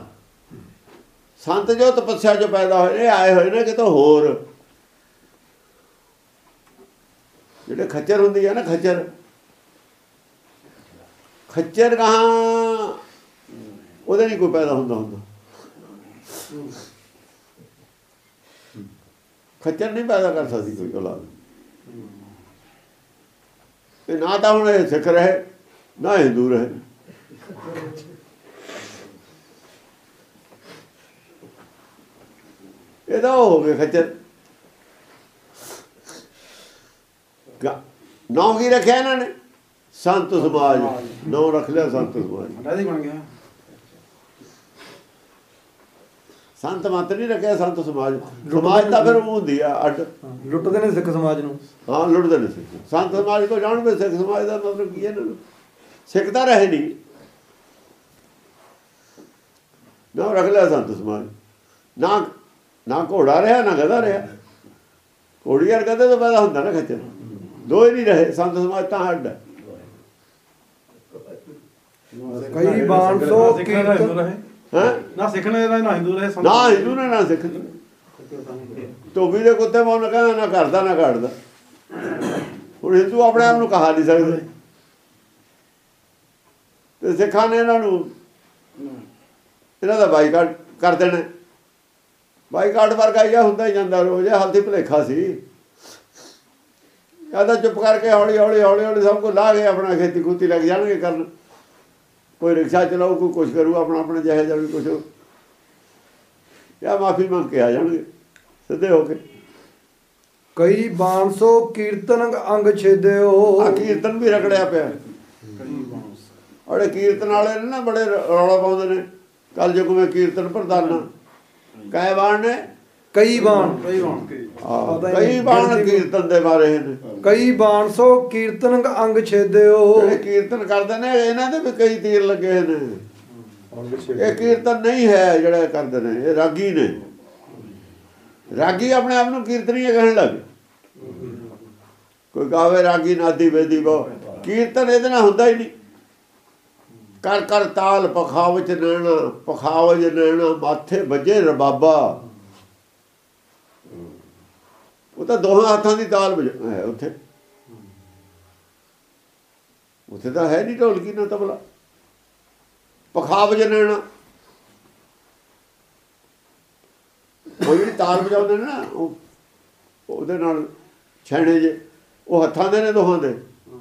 ਸੰਤ ਜੋ ਤਪੱਸਿਆ ਚੋਂ ਪੈਦਾ ਹੋਏ ਨੇ, ਆਏ ਹੋਏ ਨੇ ਕਿਤੋਂ ਹੋਰ। ਜਿਹੜੇ ਖੱਚਰ ਹੁੰਦੀ ਹੈ ਨਾ, ਖੱਚਰ ਖੱਚਰ ਕਹਾਂ ਉਹਦੇ ਨਹੀਂ ਕੋਈ ਪੈਦਾ ਹੁੰਦਾ ਹੁੰਦਾ। ਖੱਚਰ ਨਹੀਂ ਪੈਦਾ ਕਰ ਸਕਦੀ ਕੋਈ ਔਲਾਦ। ਇਹ ਨਾ ਤਾਂ ਹੁਣ ਇਹ ਸਿੱਖ ਰਹੇ ਨਾ ਹਿੰਦੂ ਰਹੇ। ਇਹਦਾ ਉਹ ਹੋ ਗਿਆ ਖੱਚਰ। ਨਾਂ ਕੀ ਰੱਖਿਆ ਇਹਨਾਂ ਨੇ? ਸੰਤ ਸਮਾਜ। ਨਾਂ ਰੱਖ ਲਿਆ ਸੰਤ ਸਮਾਜ।
ਬਣ ਗਿਆ
ਸੰਤ ਮਤ ਨਹੀਂ ਰੱਖਿਆ, ਸੰਤ ਸਮਾਜ। ਸਮਾਜ ਤਾਂ ਫਿਰ ਉਹ ਹੁੰਦੀ ਆ ਅੱਡ।
ਲੁੱਟਦੇ ਨੇ ਸਿੱਖ ਸਮਾਜ ਨੂੰ।
ਹਾਂ ਲੁੱਟਦੇ ਨੇ ਸਿੱਖ। ਸੰਤ ਸਮਾਜ ਤੋਂ ਜਾਣਦੇ ਸਿੱਖ ਸਮਾਜ ਦਾ ਮਤਲਬ ਕੀ ਹੈ ਇਹਨਾਂ ਨੂੰ? ਸਿੱਖ ਤਾਂ ਰਹੇ ਨਹੀਂ। ਨਾ ਰੱਖ ਲਿਆ ਸੰਤ ਸਮਾਜ। ਨਾ ਨਾ ਘੋੜਾ ਰਿਹਾ ਨਾ ਗਧਾ ਰਿਹਾ। ਘੋੜੀ ਯਾਰ ਗਧੇ ਤੋਂ ਪੈਦਾ ਹੁੰਦਾ ਨਾ ਖੱਚਰ। ਦੋ ਹੀ ਨਹੀਂ ਰਹੇ। ਸੰਤ ਸਮਾਜ ਤਾਂ ਅੱਡ ਹੈ।
ਕਈ ਬਾਣ ਸੋ ਕੀਰਤਨ
ਹੈਂ
ਨਾ ਸਿੱਖਣੇ ਨਾ ਹਿੰਦੂ ਰਹੇ।
ਨਾ ਹਿੰਦੂ ਨੇ ਨਾ ਸਿੱਖ। ਧੋਬੀ ਦੇ ਕੁੱਤੇ ਮੌਨ ਕਹਿੰਦਾ ਨਾ ਘਰ ਦਾ ਨਾ ਘਾਟ ਦਾ। ਹੁਣ ਹਿੰਦੂ ਆਪਣੇ ਆਪ ਨੂੰ ਕਹਾ ਨਹੀਂ ਸਕਦੇ ਤੇ ਸਿੱਖਾਂ ਨੇ ਇਹਨਾਂ ਨੂੰ ਇਹਨਾਂ ਦਾ ਬਾਈਕਾਟ ਕਰ ਦੇਣਾ। ਬਾਈਕਾਟ ਵਰਗਾ ਇਹ ਹੁੰਦਾ ਹੀ ਜਾਂਦਾ ਰੋਜ਼। ਹਲਦੀ ਭੁਲੇਖਾ ਸੀ। ਕਹਿੰਦਾ ਚੁੱਪ ਕਰਕੇ ਹੌਲੀ ਹੌਲੀ ਹੌਲੀ ਹੌਲੀ ਸਭ ਕੁਝ ਲਾ ਕੇ ਆਪਣਾ ਖੇਤੀ ਖੂਤੀ ਲੱਗ ਜਾਣਗੇ ਕਰਨ। ਕੋਈ ਰਿਕਸ਼ਾ ਚਲਾਊ, ਕੋਈ ਕੁਛ ਕਰੂ, ਆਪਣਾ ਆਪਣਾ ਜਿਹੇ ਜਿਹਾ ਵੀ ਕੁਛ ਜਾਂ ਮਾਫੀ ਮੰਗ ਕੇ ਆ ਜਾਣਗੇ ਸਿੱਧੇ ਹੋ ਕੇ।
ਕਈ ਬਾਣ ਸੋ ਕੀਰਤਨ ਅੰਗ ਛੇਦਿਓ।
ਆ ਕੀਰਤਨ ਵੀ ਰਗੜਿਆ ਪਿਆ। ਔੜੇ ਕੀਰਤਨ ਵਾਲੇ ਨੇ ਨਾ ਬੜੇ ਰੌਲਾ ਪਾਉਂਦੇ ਨੇ। ਕੱਲ ਜੋ ਮੈਂ ਕੀਰਤਨ ਪ੍ਰਧਾਨਾ ਕਹੇ ਬਾਣ ਨੇ
ਕਈ ਬਾਣ
ਕਈ ਬਾਣ
ਕਈ ਬਾਣ ਕੀਰਤਨ ਦੇ ਬਾਰੇ ਨੇ।
ਕਈ ਬਾਣ ਸੋ ਕੀਰਤਨ ਅੰਗ ਛੇਦਿਓ।
ਜਿਹੜੇ ਕੀਰਤਨ ਕਰਦੇ ਨੇ ਇਹਨਾਂ ਦੇ ਵੀ ਕਈ ਤੀਰ ਲੱਗੇ ਨੇ। ਇਹ ਕੀਰਤਨ ਨਹੀਂ ਹੈ ਜਿਹੜੇ ਕਰਦੇ ਨੇ, ਇਹ ਰਾਗੀ ਨੇ। ਰਾਗੀ ਆਪਣੇ ਆਪ ਨੂੰ ਕੀਰਤਨੀਏ ਕਹਿਣ ਲੱਗੇ। ਕੋਈ ਗਾਵੇ ਰਾਗੀ ਨਾਦੀ ਵੇਦੀ ਬੋ। ਕੀਰਤਨ ਇਹਦੇ ਨਾਲ ਹੁੰਦਾ ਹੀ ਨਹੀਂ। ਕਰ ਕਰ ਤਾਲ ਪਖਾਵਚ ਨੈਣਾ ਪਖਾਵਜ ਨੈਣਾ ਮਾਥੇ ਵੱਜੇ ਰਬਾਬਾ। ਉਹ ਤਾਂ ਦੋਹਾਂ ਹੱਥਾਂ ਦੀ ਤਾਲ ਵਜ ਹੈ ਉੱਥੇ। ਉੱਥੇ ਤਾਂ ਹੈ ਨਹੀਂ ਢੋਲਕੀ ਨਾ ਤਬਲਾ। ਪਖਾਵਜ ਨੈਣਾ ਉਹ ਜਿਹੜੀ ਤਾਲ ਵਜਾਉਂਦੇ ਨੇ ਨਾ ਉਹ ਉਹਦੇ ਨਾਲ ਛੈਣੇ ਜੇ ਉਹ ਹੱਥਾਂ ਦੇ ਨੇ ਦੋਹਾਂ ਦੇ।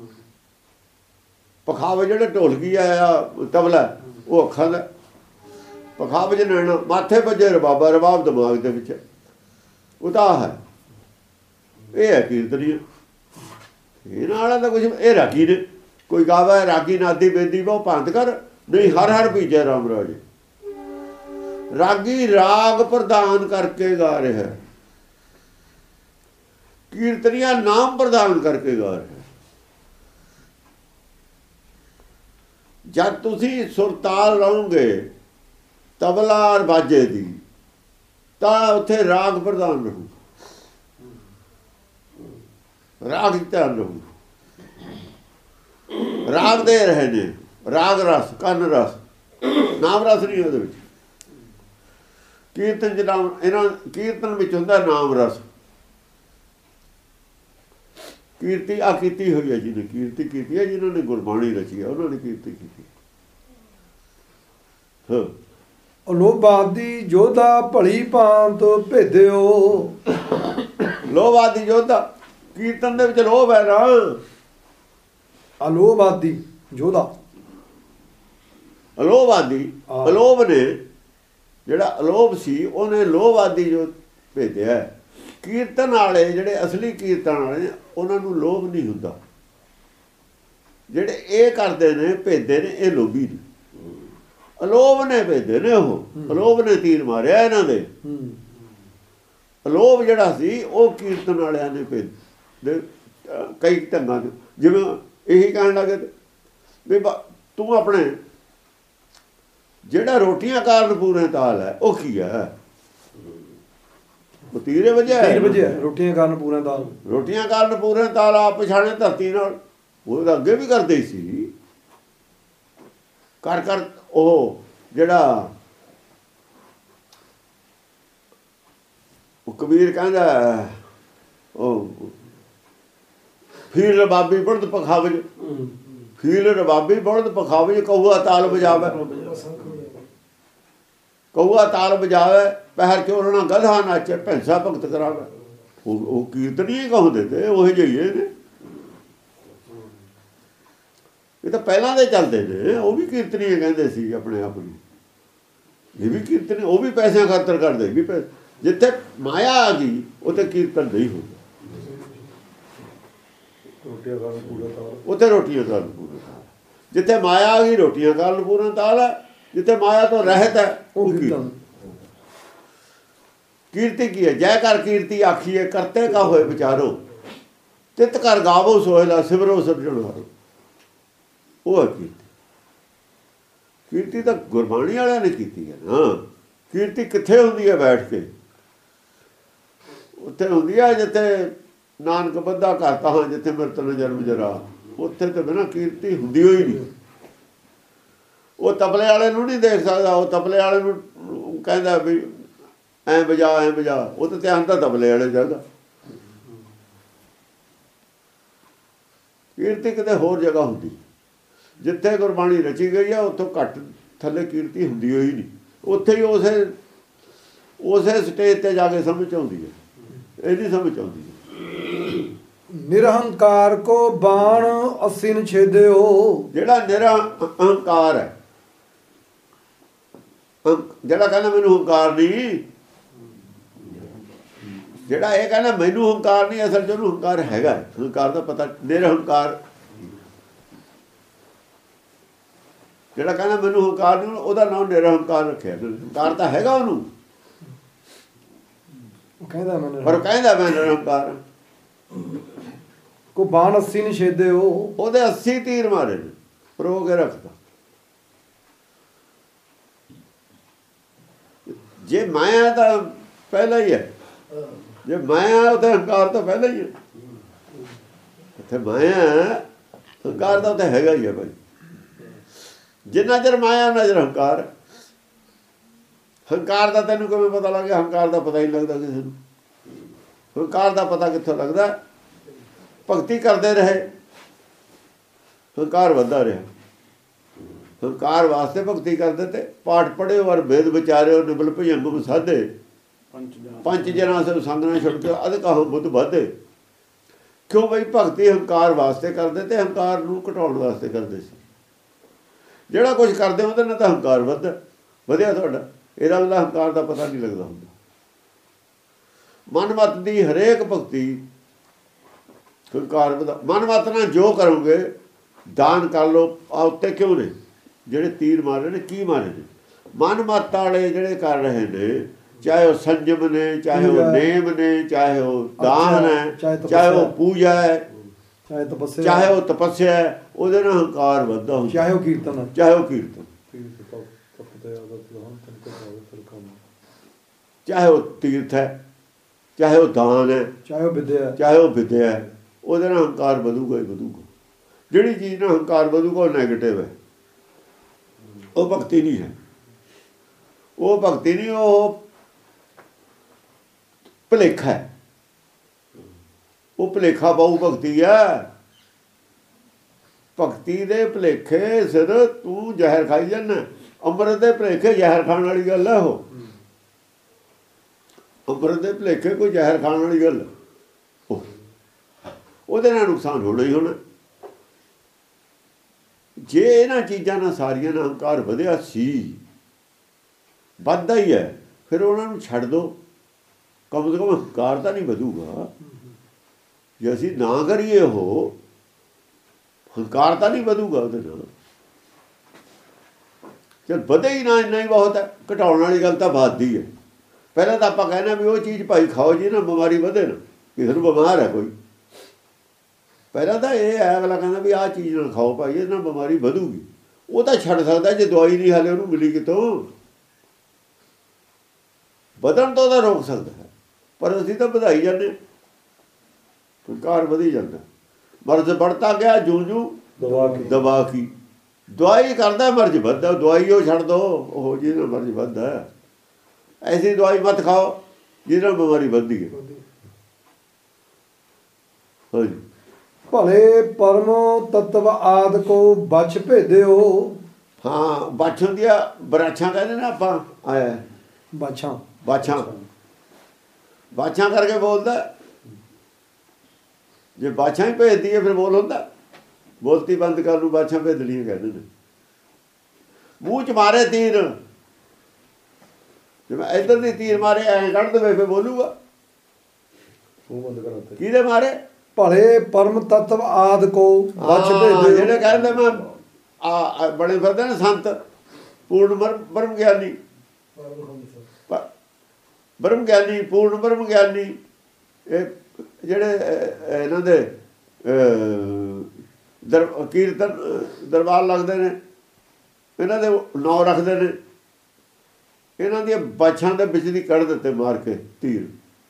ਪਖਾਵਜ ਜਿਹੜੇ ਢੋਲਕੀ ਆ ਤਬਲਾ ਉਹ ਅੱਖਾਂ ਦਾ। ਪਖਾਵਜ ਨੈਣਾ ਮਾਥੇ ਵੱਜੇ ਰਬਾਬਾ। ਰਬਾਬ ਦਿਮਾਗ ਦੇ ਵਿੱਚ ਉਹ ਤਾਂ ਹੈ। ਇਹ ਹੈ ਕੀਰਤਨੀਆ। ਇਹਨਾਂ ਵਾਲਾ ਤਾਂ ਕੁਛ ਇਹ ਰਾਗੀ ਨੇ। ਕੋਈ ਗਾਵਾ ਰਾਗੀ ਨਾਦੀ ਬੇਦੀ ਬਹੁ ਭੰਤ ਕਰ ਨਹੀਂ ਹਰ ਹਰ ਬੀਜੇ ਰਾਮ ਰਾਜੇ। ਰਾਗੀ ਰਾਗ ਪ੍ਰਦਾਨ ਕਰਕੇ ਗਾ ਰਿਹਾ। ਕੀਰਤਨੀਆ ਨਾਮ ਪ੍ਰਦਾਨ ਕਰਕੇ ਗਾ ਰਿਹਾ। ਜਦ ਤੁਸੀਂ ਸੁਰਤਾਲ ਰਹੋਗੇ ਤਬਲਾ ਔਰ ਬਾਜੇ ਦੀ ਤਾਂ ਉੱਥੇ ਰਾਗ ਪ੍ਰਦਾਨ ਰਹੂ। ਰਾਗ 'ਚ ਧਿਆਨ ਰਹੂ। ਰਾਗ ਦੇ ਰਹੇ ਨੇ, ਰਾਗ ਰਸ, ਕੰਨ ਰਸ, ਨਾਮ ਰਸ ਨਹੀਂ ਉਹਦੇ ਵਿੱਚ। ਕੀਰਤਨ 'ਚ ਨਾਮ, ਇਹਨਾਂ ਕੀਰਤਨ ਵਿੱਚ ਹੁੰਦਾ ਨਾਮ ਰਸ। ਕੀਰਤੀ ਆ ਕੀਤੀ ਹੋਈ ਹੈ, ਜਿਹਨੇ ਕੀਰਤੀ ਕੀਤੀ ਹੈ, ਜਿਹਨਾਂ ਨੇ ਗੁਰਬਾਣੀ ਰਚੀ ਹੈ, ਉਹਨਾਂ ਨੇ ਕੀਰਤੀ ਕੀਤੀ। ਹਾਂ,
ਅਲੋਭਾਦੀ ਜੋਧਾ ਭਲੀ ਭਾਂਤ ਭੇਦਿਓ।
ਲੋਭ ਆਦਿ ਯੋਧਾ, ਕੀਰਤਨ ਦੇ ਵਿੱਚ ਲੋਭ ਹੈ ਨਾ।
ਅਲੋਭਾਦੀ ਜੋਧਾ,
ਅਲੋਭ ਆਦਿ, ਅਲੋਭ ਨੇ ਜਿਹੜਾ ਅਲੋਭ ਸੀ ਉਹਨੇ ਲੋਭ ਆਦਿ ਜੋ ਭੇਜਿਆ। ਕੀਰਤਨ ਵਾਲੇ ਜਿਹੜੇ ਅਸਲੀ ਕੀਰਤਨ ਵਾਲੇ ਨੇ ਉਹਨਾਂ ਨੂੰ ਲੋਭ ਨਹੀਂ ਹੁੰਦਾ। ਜਿਹੜੇ ਇਹ ਕਰਦੇ ਨੇ ਭੇਜਦੇ ਨੇ ਇਹ ਲੋਭੀ ਨੇ, ਅਲੋਭ ਨੇ ਭੇਜਦੇ ਨੇ। ਉਹ ਅਲੋਭ ਨੇ ਤੀਰ ਮਾਰਿਆ ਇਹਨਾਂ ਦੇ। ਅਲੋਭ ਜਿਹੜਾ ਸੀ ਉਹ ਕੀਰਤਨ ਵਾਲਿਆਂ ਨੇ ਭੇਜ ਕਈ ਢੰਗਾਂ ਦੇ, ਜਿਵੇਂ ਇਹੀ ਕਹਿਣ ਲੱਗੇ ਵੀ ਤੂੰ ਆਪਣੇ ਜਿਹੜਾ ਰੋਟੀਆਂ ਕਾਰਨ ਪੂਰੇ ਤਾਲ ਹੈ ਉਹ ਕੀ ਹੈ? ਤੀਰੇ ਵਜਿਆ
ਵਜਿਆ ਰੋਟੀਆਂ ਕਾਰਨ ਪੂਰੇ ਤਾਲ।
ਰੋਟੀਆਂ ਕਾਰਨ ਪੂਰੇ ਤਾਲ ਆਪ ਪਛਾਣੇ ਧਰਤੀ ਨਾਲ। ਉਹ ਤਾਂ ਅੱਗੇ ਵੀ ਕਰਦੇ ਸੀ ਕਰ ਕਰ। ਉਹ ਜਿਹੜਾ ਉਹ ਕਬੀਰ ਕਹਿੰਦਾ, ਉਹ ਫੀਲ ਰਬਾਬੀ ਬੁਲਦ ਪਖਾਵਜ, ਫੀਲ ਰਬਾਬੀ ਬੁਲਦ ਪਖਾਵਜ, ਕਹੂਆ ਤਾਲ ਬਜਾਵੇ, ਕਹੂਆ ਤਾਲ ਬਜਾਵੇ, ਪਹਿਰ ਚੋਰਣਾ ਗਧਾ ਨਾਚੇ, ਭੈਂਸਾ ਭਗਤ ਕਰਾਵੇ। ਉਹ ਉਹ ਕੀਰਤਨੀਏ ਕਹੁੰਦੇ ਤੇ ਉਹ ਜਿਹੇ ਨੇ। ਇਹ ਤਾਂ ਪਹਿਲਾਂ ਦੇ ਚੱਲਦੇ ਨੇ। ਉਹ ਵੀ ਕੀਰਤਨੀਏ ਕਹਿੰਦੇ ਸੀ ਆਪਣੇ ਆਪ ਨੂੰ। ਇਹ ਵੀ ਕੀਰਤਨੀ, ਉਹ ਵੀ ਪੈਸਿਆਂ ਖਾਤਰ ਕਰਦੇ ਵੀ। ਜਿੱਥੇ ਮਾਇਆ ਆ ਗਈ ਉੱਥੇ ਕੀਰਤਨ ਨਹੀਂ ਹੁੰਦਾ। ਉੱਥੇ ਰੋਟੀਆਂ ਕਾਰਨ ਪੂਰਨ ਤਾਲ। ਜਿੱਥੇ ਮਾਇਆ ਆ ਗਈ ਰੋਟੀਆਂ ਕਾਰਨ ਪੂਰਨ ਤਾਲ ਹੈ। ਜਿੱਥੇ ਮਾਇਆ ਤੋਂ ਰਹਿਤ ਹੈ ਉਹ ਕੀਰਤਨ। ਕੀਰਤੀ ਕੀ ਹੈ? ਜੈ ਕਰ ਕੀਰਤੀ ਆਖੀਏ, ਕਰਤੇ ਕਾ ਹੋਏ ਵਿਚਾਰੋ, ਤਿਤ ਕਰ ਗਾਵੋ ਸੋਹਿਲਾ, ਸਿਮਰੋ ਸਿਰਜਣਹਾਰੋ। ਉਹ ਹੈ ਕੀਰਤੀ। ਕੀਰਤੀ ਤਾਂ ਗੁਰਬਾਣੀ ਵਾਲਿਆਂ ਨੇ ਕੀਤੀ ਹੈ ਨਾ। ਕੀਰਤੀ ਕਿੱਥੇ ਹੁੰਦੀ ਹੈ? ਬੈਠ ਕੇ ਉੱਥੇ ਹੁੰਦੀ ਹੈ ਜਿੱਥੇ ਨਾਨਕ ਬੱਧਾ ਕਰਤਾ ਹਾਂ, ਜਿੱਥੇ ਮਿਰਤ ਨ ਜਨਮ ਜਰਾ। ਉੱਥੇ ਤੇ ਬਿਨਾਂ ਕੀਰਤੀ ਹੁੰਦੀ ਹੋਈ ਨਹੀਂ। ਉਹ ਤਬਲੇ ਵਾਲੇ ਨੂੰ ਨਹੀਂ ਦੇਖ ਸਕਦਾ। ਉਹ ਤਬਲੇ ਵਾਲੇ ਨੂੰ ਕਹਿੰਦਾ ਵੀ ਐਂ ਵਜਾ ਐਂ ਵਜਾ, ਉਹ ਤਾਂ ਧਿਆਨ ਤਾਂ ਤਬਲੇ ਵਾਲੇ ਚਾਹੀਦਾ। ਕੀਰਤੀ ਕਿਤੇ ਹੋਰ ਜਗ੍ਹਾ ਹੁੰਦੀ। ਜਿੱਥੇ ਗੁਰਬਾਣੀ ਰਚੀ ਗਈ ਆ ਉੱਥੋਂ ਘੱਟ ਥੱਲੇ ਕੀਰਤੀ ਹੁੰਦੀ ਹੋਈ ਨਹੀਂ। ਉੱਥੇ ਹੀ ਉਸੇ ਉਸੇ ਸਟੇਜ ਤੇ ਜਾ ਕੇ ਸਮਝ ਆਉਂਦੀ ਹੈ। ਇਹ ਨਹੀਂ ਸਮਝ ਆਉਂਦੀ।
ਨਿਰਹੰਕਾਰ ਕੋ ਬਾਣ ਅਸਿਨ ਛੇਦਿਓ। ਜਿਹੜਾ
ਨਿਰਹੰਕਾਰ ਹੈ, ਜਿਹੜਾ ਕਹਿੰਦਾ ਮੈਨੂੰ ਹੰਕਾਰ ਨਹੀਂ, ਜਿਹੜਾ ਇਹ ਕਹਿੰਦਾ ਮੈਨੂੰ ਹੰਕਾਰ ਨਹੀਂ, ਅਸਲ 'ਚ ਉਹਨੂੰ ਹੰਕਾਰ ਹੈਗਾ। ਹੰਕਾਰ ਦਾ ਪਤਾ। ਨਿਰਹੰਕਾਰ ਜਿਹੜਾ ਕਹਿੰਦਾ ਮੈਨੂੰ ਹੰਕਾਰ ਨਹੀਂ, ਉਹਦਾ ਨਾਮ ਨਿਰਹੰਕਾਰ ਰੱਖਿਆ। ਹੰਕਾਰ ਤਾਂ ਹੈਗਾ ਉਹਨੂੰ,
ਕਹਿੰਦਾ ਮੈਂ,
ਪਰ ਕਹਿੰਦਾ ਮੈਂ ਨਿਰਹੰਕਾਰ।
ਕੋ ਬਾਣ ਅੱਸੀ ਨਿਸ਼ੇਧੇ। ਉਹ
ਉਹਦੇ ਅੱਸੀ ਤੀਰ ਮਾਰੇ ਨੇ, ਪਰੋ ਕੇ ਰੱਖਦਾ। ਜੇ ਮਾਇਆ ਤਾਂ ਪਹਿਲਾਂ ਹੀ ਹੈ। ਜੇ ਮਾਇਆ ਉਹਦੇ ਹੰਕਾਰ ਤਾਂ ਪਹਿਲਾਂ ਹੀ ਹੈ। ਇੱਥੇ ਮਾਇਆ ਹੰਕਾਰ ਦਾ ਤਾਂ ਹੈਗਾ ਹੀ ਹੈ ਭਾਈ। ਜਿੰਨਾ ਚਿਰ ਮਾਇਆ ਉਹਨਾਂ ਚਿਰ ਹੰਕਾਰ। ਹੰਕਾਰ ਦਾ ਤੈਨੂੰ ਕਿਵੇਂ ਪਤਾ ਲੱਗ ਗਿਆ? ਹੰਕਾਰ ਦਾ ਪਤਾ ਹੀ ਨਹੀਂ ਲੱਗਦਾ ਕਿਸੇ ਨੂੰ। ਹੰਕਾਰ ਦਾ ਪਤਾ ਕਿੱਥੋਂ ਲੱਗਦਾ? ਭਗਤੀ ਕਰਦੇ ਰਹੇ, ਹੰਕਾਰ ਵੱਧਦਾ ਰਿਹਾ। ਹੰਕਾਰ ਵਾਸਤੇ ਭਗਤੀ ਕਰਦੇ ਤੇ ਪਾਠ ਪੜ੍ਹਿਓ ਔਰ ਵੇਦ ਵਿਚਾਰਿਓ, ਨਿਬਲ ਭੁਜੰਗ ਸਾਧੇ, ਪੰਜ ਜਨਾਂ ਸੇ ਸੰਗ ਨਾ ਛੁੱਟ ਕੇ ਅਧ ਕਹੋ ਬੁੱਧ ਵਾਧੇ। ਕਿਉਂ ਬਈ? ਭਗਤੀ ਹੰਕਾਰ ਵਾਸਤੇ ਕਰਦੇ ਤੇ ਹੰਕਾਰ ਨੂੰ ਘਟਾਉਣ ਵਾਸਤੇ ਕਰਦੇ ਸੀ। ਜਿਹੜਾ ਕੁਝ ਕਰਦੇ ਉਹਦੇ ਨਾਲ ਤਾਂ ਹੰਕਾਰ ਵੱਧਦਾ ਵਧਿਆ ਤੁਹਾਡਾ। ਇਹਦਾ ਉਹਦਾ ਹੰਕਾਰ ਦਾ ਪਤਾ ਨਹੀਂ ਲੱਗਦਾ ਹੁੰਦਾ। ਮਨਮਤ ਦੀ ਹਰੇਕ ਭਗਤੀ ਹੰਕਾਰ ਵਧਾ। ਮਨਮਤ ਨਾਲ ਜੋ ਕਰੋਗੇ, ਦਾਨ ਕਰ ਲਓ। ਆ ਉੱਤੇ ਕਿਉਂ ਨੇ ਜਿਹੜੇ ਤੀਰ ਮਾਰੇ ਨੇ? ਕੀ ਮਾਰੇ ਨੇ? ਮਨਮਤ ਵਾਲੇ ਜਿਹੜੇ ਕਰ ਰਹੇ ਨੇ, ਚਾਹੇ ਉਹ ਸੰਜਮ ਨੇ, ਚਾਹੇ ਉਹ ਨੇਮ ਨੇ, ਚਾਹੇ ਉਹ ਦਾਨ ਹੈ, ਚਾਹੇ ਉਹ ਪੂਜਾ ਹੈ,
ਚਾਹੇ ਤਪੱਸਿਆ,
ਚਾਹੇ ਉਹ ਤਪੱਸਿਆ ਹੈ, ਉਹਦੇ ਨਾਲ ਹੰਕਾਰ ਵੱਧਦਾ ਹੁੰਦਾ।
ਚਾਹੇ ਉਹ ਕੀਰਤਨ ਹੈ,
ਚਾਹੇ ਉਹ ਕੀਰਤਨ, ਚਾਹੇ ਉਹ ਤੀਰਥ ਹੈ, ਚਾਹੇ ਉਹ ਦਾਨ ਹੈ,
ਚਾਹੇ ਉਹ ਵਿਦਿਆ,
ਚਾਹੇ ਉਹ ਵਿਦਿਆ ਹੈ, ਉਹਦੇ ਨਾਲ ਹੰਕਾਰ ਵਧੂਗਾ ਹੀ ਵਧੂਗਾ। ਜਿਹੜੀ ਚੀਜ਼ ਨਾਲ ਹੰਕਾਰ ਵਧੂਗਾ ਉਹ ਨੈਗੇਟਿਵ ਹੈ, ਉਹ ਭਗਤੀ ਨਹੀਂ ਹੈ। ਉਹ ਭਗਤੀ ਨਹੀਂ, ਉਹ ਭੁਲੇਖਾ ਹੈ। ਉਹ ਭੁਲੇਖਾ ਬਹੁ ਭਗਤੀ ਹੈ। ਭਗਤੀ ਦੇ ਭੁਲੇਖੇ ਸਿਰ ਤੂੰ ਜ਼ਹਿਰ ਖਾਈ ਜਾਂਦਾ। ਅੰਮ੍ਰਿਤ ਦੇ ਭੁਲੇਖੇ ਜ਼ਹਿਰ ਖਾਣ ਵਾਲੀ ਗੱਲ ਹੈ। ਉਹ ਅੰਮ੍ਰਿਤ ਦੇ ਭੁਲੇਖੇ ਕੋਈ ਜ਼ਹਿਰ ਖਾਣ ਵਾਲੀ ਗੱਲ, ਉਹ ਉਹਦੇ ਨਾਲ ਨੁਕਸਾਨ ਹੋਣਾ ਹੀ ਹੋਣਾ। ਜੇ ਇਹਨਾਂ ਚੀਜ਼ਾਂ ਨਾਲ ਸਾਰੀਆਂ ਨਾਲ ਹੰਕਾਰ ਵਧਿਆ ਸੀ, ਵੱਧਦਾ ਹੀ ਹੈ, ਫਿਰ ਉਹਨਾਂ ਨੂੰ ਛੱਡ ਦਿਓ। ਕਮ ਤੋਂ ਕਮ ਹੰਕਾਰ ਤਾਂ ਨਹੀਂ ਵਧੂਗਾ। ਜੇ ਅਸੀਂ ਨਾ ਕਰੀਏ ਉਹ, ਹੰਕਾਰ ਤਾਂ ਨਹੀਂ ਵਧੂਗਾ ਉਹਦੇ ਨਾਲ। ਚਲ ਵਧੇ ਹੀ ਨਾ, ਇੰਨਾ ਹੀ ਬਹੁਤ ਹੈ। ਘਟਾਉਣ ਵਾਲੀ ਗੱਲ ਤਾਂ ਵੱਧਦੀ ਹੈ। ਪਹਿਲਾਂ ਤਾਂ ਆਪਾਂ ਕਹਿੰਦੇ ਵੀ ਉਹ ਚੀਜ਼ ਭਾਈ ਖਾਓ ਜੀ ਨਾ ਬਿਮਾਰੀ ਵਧੇ ਨਾ, ਕਿਸੇ ਨੂੰ ਬਿਮਾਰ ਹੈ ਕੋਈ, ਪਹਿਲਾਂ ਤਾਂ ਇਹ ਹੈ ਅਗਲਾ ਕਹਿੰਦਾ ਵੀ ਆਹ ਚੀਜ਼ ਨਾਲ ਖਾਓ ਭਾਈ, ਇਹਦੇ ਨਾਲ ਬਿਮਾਰੀ ਵਧੂਗੀ। ਉਹ ਤਾਂ ਛੱਡ ਸਕਦਾ ਜੇ ਦਵਾਈ ਨਹੀਂ ਹਾਲੇ ਉਹਨੂੰ ਮਿਲੀ ਕਿਤੋਂ। ਵਧਣ ਤੋਂ ਤਾਂ ਰੋਕ ਸਕਦਾ ਹੈ, ਪਰ ਅਸੀਂ ਤਾਂ ਵਧਾਈ ਜਾਂਦੇ। ਹੰਕਾਰ ਵਧੀ ਜਾਂਦਾ। ਮਰਜ਼ बढ़ता ਗਿਆ ਜੂ ਜੂ ਦਬਾ ਕੀ। ਦਵਾਈ ਕਰਦਾ ਮਰਜ਼ ਵੱਧਦਾ, ਦਵਾਈ ਉਹ ਛੱਡ ਦੋ, ਉਹ ਜਿਹਦੇ ਨਾਲ ਮਰਜ਼ ਵੱਧਦਾ। ਐਸੀ ਦਵਾਈ ਮਤ ਖਾਓ ਜਿਹਦੇ ਨਾਲ ਬਿਮਾਰੀ ਵੱਧਦੀ ਹੈ। ਹਾਂਜੀ।
ਭਲੇ ਪਰਮ ਤਤਵ ਆਦ ਕੋ ਬਛ ਭੇਦਿਓ।
ਹਾਂ, ਬਛ ਹੁੰਦੀਆਂ ਬਰਾਛਾਂ ਕਹਿੰਦੇ ਨਾ ਆਪਾਂ, ਆਇਆ
ਬਾਛਾਂ
ਬਾਛਾਂ ਬਾਛਾਂ ਕਰਕੇ ਬੋਲਦਾ। ਜੇ ਬਾਛਾਂ ਹੀ ਭੇਜਦੀ ਹੈ ਫਿਰ ਬੋਲ ਹੁੰਦਾ। ਬੋਲਤੀ ਬੰਦ ਕਰ ਨੂੰ ਬਾਛਾਂ ਭੇਜਣੀਆਂ ਕਹਿੰਦੇ ਨੇ। ਮੂੰਹ ਚ ਮਾਰੇ ਤੀਰ, ਜੇ ਮੈਂ ਇੱਧਰ ਦੀ ਤੀਰ ਮਾਰੇ ਐਂ ਕੱਢ ਦੇਵੇ ਫਿਰ ਬੋਲੂਗਾ। ਕਿਹਦੇ ਮਾਰੇ?
ਭਲੇ ਪਰਮ ਤਤਵ ਆਦ ਕੋ ਬਛ ਭੇਦਿਓ।
ਜਿਹੜੇ ਕਹਿੰਦੇ ਮੈਂ ਆ ਬੜੇ ਫਿਰਦੇ ਨੇ ਸੰਤ, ਪੂਰਨ ਬ੍ਰਹਮ ਗਿਆਨੀ, ਬ੍ਰਹਮ ਗਿਆਨੀ, ਪੂਰਨ ਬ੍ਰਹਮ ਗਿਆਨੀ, ਇਹ ਜਿਹੜੇ ਇਹਨਾਂ ਦੇ ਦਰ ਕੀਰਤਨ ਦਰਬਾਰ ਲੱਗਦੇ ਨੇ, ਇਹਨਾਂ ਦੇ ਨਾਂ ਰੱਖਦੇ ਨੇ। ਇਹਨਾਂ ਦੀਆਂ ਬਾਛਾਂ ਦੇ ਵਿੱਚ ਦੀ ਕੱਢ ਦਿੱਤੇ ਮਾਰ ਕੇ ਤੀਰ,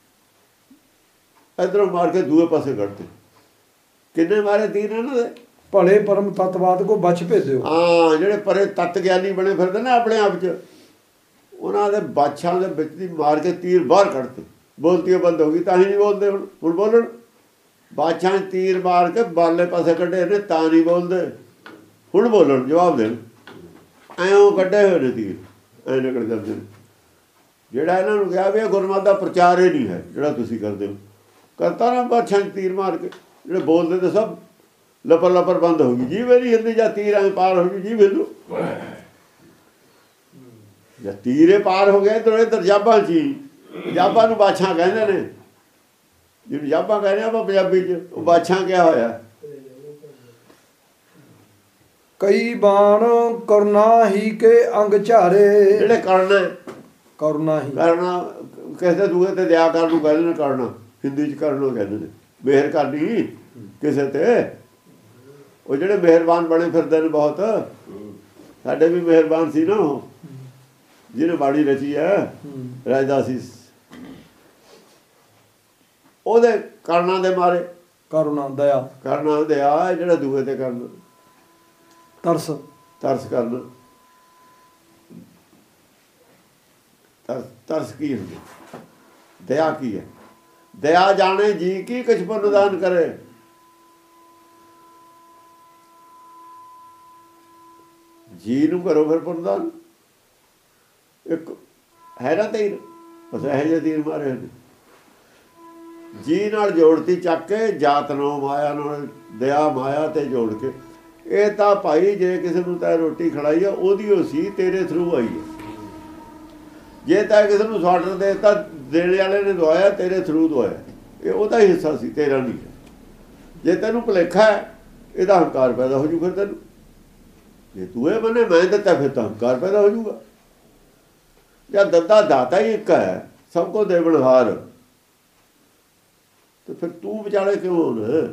ਇੱਧਰੋਂ ਮਾਰ ਕੇ ਦੂਏ ਪਾਸੇ ਕੱਢਦੇ। ਕਿੰਨੇ ਮਾਰੇ ਤੀਰ ਇਹਨਾਂ ਦੇ?
ਭਲੇ ਪਰਮ ਤਤਵਾਦ ਕੋ ਬਛ ਭੇਦਿਓ। ਹਾਂ,
ਜਿਹੜੇ ਪਰੇ ਤਤ ਗਿਆਨੀ ਬਣੇ ਫਿਰਦੇ ਨੇ ਆਪਣੇ ਆਪ 'ਚ, ਉਹਨਾਂ ਦੇ ਬਾਛਾਂ ਦੇ ਵਿੱਚ ਦੀ ਮਾਰ ਕੇ ਤੀਰ ਬਾਹਰ ਕੱਢਤੇ। ਬੋਲਤੀ ਬੰਦ ਹੋ ਗਈ, ਤਾਂ ਹੀ ਨਹੀਂ ਬੋਲਦੇ ਹੁਣ। ਹੁਣ ਬੋਲਣ, ਬਾਛਾਂ ਤੀਰ ਮਾਰ ਕੇ ਬਾਲੇ ਪਾਸੇ ਕੱਢੇ ਨੇ ਤਾਂ ਨਹੀਂ ਬੋਲਦੇ। ਹੁਣ ਬੋਲਣ, ਜਵਾਬ ਦੇਣ। ਐਂ ਕੱਢੇ ਹੋਏ ਨੇ ਤੀਰ, ਐਂ ਨਿਕਲ ਜਾਂਦੇ ਨੇ। ਜਿਹੜਾ ਇਹਨਾਂ ਨੂੰ ਕਿਹਾ ਵੀ ਇਹ ਗੁਰਮਤਿ ਦਾ ਪ੍ਰਚਾਰ ਹੀ ਨਹੀਂ ਹੈ ਜਿਹੜਾ ਤੁਸੀਂ ਕਰਦੇ ਹੋ, ਕਰਤਾ ਨਾ ਬਾਛਾਂ ਤੀਰ ਮਾਰ ਕੇ। ਜਿਹੜੇ ਬੋਲਦੇ ਤੇ ਸਭ ਲਪਰ ਲਪਰ ਬੰਦ ਹੋ ਗਈ। ਜੀਭ ਨਹੀਂ ਹਿਲਦੀ, ਜਾਂ ਤੀਰ ਐਂ ਪਾਰ ਹੋ ਗਈ ਜੀਭ ਹਿੱਲੂ। ਜਾਂ ਤੀਰੇ ਪਾਰ ਹੋ ਗਏ ਇੱਧਰ ਇੱਧਰ ਜਾਬਾਂ 'ਚ ਹੀ। ਜਾਬਾਂ ਨੂੰ ਬਾਛਾਂ ਕਹਿੰਦੇ ਨੇ, ਜਿਹਨੂੰ ਜਾਬਾਂ ਕਹਿੰਦੇ ਆਪਾਂ ਪੰਜਾਬੀ 'ਚ, ਉਹ ਬਾਛਾਂ ਕਿਹਾ ਹੋਇਆ।
ਕਈ ਬਾਣ ਕਰਨਾ ਹੀ ਕੇ ਅੰਗ ਝਾਰੇ।
ਜਿਹੜੇ ਕਰਨਾ
ਕਰਨਾ ਹੀ
ਕਰਨਾ ਕਿਸੇ ਦੂਏ ਤੇ ਦਇਆ ਕਰਨ ਨੂੰ ਕਹਿੰਦੇ ਨੇ। ਕਰਨਾ ਹਿੰਦੀ 'ਚ ਕਰਨ ਨੂੰ ਕਹਿੰਦੇ ਨੇ, ਮਿਹਰ ਕਰਨੀ ਕਿਸੇ ਤੇ। ਉਹ ਜਿਹੜੇ ਮਿਹਰਬਾਨ ਬਣੇ ਫਿਰਦੇ ਨੇ ਬਹੁਤ, ਸਾਡੇ ਵੀ ਮਿਹਰਬਾਨ ਸੀ ਨਾ ਉਹ, ਜਿਹਨੇ ਬਾੜੀ ਰਚੀ ਹੈ ਰਾਜਦਾਸੀ, ਉਹਦੇ ਕਰਨਾ ਦੇ ਮਾਰੇ।
ਕਰੁਣਾ ਦਇਆ,
ਕਰਨਾ ਦਇਆ, ਜਿਹੜਾ ਦੂਏ ਤੇ ਕਰਨਾ
ਤਰਸ,
ਤਰਸ ਕਰਨਾ। ਤਰਸ ਤਰਸ ਕੀ ਹੁੰਦਾ? ਦਇਆ ਕੀ ਹੈ? ਦਇਆ ਜਾਣੇ ਜੀ ਕੀ ਕੁਛ ਪੁੰਨਦਾਨ ਕਰੇ। ਜੀ ਨੂੰ ਕਰੋ ਫਿਰ ਪੁੰਨਦਾਨ। ਇੱਕ ਹੈ ਨਾ ਤੀਰ, ਬਸ ਇਹੋ ਜਿਹੇ ਤੀਰ ਮਾਰੇ ਨੇ। ਜੀ ਨਾਲ ਜੋੜਤੀ ਚੱਕ ਕੇ, ਜਾਤ ਨੂੰ ਮਾਇਆ ਨਾਲ, ਦਇਆ ਮਾਇਆ ਤੇ ਜੋੜ ਕੇ। ਇਹ ਤਾਂ ਭਾਈ ਜੇ ਕਿਸੇ ਨੂੰ ਤੈਂ ਰੋਟੀ ਖੜਾਈ ਆ ਉਹਦੀ ਉਹ ਸੀ, ਤੇਰੇ ਥਰੂ ਆਈ ਹੈ। ਜੇ ਤੈਂ ਕਿਸੇ ਨੂੰ ਸਵਾਟਰ ਦੇ ਦਿੱਤਾ, ਦੇਣੇ ਵਾਲੇ ਨੇ ਦਵਾਇਆ, ਤੇਰੇ ਥਰੂ ਦਵਾਇਆ। ਇਹ ਉਹਦਾ ਹੀ ਹਿੱਸਾ ਸੀ, ਤੇਰਾ ਨਹੀਂ। ਜੇ ਤੈਨੂੰ ਭੁਲੇਖਾ ਹੈ, ਇਹਦਾ ਹੰਕਾਰ ਪੈਦਾ ਹੋ ਜੂ। ਫਿਰ ਤੈਨੂੰ ਜੇ ਤੂੰ ਇਹ ਮੰਨੇ ਮੈਂ ਦਿੱਤਾ, ਫਿਰ ਤਾਂ ਹੰਕਾਰ ਪੈਦਾ ਹੋ ਜੂਗਾ। ਜਾਂ ਦੱਦਾ ਦਾਤਾ ਹੀ ਇੱਕ ਹੈ, ਸਭ ਕੋ ਦੇਵਨਹਾਰ, ਤੇ ਫਿਰ ਤੂੰ ਵਿਚਾਲੇ ਕਿਉਂ ਹੁਣ?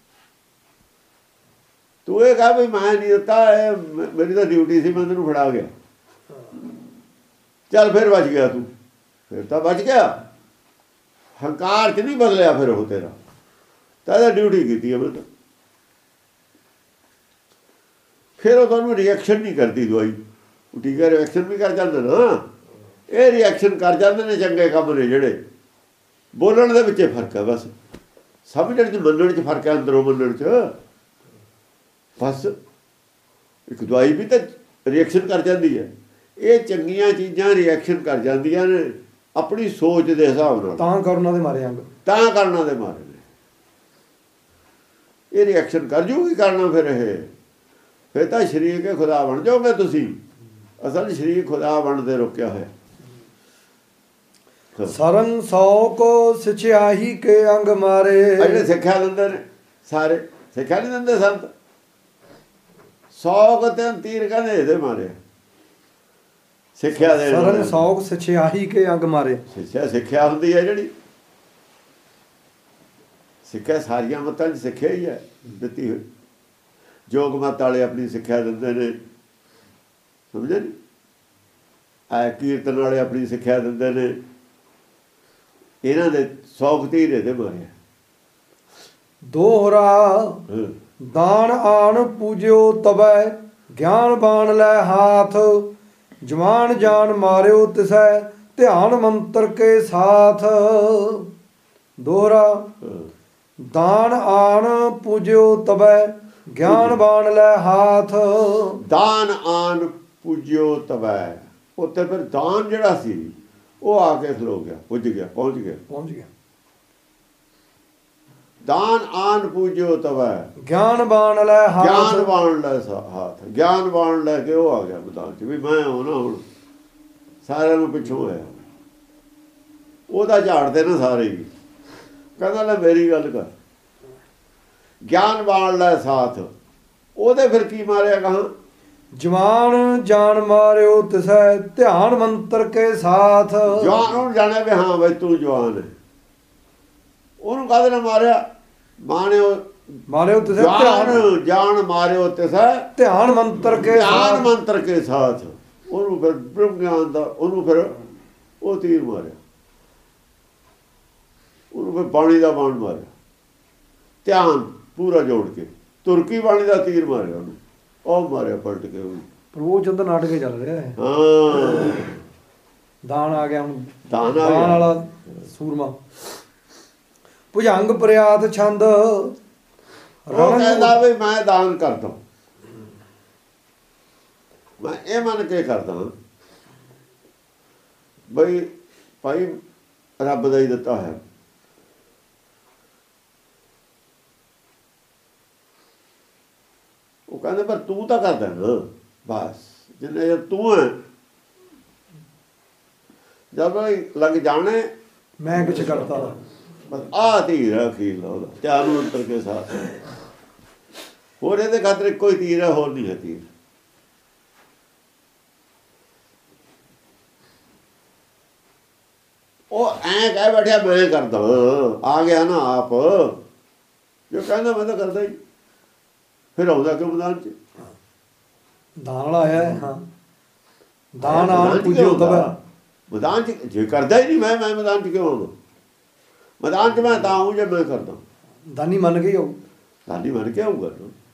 ਤੂੰ ਇਹ ਕਹਾਂ ਵੀ ਮੈਂ ਨਹੀਂ ਦਿੱਤਾ, ਇਹ ਮੇਰੀ ਤਾਂ ਡਿਊਟੀ ਸੀ, ਮੈਂ ਤੈਨੂੰ ਫੜਾ ਗਿਆ। ਚੱਲ ਫਿਰ ਬਚ ਗਿਆ ਤੂੰ, ਫਿਰ ਤਾਂ ਬਚ ਗਿਆ। ਹੰਕਾਰ 'ਚ ਨਹੀਂ ਬਦਲਿਆ ਫਿਰ ਉਹ ਤੇਰਾ। ਤਾਂ ਇਹਦਾ ਡਿਊਟੀ ਕੀਤੀ ਹੈ ਮੈਂ ਤਾਂ। ਫਿਰ ਉਹ ਤੁਹਾਨੂੰ ਰਿਐਕਸ਼ਨ ਨਹੀਂ ਕਰਦੀ ਦਵਾਈ। ਉਹ ਟੀਕਾ ਰਿਐਕਸ਼ਨ ਵੀ ਕਰ ਜਾਂਦੇ ਨਾ, ਇਹ ਰਿਐਕਸ਼ਨ ਕਰ ਜਾਂਦੇ ਨੇ ਚੰਗੇ ਕੰਮ ਨੇ ਜਿਹੜੇ। ਬੋਲਣ ਦੇ ਵਿੱਚ ਫਰਕ ਹੈ ਬਸ, ਸਮਝਣ 'ਚ ਮੰਨਣ 'ਚ ਫਰਕ ਹੈ, ਅੰਦਰੋਂ ਮੰਨਣ 'ਚ ਬਸ। ਇੱਕ ਦਵਾਈ ਵੀ ਤਾਂ ਰਿਐਕਸ਼ਨ ਕਰ ਜਾਂਦੀ ਹੈ, ਇਹ ਚੰਗੀਆਂ ਚੀਜ਼ਾਂ ਰਿਐਕਸ਼ਨ ਕਰ ਜਾਂਦੀਆਂ ਨੇ ਆਪਣੀ ਸੋਚ ਦੇ ਹਿਸਾਬ ਨਾਲ,
ਤਾਂ ਕਰਨਾ ਦੇ ਮਾਰੇ ਅੰਗ,
ਤਾਂ ਕਰਨਾ ਦੇ ਮਾਰੇ ਨੇ। ਇਹ ਰਿਐਕਸ਼ਨ ਕਰ ਜੂਗੀ ਕਰਨਾ, ਫਿਰ ਇਹ ਫਿਰ ਤਾਂ ਸ਼ਰੀਰ ਕੇ ਖੁਦਾ ਬਣ ਜਾਓਗੇ ਤੁਸੀਂ। ਅਸਲ ਸ਼ਰੀਰ ਖੁਦਾ ਬਣਦੇ ਰੁਕਿਆ ਹੋਇਆ।
ਸਰੰ ਸੌ ਕੋ ਸਿਚਾਹੀ ਕੇ ਅੰਗ ਮਾਰੇ।
ਜਿਹੜੇ ਸਿੱਖਿਆ ਦਿੰਦੇ ਨੇ ਸਾਰੇ ਸਿੱਖਿਆ ਨਹੀਂ ਦਿੰਦੇ ਸੰਤ। ਸੌ ਕੁ ਤਿੰਨ ਤੀਰ ਕਹਿੰਦੇ ਇਹਦੇ ਮਾਰੇ ਸਿੱਖਿਆ ਦੇ।
ਸਰੰ ਸੌ ਸਿਚਾਹੀ ਕੇ ਅੰਗ ਮਾਰੇ।
ਸਿੱਖਿਆ ਸਿੱਖਿਆ ਹੁੰਦੀ ਹੈ ਜਿਹੜੀ ਸਿੱਖਿਆ ਸਾਰੀਆਂ ਮਤਾਂ 'ਚ ਸਿੱਖਿਆ ਹੀ ਹੈ ਦਿੱਤੀ ਹੋਈ। ਜੋਗ ਮਤ ਵਾਲੇ ਆਪਣੀ ਸਿੱਖਿਆ ਦਿੰਦੇ ਨੇ, ਸਮਝੇ ਨੀ? ਆ ਕੀਰਤਨ ਵਾਲੇ ਆਪਣੀ ਸਿੱਖਿਆ ਦਿੰਦੇ ਨੇ। ਇਹਨਾਂ ਦੇ ਸੌ ਤੀਰ ਇਹਦੇ ਮਾਰੇ।
ਦੋਹਰਾ ਦਾਨ ਆਣ ਪੂਜਿਓ ਤਬੈ, ਗਿਆਨ ਬਾਣ ਲੈ ਹਾਥ, ਜਵਾਨ ਜਾਨ ਮਾਰਿਓ ਤਿਸੈ, ਧਿਆਨ ਮੰਤਰ ਕੇ ਸਾਥ। ਦੋਹਰਾ ਦਾਨ ਆਣ ਪੂਜਿਓ ਤਬੈ, ਗਿਆਨ ਬਾਣ ਲੈ ਹਾਥ।
ਦਾਨ ਆਨ ਪੂਜਿਓ ਤਬੈ, ਉੱਥੇ ਫਿਰ ਦਾਨ ਜਿਹੜਾ ਸੀ ਉਹ ਆ ਕੇ ਖਲੋ ਗਿਆ, ਪੁੱਜ ਗਿਆ, ਪਹੁੰਚ ਗਿਆ
ਪਹੁੰਚ ਗਿਆ।
ਦਾਨ ਆਨ ਪੂਜਿਓ ਤਬੈ,
ਗਿਆਨ ਬਾਣ ਲੈ ਹਾਥ।
ਗਿਆਨ ਬਾਣ ਲੈ ਹਾਥ, ਗਿਆਨ ਬਾਣ ਲੈ ਕੇ ਉਹ ਆ ਗਿਆ ਮੈਦਾਨ 'ਚ ਵੀ ਮੈਂ ਹਾਂ ਨਾ। ਹੁਣ ਸਾਰਿਆਂ ਨੂੰ ਪਿੱਛੋਂ ਹੋਇਆ, ਉਹਦਾ ਝਾੜਦੇ ਨਾ ਸਾਰੇ ਹੀ। ਕਹਿੰਦਾ ਲੈ ਮੇਰੀ ਗੱਲ ਕਰ, ਗਿਆਨ ਬਾਣ ਲੈ ਸਾਥ। ਉਹਦੇ ਫਿਰ ਕੀ ਮਾਰਿਆ ਕਹਾਂ?
ਜਵਾਨ ਜਾਨ ਮਾਰਿਓ ਤਿਸੈ, ਧਿਆਨ ਮੰਤਰ ਕੇ ਸਾਥ।
ਜਵਾਨ ਨੂੰ ਜਾਣਿਆ ਵੀ ਹਾਂ ਬਈ ਤੂੰ ਜਵਾਨ ਹੈ। ਉਹਨੂੰ ਕਾਹਦੇ ਨਾਲ ਮਾਰਿਆ? ਮਾਣਿਓ
ਮਾਰਿਓ ਤਿਸੈ,
ਜਾਨ ਜਾਨ ਮਾਰਿਓ ਤਿਸੈ,
ਧਿਆਨ ਮੰਤਰ ਕੇ
ਧਿਆਨ ਮੰਤਰ ਕੇ ਸਾਥ। ਉਹਨੂੰ ਫਿਰ ਬ੍ਰਹਮ ਗਿਆਨ ਦਾ, ਉਹਨੂੰ ਫਿਰ ਉਹ ਤੀਰ ਮਾਰਿਆ, ਉਹਨੂੰ ਫਿਰ ਬਾਣੀ ਦਾ ਬਾਣ ਮਾਰਿਆ, ਧਿਆਨ ਪੂਰਾ ਜੋੜ ਕੇ। ਤੁਰਕੀ ਬਾਣੀ ਦਾ ਤੀਰ ਮਾਰਿਆ ਉਹਨੂੰ, ਉਹ ਮਾਰਿਆ ਪਲਟ ਕੇ ਉਹਨੂੰ।
ਪ੍ਰਭੂ ਚੰਦ ਨਾਟਕ ਹੀ ਚੱਲ ਰਿਹਾ ਹੈ।
ਹਾਂ
ਦਾਨ ਆ ਗਿਆ ਹੁਣ,
ਦਾਨ ਆ
ਦਾਨ
ਗਿਆ।
ਵਾਲਾ ਸੂਰਮਾ। ਭੁਜੰਗ ਪ੍ਰਿਆਤ ਛੰਦ,
ਉਹ ਕਹਿੰਦਾ ਵੀ ਮੈਂ ਦਾਨ ਕਰਦਾ, ਮੈਂ ਇਹ ਮੰਨ ਕੇ ਕਰਦਾ ਬਈ ਭਾਈ ਰੱਬ ਦਾ ਹੀ ਦਿੱਤਾ ਹੈ। ਉਹ ਕਹਿੰਦੇ ਪਰ ਤੂੰ ਤਾਂ ਕਰਦਾ ਨਾ, ਬਸ ਜਿੰਨੇ ਜਦ ਤੂੰ ਹੈ, ਜਦ ਲੱਗ ਜਾਣੇ
ਮੈਂ ਕੁਛ ਕਰਤਾ।
ਬਸ ਆਹ ਤੀਰ ਹੈ ਅਖੀਰ ਉਹਦਾ, ਧਿਆਨ ਮੰਤਰ ਕੇ ਸਾਥ। ਹੋਰ ਇਹਦੇ ਖਾਤਰ ਕੋਈ ਤੀਰ ਹੈ, ਹੋਰ ਨਹੀਂ ਹੈ ਤੀਰ। ਉਹ ਐਂ ਕਹਿ ਬੈਠਿਆ ਮੈਂ ਕਰਦਾ, ਆ ਗਿਆ ਨਾ ਆਪ ਜੋ ਕਹਿੰਦਾ ਮੈਂ ਤਾਂ ਕਰਦਾ ਹੀ। ਫਿਰ ਆਉਂਦਾ ਕਿਉਂ ਮੈਦਾਨ 'ਚ?
ਦਾਨ ਵਾਲਾ ਆਇਆ ਹੈ। ਹਾਂ, ਦਾਨ ਆਣ ਪੂਜਿਓ ਤਬੈ।
ਮੈਦਾਨ 'ਚ ਜੇ ਕਰਦਾ ਹੀ ਨਹੀਂ ਮੈਂ ਮੈਂ ਮੈਦਾਨ 'ਚ ਕਿਉਂ ਆਉਂਦਾ? ਮੈਦਾਨ 'ਚ ਮੈਂ ਤਾਂ ਆਊਂ ਜੇ ਮੈਂ ਕਰਦਾ।
ਦਾਨੀ ਮੰਨ ਗਈ ਉਹ,
ਦਾਨੀ ਮੰਨ ਕੇ ਆਊਗਾ।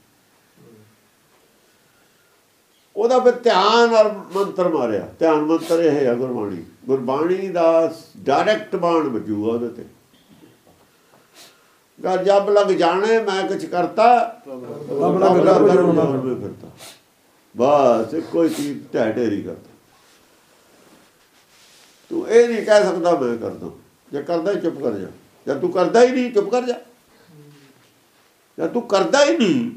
ਉਹਦਾ ਫਿਰ ਧਿਆਨ ਔਰ ਮੰਤਰ ਮਾਰਿਆ। ਧਿਆਨ ਮੰਤਰ ਇਹ ਹੈ ਗੁਰਬਾਣੀ। ਗੁਰਬਾਣੀ ਦਾ ਡਾਇਰੈਕਟ ਬਾਣ ਵੱਜੂਗਾ ਉਹਦੇ ਤੇ। ਗਾ ਜਬ ਲੱਗ ਜਾਣੇ ਮੈਂ ਕੁਛ ਕਰਤਾ, ਫਿਰਤਾ ਬਸ ਕੋਈ ਚੀਜ਼ ਢਹਿ ਢੇਰੀ ਕਰਦਾ। ਤੂੰ ਇਹ ਨਹੀਂ ਕਹਿ ਸਕਦਾ ਮੈਂ ਕਰਦਾ। ਜੇ ਕਰਦਾ ਹੀ ਚੁੱਪ ਕਰ ਜਾ, ਜਦ ਤੂੰ ਕਰਦਾ ਹੀ ਨਹੀਂ ਚੁੱਪ ਕਰ ਜਾ। ਜਦ ਤੂੰ ਕਰਦਾ ਹੀ ਨਹੀਂ,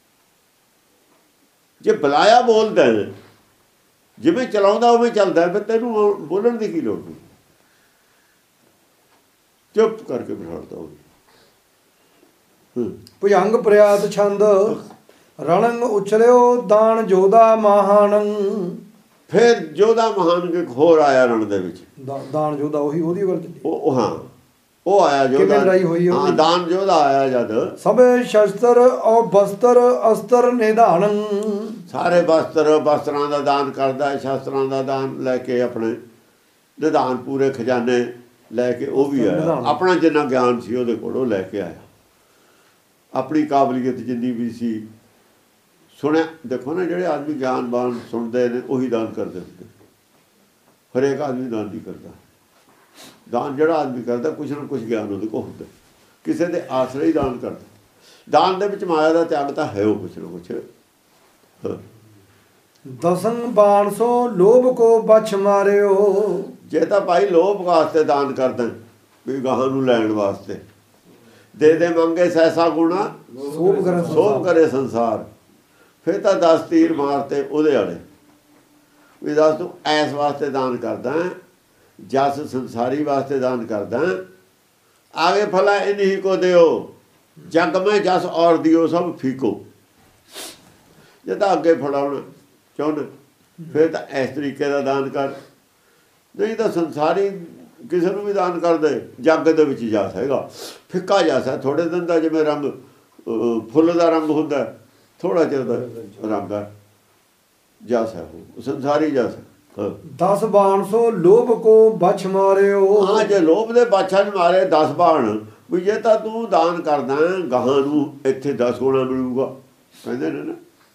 ਜੇ ਬੁਲਾਇਆ ਬੋਲਦਾ ਜਿਵੇਂ ਚਲਾਉਂਦਾ ਉਵੇਂ ਚੱਲਦਾ, ਫਿਰ ਤੈਨੂੰ ਬੋਲਣ ਦੀ ਕੀ ਲੋੜ? ਚੁੱਪ ਕਰਕੇ ਬਿਠਾੜਦਾ ਉਹ।
ਭੁਜੰਗ ਪ੍ਰਿਆਤ ਛੰਦ, ਰਣੰਗ ਉਛਲਿਓ ਦਾਨ ਜੋਧਾ ਮਹਾਨੰ।
ਫਿਰ ਜੋਧਾ ਮਹਾਨ ਕੇ ਹੋਰ ਆਇਆ ਰਣ ਦੇ ਵਿੱਚ।
ਦਾਨ ਜੋਧਾ ਉਹੀ ਉਹਦੀ ਗੱਲ ਚੱਲੀ।
ਉਹ ਹਾਂ ਉਹ ਆਇਆ ਜੋਧਾ। ਹਾਂ ਦਾਨ ਜੋਧਾ ਆਇਆ ਜਦ।
ਸਭੇ ਸ਼ਸਤਰ ਔਰ ਬਸਤਰ ਅਸਤਰ ਨਿਧਾਨੰ। ਸਾਰੇ
ਬਸਤਰ ਬਸਤਰਾਂ ਦਾ ਦਾਨ ਕਰਦਾ, ਸ਼ਸਤਰਾਂ ਦਾ ਦਾਨ ਲੈ ਕੇ ਆਪਣੇ ਨਿਧਾਨ ਪੂਰੇ ਖਜ਼ਾਨੇ ਲੈ ਕੇ ਉਹ ਵੀ ਆਇਆ। ਆਪਣਾ ਜਿੰਨਾ ਗਿਆਨ ਸੀ ਉਹਦੇ ਕੋਲ ਉਹ ਲੈ ਕੇ ਆਇਆ। ਆਪਣੀ ਕਾਬਲੀਅਤ ਜਿੰਨੀ ਵੀ ਸੀ ਸੁਣਿਆ। ਦੇਖੋ ਨਾ, ਜਿਹੜੇ ਆਦਮੀ ਗਿਆਨਵਾਨ ਸੁਣਦੇ ਨੇ ਉਹੀ ਦਾਨ ਕਰਦੇ ਹੁੰਦੇ। ਹਰੇਕ ਆਦਮੀ ਦਾਨ ਨਹੀਂ ਕਰਦਾ। ਦਾਨ ਜਿਹੜਾ ਆਦਮੀ ਕਰਦਾ ਕੁਛ ਨਾ ਕੁਛ ਗਿਆਨ ਉਹਦੇ ਕੋਲ ਹੁੰਦਾ, ਕਿਸੇ ਦੇ ਆਸਰੇ ਹੀ ਦਾਨ ਕਰਦਾ। ਦਾਨ ਦੇ ਵਿੱਚ ਮਾਇਆ ਦਾ ਤਿਆਗ ਤਾਂ ਹੈ ਉਹ ਕੁਛ ਨਾ ਕੁਛ।
ਦਸੰ ਬਾਣਸੋ ਲੋਭ ਕੋ ਬਛ ਮਾਰਿਓ।
ਜੇ ਤਾਂ ਭਾਈ ਲੋਭ ਵਾਸਤੇ ਦਾਨ ਕਰਦਾ ਵੀ ਗਾਹਾਂ ਨੂੰ ਲੈਣ ਵਾਸਤੇ, ਦੇ ਦੇ ਮੰਗੇ ਸੈਸਾ ਗੁਣਾ
ਸੋਭ ਕਰੇ
ਸੋਭ ਕਰੇ ਸੰਸਾਰ, ਫਿਰ ਤਾਂ ਦਸ ਤੀਰ ਮਾਰਤੇ ਉਹਦੇ ਵਾਲੇ ਵੀ ਦੱਸ ਤੂੰ ਐਸ ਵਾਸਤੇ ਦਾਨ ਕਰਦਾ, ਜਸ ਸੰਸਾਰੀ ਵਾਸਤੇ ਦਾਨ ਕਰਦਾ। ਆਗੇ ਫਲਾ ਇਨਹੀ ਕੋ ਦਿਓ, ਜਗ ਮੈਂ ਜਸ ਔਰ ਦਿਓ ਸਭ ਫੀਕੋ। ਜੇ ਤਾਂ ਅੱਗੇ ਫੜਾਉਣਾ ਚਾਹੁੰਦਾ ਫਿਰ ਤਾਂ ਇਸ ਤਰੀਕੇ ਦਾ ਦਾਨ ਕਰ, ਨਹੀਂ ਤਾਂ ਸੰਸਾਰੀ ਕਿਸੇ ਨੂੰ ਵੀ ਦਾਨ ਕਰ ਦੇ, ਜੱਗ ਦੇ ਵਿੱਚ ਜਸ ਹੈਗਾ, ਫਿੱਕਾ ਜਸ ਹੈ। ਥੋੜੇ ਦਿਨ ਦਾ ਜਿਵੇਂ ਰੰਗ ਫੁੱਲ ਦਾ ਰੰਗ ਹੁੰਦਾ, ਥੋੜਾ ਚਿਰ ਦਾ ਰੰਗ ਹੈ, ਜਸ ਹੈ ਉਹ ਸੰਸਾਰੀ ਜਸ ਹੈ।
ਦਸ ਬਾਣਸੋ ਲੋਭ ਕੋ ਬਛ ਮਾਰਿਓ।
ਹਾਂ, ਜੇ ਲੋਭ ਦੇ ਬਾਛਾ ਨੂੰ ਮਾਰੇ ਦਸ ਬਾਣ, ਵੀ ਜੇ ਤਾਂ ਤੂੰ ਦਾਨ ਕਰਦਾ ਗਾਹਾਂ ਨੂੰ ਇੱਥੇ ਦਸ ਗੁਣਾ ਮਿਲੂਗਾ, ਕਹਿੰਦੇ ਨੇ ਨਾ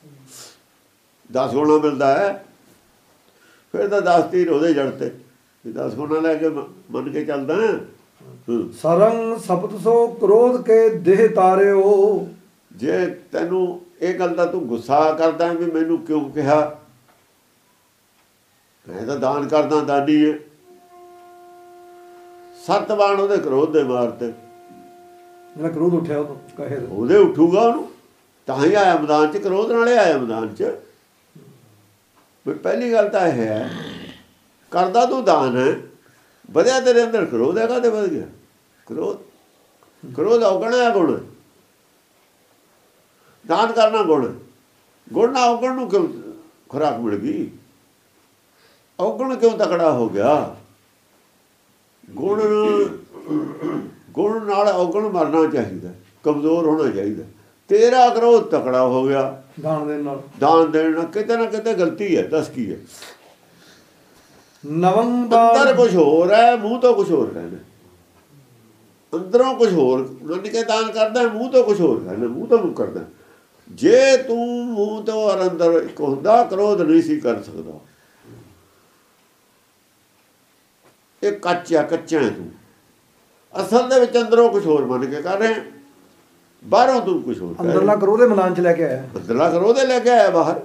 ਦਸ ਗੁਣਾ ਮਿਲਦਾ ਹੈ, ਫਿਰ ਤਾਂ ਦਸ ਤੀਰ ਉਹਦੇ ਜੜ ਤੇ ਦਸ ਗੁਣਾ ਲੈ ਕੇ ਮੰਨ ਕੇ ਚੱਲਦਾ।
ਸਰੰਗ ਸਪਤ ਸੋ ਕ੍ਰੋਧ ਕੇ ਦੇਹ ਤਾਰਿਓ।
ਜੇ ਤੈਨੂੰ ਇਹ ਗੱਲ ਦਾ ਤੂੰ ਗੁੱਸਾ ਕਰਦਾ ਵੀ ਮੈਨੂੰ ਕਿਉਂ ਕਿਹਾ, ਮੈਂ ਤਾਂ ਦਾਨ ਕਰਦਾ ਦਾਨੀ ਹੈ। ਸੱਤ ਬਾਣ ਉਹਦੇ ਕ੍ਰੋਧ ਦੇ ਮਾਰਤੇ,
ਜਿਹੜਾ ਕ੍ਰੋਧ ਉੱਠਿਆ ਉਹ ਕਹੇ
ਉਹਦੇ ਉੱਠੂਗਾ, ਉਹਨੂੰ ਤਾਂ ਹੀ ਆਇਆ ਮੈਦਾਨ 'ਚ, ਕ੍ਰੋਧ ਨਾਲੇ ਆਇਆ ਮੈਦਾਨ 'ਚ। ਵੀ ਪਹਿਲੀ ਗੱਲ ਤਾਂ ਇਹ ਹੈ, ਕਰਦਾ ਤੂੰ ਦਾਨ ਹੈ, ਵਧਿਆ ਤੇਰੇ ਅੰਦਰ ਕ੍ਰੋਧ ਹੈ, ਕਾਹਦੇ ਵਧ ਗਿਆ ਕ੍ਰੋਧ? ਕ੍ਰੋਧ ਔਗਣ ਹੈ ਗੁਣ, ਦਾਨ ਕਰਨਾ ਗੁਣ, ਗੁਣ ਨਾ ਔਗਣ ਨੂੰ ਕਿਉਂ ਖੁਰਾਕ ਮਿਲ ਗਈ? ਔਗਣ ਕਿਉਂ ਤਕੜਾ ਹੋ ਗਿਆ? ਗੁਣ ਗੁਣ ਨਾਲ ਔਗਣ ਮਰਨਾ ਚਾਹੀਦਾ, ਕਮਜ਼ੋਰ ਹੋਣਾ ਚਾਹੀਦਾ। ਤੇਰਾ ਕ੍ਰੋਧ ਤਕੜਾ ਹੋ ਗਿਆ
ਦਾਨ ਦੇਣ ਨਾਲ,
ਦਾਨ ਦੇਣ ਨਾਲ ਕਿਤੇ ਨਾ ਕਿਤੇ ਗਲਤੀ ਹੈ। ਦੱਸ ਕੀ ਹੈ?
ਨਵੰਗ
ਅੰਦਰ ਕੁਛ ਹੋਰ ਹੈ, ਮੂੰਹ ਤੋਂ ਕੁਛ ਹੋਰ ਕਹਿਣਾ, ਅੰਦਰੋਂ ਕੁਛ ਹੋਰ ਮੰਨ ਕੇ ਦਾਨ ਕਰਦਾ, ਮੂੰਹ ਤੋਂ ਕੁਛ ਹੋਰ ਕਹਿਣਾ, ਮੂੰਹ ਤੋਂ ਮੁੱਕ ਕਰਦਾ। ਜੇ ਤੂੰ ਮੂੰਹ ਤੋਂ ਔਰ ਅੰਦਰ ਇੱਕ ਹੁੰਦਾ, ਕ੍ਰੋਧ ਨਹੀਂ ਸੀ ਕਰ ਸਕਦਾ। ਇਹ ਕੱਚਾ ਕੱਚਾ ਹੈ ਤੂੰ, ਅਸਲ ਦੇ ਵਿੱਚ ਅੰਦਰੋਂ ਕੁਛ ਹੋਰ ਮੰਨ ਕੇ ਕਰ ਰਿਹਾ, ਬਾਹਰੋਂ ਤੂੰ ਕੁਛ ਹੋਰ ਕਰ ਰਿਹਾ।
ਅੰਦਰਲਾ ਕ੍ਰੋਧ ਦੇ ਮੈਦਾਨ 'ਚ ਲੈ ਕੇ ਆਇਆ,
ਅੰਦਰਲਾ ਕ੍ਰੋਧ ਲੈ ਕੇ ਆਇਆ ਬਾਹਰ,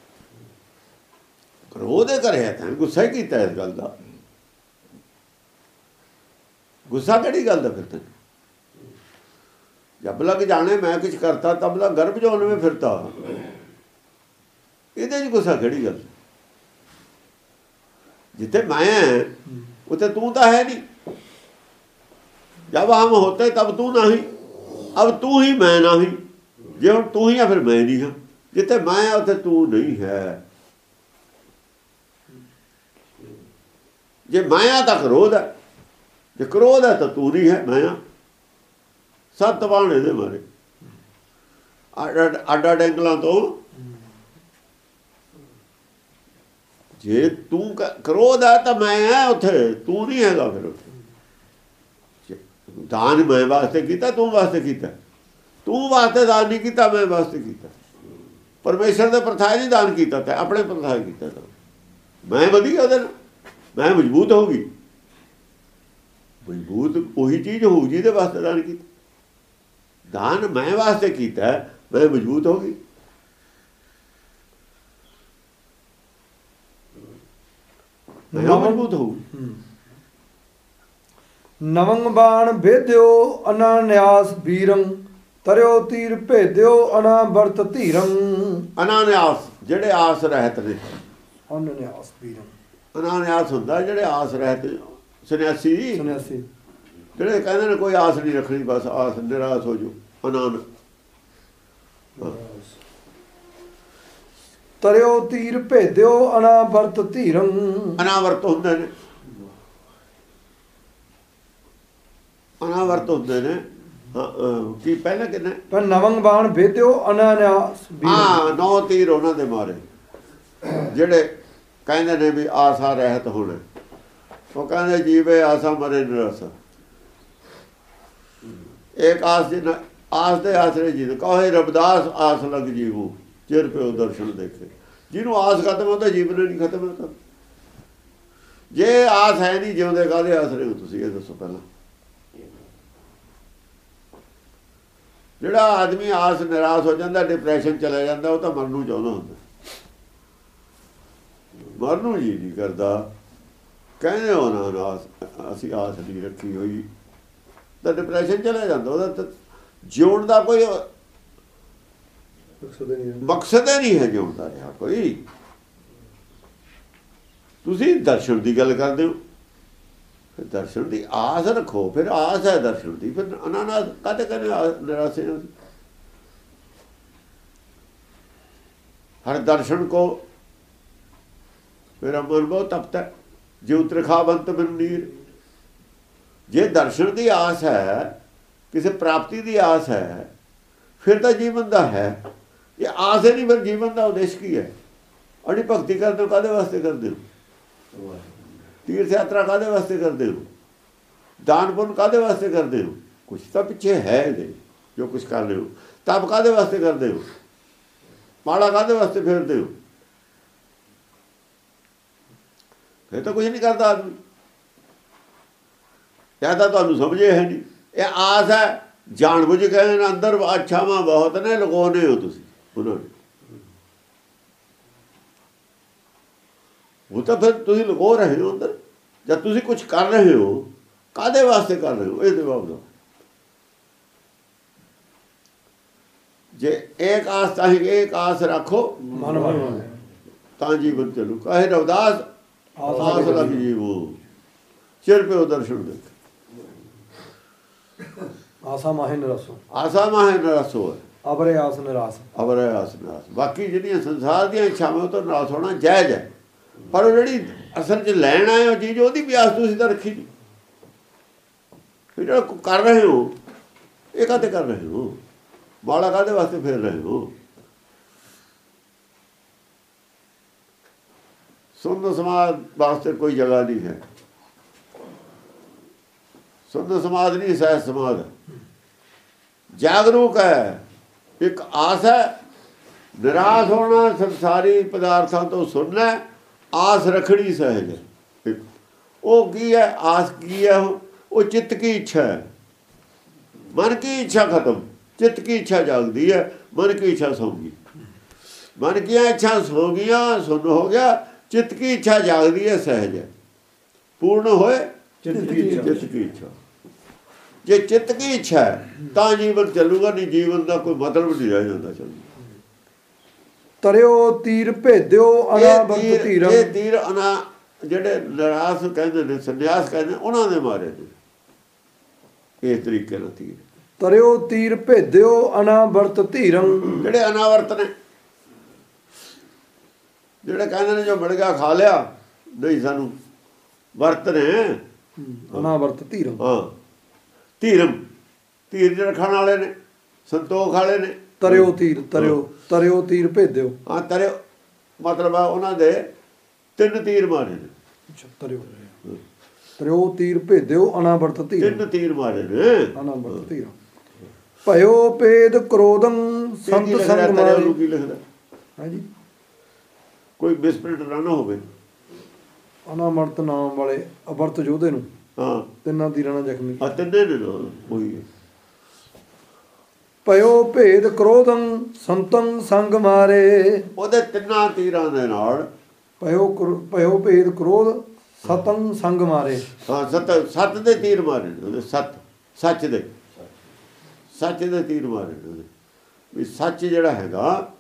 ਕ੍ਰੋਧ ਕਰਿਆ ਤਾਂ ਗੁੱਸਾ ਹੀ ਕੀਤਾ ਇਸ ਗੱਲ ਦਾ। ਗੁੱਸਾ ਕਿਹੜੀ ਗੱਲ ਦਾ? ਫਿਰ ਤੈਨੂੰ ਜਬ ਲੱਗ ਜਾਣੇ ਮੈਂ ਕੁਛ ਕਰਤਾ ਤਬ ਦਾ ਗਰਭ ਜੋਨ ਵਿੱਚ ਫਿਰਤਾ, ਇਹਦੇ 'ਚ ਗੁੱਸਾ ਕਿਹੜੀ ਗੱਲ? ਜਿੱਥੇ ਮੈਂ ਉੱਥੇ ਤੂੰ ਤਾਂ ਹੈ ਨਹੀਂ। ਜब हम होते तब तू नहीं, अब तू ही मैं नहीं। जे हम तू ही है फिर मैं नहीं हाँ, जिते मैं है उसे तू नहीं है। जे माया तो क्रोध है, जे क्रोध है तो तू नहीं है, माया। सत्त बाण इहदे मारे अड्ड अड्ड एंगलों तो। जे तू क्रोध है तो मैं है उथे, तू नहीं हैगा फिर उथे। दान मैं वास्ते किया, तू वास्ते किया, तू वास्ते दान नहीं किया, मैं वास्ते किया। परमेश्वर ने प्रथाए नहीं दान किया, तो अपने प्रथाए किया। तो मैं वधिया उहदे नाल, मैं मजबूत होगी। मजबूत वही चीज हो जिहदे वास्ते दान किया। दान मैं वास्ते किया, मैं मजबूत होगी। मैं मजबूत होगी।
ਨਵੰਗ ਬਾਣ ਭੇਦਿਓ ਅਨਾਨਿਆਸ ਵੀਰੰ, ਤਰਿਓ ਤੀਰ ਭੇਦਿਓ ਅਨਾਵਰਤ ਧੀਰੰ।
ਅਨਾਨਿਆਸ ਜਿਹੜੇ ਆਸ ਰਹਿਤ ਨੇ,
ਅਨਾਨਿਆਸ ਵੀਰੰ,
ਅਨਾਨਿਆਸ ਹੁੰਦਾ ਜਿਹੜੇ ਆਸ ਰਹਿਤ ਸੰਨਿਆਸੀ,
ਸੰਨਿਆਸੀ
ਜਿਹੜੇ ਕਹਿੰਦੇ ਨੇ ਕੋਈ ਆਸ ਨਹੀਂ ਰੱਖਣੀ, ਬਸ ਆਸ ਨਿਰਾਸ ਹੋ ਜਾਓ। ਅਨਾਨ
ਤਰਿਓ ਤੀਰ ਭੇਦਿਓ ਅਨਾਵਰਤ ਧੀਰੰ।
ਅਨਾਵਰਤ ਹੁੰਦੇ ਨੇ, ਅਨਾਵਰਤ ਹੁੰਦੇ ਨੇ। ਕੀ ਪਹਿਲਾਂ ਕਿੰਨੇ?
ਪਰ ਨਵੰਗ ਬਾਣ ਭੇਦਿਓ ਅਨਾਨਿਆਸ ਵੀਰੰ।
ਹਾਂ, ਨੌ ਤੀਰ ਉਹਨਾਂ ਦੇ ਮਾਰੇ ਜਿਹੜੇ ਕਹਿੰਦੇ ਨੇ ਵੀ ਆਸਾ ਰਹਿਤ ਹੋਣਾ। ਉਹ ਕਹਿੰਦੇ ਜੀਵੇ ਆਸਾ ਮਰੇ ਨਿਰਾਸਾ। ਇੱਕ ਆਸ ਜਿਨਾ ਆਸ ਦੇ ਆਸਰੇ ਜੀ ਕਹੇ ਰਬਦਾਸ ਆਸ ਲੱਗ ਜੀਵੂ ਚਿਰ ਪਿਓ ਦਰਸ਼ਨ ਦੇਖੇ। ਜਿਹਨੂੰ ਆਸ ਖਤਮ ਹੁੰਦਾ ਜੀਵਨ ਨਹੀਂ ਖਤਮ ਹੁੰਦਾ। ਜੇ ਆਸ ਹੈ ਨਹੀਂ ਜਿਉਂਦੇ ਕਾਹਦੇ ਆਸਰੇ ਹੋ ਤੁਸੀਂ ਇਹ ਦੱਸੋ ਪਹਿਲਾਂ। ਜਿਹੜਾ ਆਦਮੀ ਆਸ ਨਿਰਾਸ਼ ਹੋ ਜਾਂਦਾ ਡਿਪਰੈਸ਼ਨ ਚਲਾ ਜਾਂਦਾ ਉਹ ਤਾਂ ਮਰਨ ਨੂੰ ਚਾਹੁੰਦਾ ਹੁੰਦਾ। ਮਰਨ ਨੂੰ ਜੀ ਨਹੀਂ ਕਰਦਾ। ਕਹਿੰਦੇ ਉਹਨਾਂ ਨੂੰ ਆਸ ਅਸੀਂ ਆਸ ਨਹੀਂ ਰੱਖੀ ਹੋਈ ਤਾਂ ਡਿਪਰੈਸ਼ਨ ਚਲਾ ਜਾਂਦਾ। ਉਹਦਾ ਤਾਂ ਜਿਉਣ ਦਾ ਕੋਈ ਮਕਸਦ ਹੀ ਨਹੀਂ ਹੈ ਜਿਉਣ ਦਾ ਰਿਹਾ ਕੋਈ। ਤੁਸੀਂ ਦਰਸ਼ਨ ਦੀ ਗੱਲ ਕਰਦੇ ਹੋ ਦਰਸ਼ਨ ਦੀ ਆਸ ਰੱਖੋ। ਫਿਰ ਆਸ ਹੈ ਦਰਸ਼ਨ ਦੀ ਫਿਰ ਅਨਾਨਾਸ ਕਾਹਤੇ ਕਹਿੰਦੇ ਨਿਰਾਸ਼ੇ ਹਰ ਦਰਸ਼ਨ ਕੋ ਮੇਰਾ ਮਨ ਬਹੁਤ ਤਪਤਾ ਜਿਉ ਤ੍ਰਿਖਾਵੰਤ ਬਿਨ ਨੀਰ। ਜੇ ਦਰਸ਼ਨ ਦੀ ਆਸ ਹੈ ਕਿਸੇ ਪ੍ਰਾਪਤੀ ਦੀ ਆਸ ਹੈ ਫਿਰ ਤਾਂ ਜੀਵਨ ਦਾ ਹੈ। ਇਹ ਆਸ ਹੀ ਨਹੀਂ ਫਿਰ ਜੀਵਨ ਦਾ ਉਦੇਸ਼ ਕੀ ਹੈ। ਅੜੀ ਭਗਤੀ ਕਰਦੇ ਹੋ ਕਾਹਦੇ ਵਾਸਤੇ ਕਰਦੇ ਹੋ। ਤੀਰਥ ਯਾਤਰਾ ਕਾਹਦੇ ਵਾਸਤੇ ਕਰਦੇ ਹੋ। ਦਾਨ ਪੁੰਨ ਕਾਹਦੇ ਵਾਸਤੇ ਕਰਦੇ ਹੋ। ਕੁਛ ਤਾਂ ਪਿੱਛੇ ਹੈ ਇਹਦੇ ਜੋ ਕੁਛ ਕਰ ਰਹੇ ਹੋ। ਤਪ ਕਾਹਦੇ ਵਾਸਤੇ ਕਰਦੇ ਹੋ। ਮਾਲਾ ਕਾਹਦੇ ਵਾਸਤੇ ਫੇਰਦੇ ਹੋ। ਫਿਰ ਤਾਂ ਕੁਛ ਨਹੀਂ ਕਰਦਾ ਆਦਮੀ। ਜਾਂ ਤਾਂ ਤੁਹਾਨੂੰ ਸਮਝੇ ਹੈ ਨਹੀਂ। ਇਹ ਆਸ ਹੈ ਜਾਣ ਬੁੱਝ ਕੇ ਅੰਦਰ ਅੱਛਾਵਾਂ ਬਹੁਤ ਨੇ ਲਗਾਉਂਦੇ ਹੋ ਤੁਸੀਂ ਉਹਨਾਂ ਨੇ। ਉਹ ਤਾਂ ਫਿਰ ਤੁਸੀਂ ਲਗੋ ਰਹੇ ਹੋ ਅੰਦਰ। ਜਦ ਤੁਸੀਂ ਕੁਛ ਕਰ ਰਹੇ ਹੋ ਕਾਹਦੇ ਵਾਸਤੇ ਕਰ ਰਹੇ ਹੋ ਇਹ ਜਵਾਬ ਦਿਓ। ਜੇ ਇੱਕ ਆਸ ਤਾਂ ਇੱਕ ਆਸ ਰੱਖੋ
ਮਨ ਮਨ
ਤਾਂ ਜੀਵਨ ਚੱਲੂ। ਕਹੇ ਰਵਦਾਸ ਆਸ ਲੱਗ ਜੀਵੋ ਚਿਰ ਪਿਓ ਦਰਸ਼ਨ ਦੇਖ।
ਆਸਾ ਮਾਹੇ ਨਿਰਾਸੋ
ਆਸਾ ਮਾਹੇ ਨਿਰਾਸੋ
ਅਬਰੇ ਆਸ ਨਿਰਾਸ
ਅਬਰੇ ਆਸ ਨਿਰਾਸ। ਬਾਕੀ ਜਿਹੜੀਆਂ ਸੰਸਾਰ ਦੀਆਂ ਇੱਛਾਵਾਂ ਉਹ ਤੋਂ ਨਿਰਾਸ ਹੋਣਾ ਜਾਇਜ਼ ਹੈ। ਪਰ ਉਹ ਜਿਹੜੀ ਅਸਲ 'ਚ ਲੈਣ ਆਏ ਉਹ ਚੀਜ਼ ਉਹਦੀ ਵੀ ਆਸ ਤੁਸੀਂ ਤਾਂ ਰੱਖੀ ਨਹੀਂ। ਜਿਹੜਾ ਕਰ ਰਹੇ ਹੋ ਇਹ ਕਾਹਤੇ ਕਰ ਰਹੇ ਹੋ। ਮਾਲਾ ਕਾਹਦੇ ਵਾਸਤੇ ਫੇਰ ਰਹੇ ਹੋ। ਸੁੰਦਰ ਸਮਾਜ ਵਾਸਤੇ ਕੋਈ ਜਗ੍ਹਾ ਨਹੀਂ ਹੈ। ਸੁੰਦਰ ਸਮਾਜ ਨਹੀਂ ਸਹਿਜ ਸਮਾਜ ਹੈ। ਜਾਗਰੂਕ ਹੈ ਇੱਕ ਆਸ ਹੈ। ਨਿਰਾਸ਼ ਹੋਣਾ ਸੰਸਾਰੀ ਪਦਾਰਥਾਂ ਤੋਂ ਸੁਣਨਾ ਆਸ ਰੱਖਣੀ ਸਹਿਜ ਹੈ। ਉਹ ਕੀ ਹੈ ਆਸ ਕੀ ਹੈ ਉਹ ਚਿੱਤ ਕੀ ਇੱਛਾ ਹੈ। ਮਨ ਕੀ ਇੱਛਾ ਖਤਮ ਚਿੱਤ ਕੀ ਇੱਛਾ ਜਾਗਦੀ ਹੈ। ਮਨ ਕੀ ਇੱਛਾ ਸੌਂ ਗਈ। ਮਨ ਕੀ ਇੱਛਾ ਸੌ ਗਈਆਂ ਸੁਣ ਹੋ ਗਿਆ। ਚਿੱਤ ਕੀ ਇੱਛਾ ਜਾਗਦੀ ਹੈ ਸਹਿਜ ਹੈ। ਪੂਰਨ ਹੋਏ ਚਿੱਤ ਕੀ ਇੱਛਾ। ਜੇ ਚਿੱਤ ਕੀ ਇੱਛਾ ਹੈ ਤਾਂ ਜੀਵਨ ਚੱਲੂਗਾ। ਨਹੀਂ ਜੀਵਨ ਦਾ ਕੋਈ ਮਤਲਬ ਨਹੀਂ ਰਹਿ ਜਾਂਦਾ। ਚੱਲੂ
ਤਰਿਓ ਤੀਰ ਭੇਦਿਓ ਅਨਾਬੰਦ ਧੀਰਮ।
ਇਹ ਤੀਰ ਅਨਾ ਜਿਹੜੇ ਨਿਰਾਸ ਕਹਿੰਦੇ ਨੇ ਸੰਨਿਆਸ ਕਹਿੰਦੇ ਉਹਨਾਂ ਨੇ ਮਾਰੇ ਨੇ ਇਸ ਤਰੀਕੇ ਨਾਲ ਤੀਰ।
ਤਰਿਓ ਤੀਰ ਭੇਦਿਓ ਅਨਾਵਰਤ ਧੀਰਮ।
ਜਿਹੜੇ ਅਨਾਵਰਤ ਨੇ ਜਿਹੜੇ ਕਹਿੰਦੇ ਨੇ ਜੋ ਮਿਲ ਗਿਆ ਖਾ ਲਿਆ ਨਹੀਂ ਸਾਨੂੰ ਵਰਤ ਨੇ
ਅਨਾਵਰਤ ਧੀਰਮ।
ਹਾਂ ਧੀਰਮ ਧੀਰ ਜਿਹੜੇ ਖਾਣ ਵਾਲੇ ਨੇ ਸੰਤੋਖ ਵਾਲੇ ਨੇ।
ਤਰਿਓ ਤੀਰ ਤਰਿਓ ਤਰਿਓ ਤੀਰ ਭੇਦਿਓ।
ਹਾਂ ਤਰਿਓ ਮਤਲਬ ਆ ਉਹਨਾਂ ਦੇ ਤਿੰਨ ਤੀਰ ਮਾਰੇ ਨੇ।
ਅੱਛਾ ਤਰਿਓ ਤਰਿਓ ਤੀਰ ਭੇਦਿਓ ਅਨਾਵਰਤ ਧੀਰਮ।
ਤਿੰਨ ਤੀਰ ਮਾਰੇ ਨੇ
ਅਨਾਵਰਤ ਧੀਰਮ। ਭਇਓ ਭੇਦ ਕ੍ਰੋਧੰ ਸੰਤ ਸੰਗ ਮਾਰੇ।
ਕੀ ਲਿਖਦਾ
ਹਾਂਜੀ
ਕੋਈ ਮਿਸਪ੍ਰਿੰਟ ਨਾ ਨਾ ਹੋਵੇ।
ਅਨਾਮਰਤ ਨਾਮ ਵਾਲੇ ਅਵਰਤ ਯੋਧੇ ਨੂੰ
ਹਾਂ
ਤਿੰਨਾਂ ਤੀਰਾਂ ਨਾਲ ਜ਼ਖਮੀ।
ਆ ਤਿੰਨੇ ਨੇ ਉਹੀ
ਭਇਓ ਭੇਦ ਕ੍ਰੋਧੰ ਸੰਤੰ ਸੰਗ ਮਾਰੇ।
ਉਹਦੇ ਤਿੰਨਾਂ ਤੀਰਾਂ ਦੇ ਨਾਲ
ਭਇਓ ਭਇਓ ਭੇਦ ਕ੍ਰੋਧ ਸਤੰ ਸੰਗ ਮਾਰੇ।
ਹਾਂ ਸੱਤ ਸੱਤ ਦੇ ਤੀਰ ਮਾਰੇ ਨੇ ਉਹਦੇ। ਸੱਤ ਸੱਚ ਦੇ ਸੱਚ ਦੇ ਤੀਰ ਮਾਰੇ ਨੇ ਉਹਦੇ। ਵੀ ਸੱਚ ਜਿਹੜਾ ਹੈਗਾ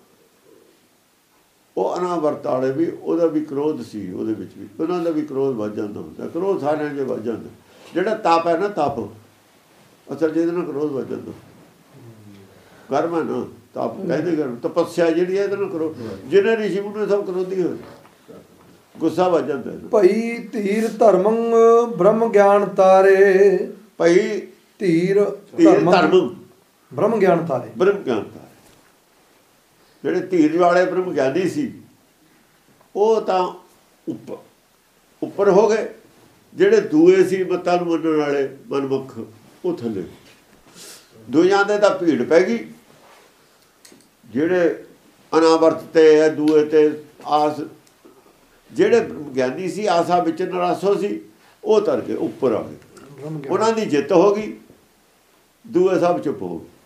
ਉਹ ਅਨਾਵਰਤ ਵਾਲੇ ਵੀ ਉਹਦਾ ਵੀ ਕ੍ਰੋਧ ਸੀ ਉਹਦੇ ਵਿੱਚ ਵੀ। ਉਹਨਾਂ ਦਾ ਵੀ ਕ੍ਰੋਧ ਵੱਧ ਜਾਂਦਾ ਹੁੰਦਾ। ਕ੍ਰੋਧ ਸਾਰਿਆਂ ਦੇ ਵੱਧ ਜਾਂਦਾ। ਜਿਹੜਾ ਤਪ ਹੈ ਨਾ ਤਪ ਅਸਲ ਜਿਹਦੇ ਨਾਲ ਕ੍ਰੋਧ ਵੱਧ ਜਾਂਦਾ। ਕਰਮ ਹੈ ਨਾ ਤਪ ਕਹਿੰਦੇ ਕਰਮ ਤਪੱਸਿਆ ਜਿਹੜੀ ਹੈ ਇਹਦੇ ਨਾਲ ਕਰੋ। ਜਿਹਨੇ ਰਿਸ਼ੀ ਮੁਨੀ ਸਭ ਕ੍ਰੋਧੀ ਹੋਏ ਗੁੱਸਾ ਵੱਜ ਜਾਂਦਾ।
ਭਈ ਧੀਰ ਧਰਮੰ ਬ੍ਰਹਮ ਗਿਆਨ ਤਾਰੇ।
ਭਈ
ਧੀਰ
ਧਰਮ
ਬ੍ਰਹਮ ਗਿਆਨ ਤਾਰੇ।
ਬ੍ਰਹਮ ਗਿਆਨ ਤਾਰੇ ਜਿਹੜੇ ਧੀਰ ਵਾਲੇ ਬ੍ਰਹਮ ਗਿਆਨੀ ਸੀ ਉਹ ਤਾਂ ਉੱਪਰ ਉੱਪਰ ਹੋ ਗਏ। ਜਿਹੜੇ ਦੂਏ ਸੀ ਮਤਾਂ ਨੂੰ ਮੰਨਣ ਵਾਲੇ ਮਨਮੁਖ ਉਹ ਥੱਲੇ। ਦੂਜਿਆਂ ਦੇ ਤਾਂ ਭੀੜ ਪੈ ਗਈ, ਜਿਹੜੇ ਅਨਾਵਰਤ ਤੇ ਹੈ ਦੂਏ ਤੇ ਆਸ, ਜਿਹੜੇ ਗਿਆਨੀ ਸੀ ਆਸਾ ਵਿੱਚ ਨਰਾਸੋ ਸੀ, ਉਹ ਤਰ ਕੇ ਉੱਪਰ ਆ ਗਏ, ਉਹਨਾਂ ਦੀ ਜਿੱਤ ਹੋ ਗਈ, ਦੂਏ ਸਭ ਚੁੱਪ ਹੋ ਗਏ।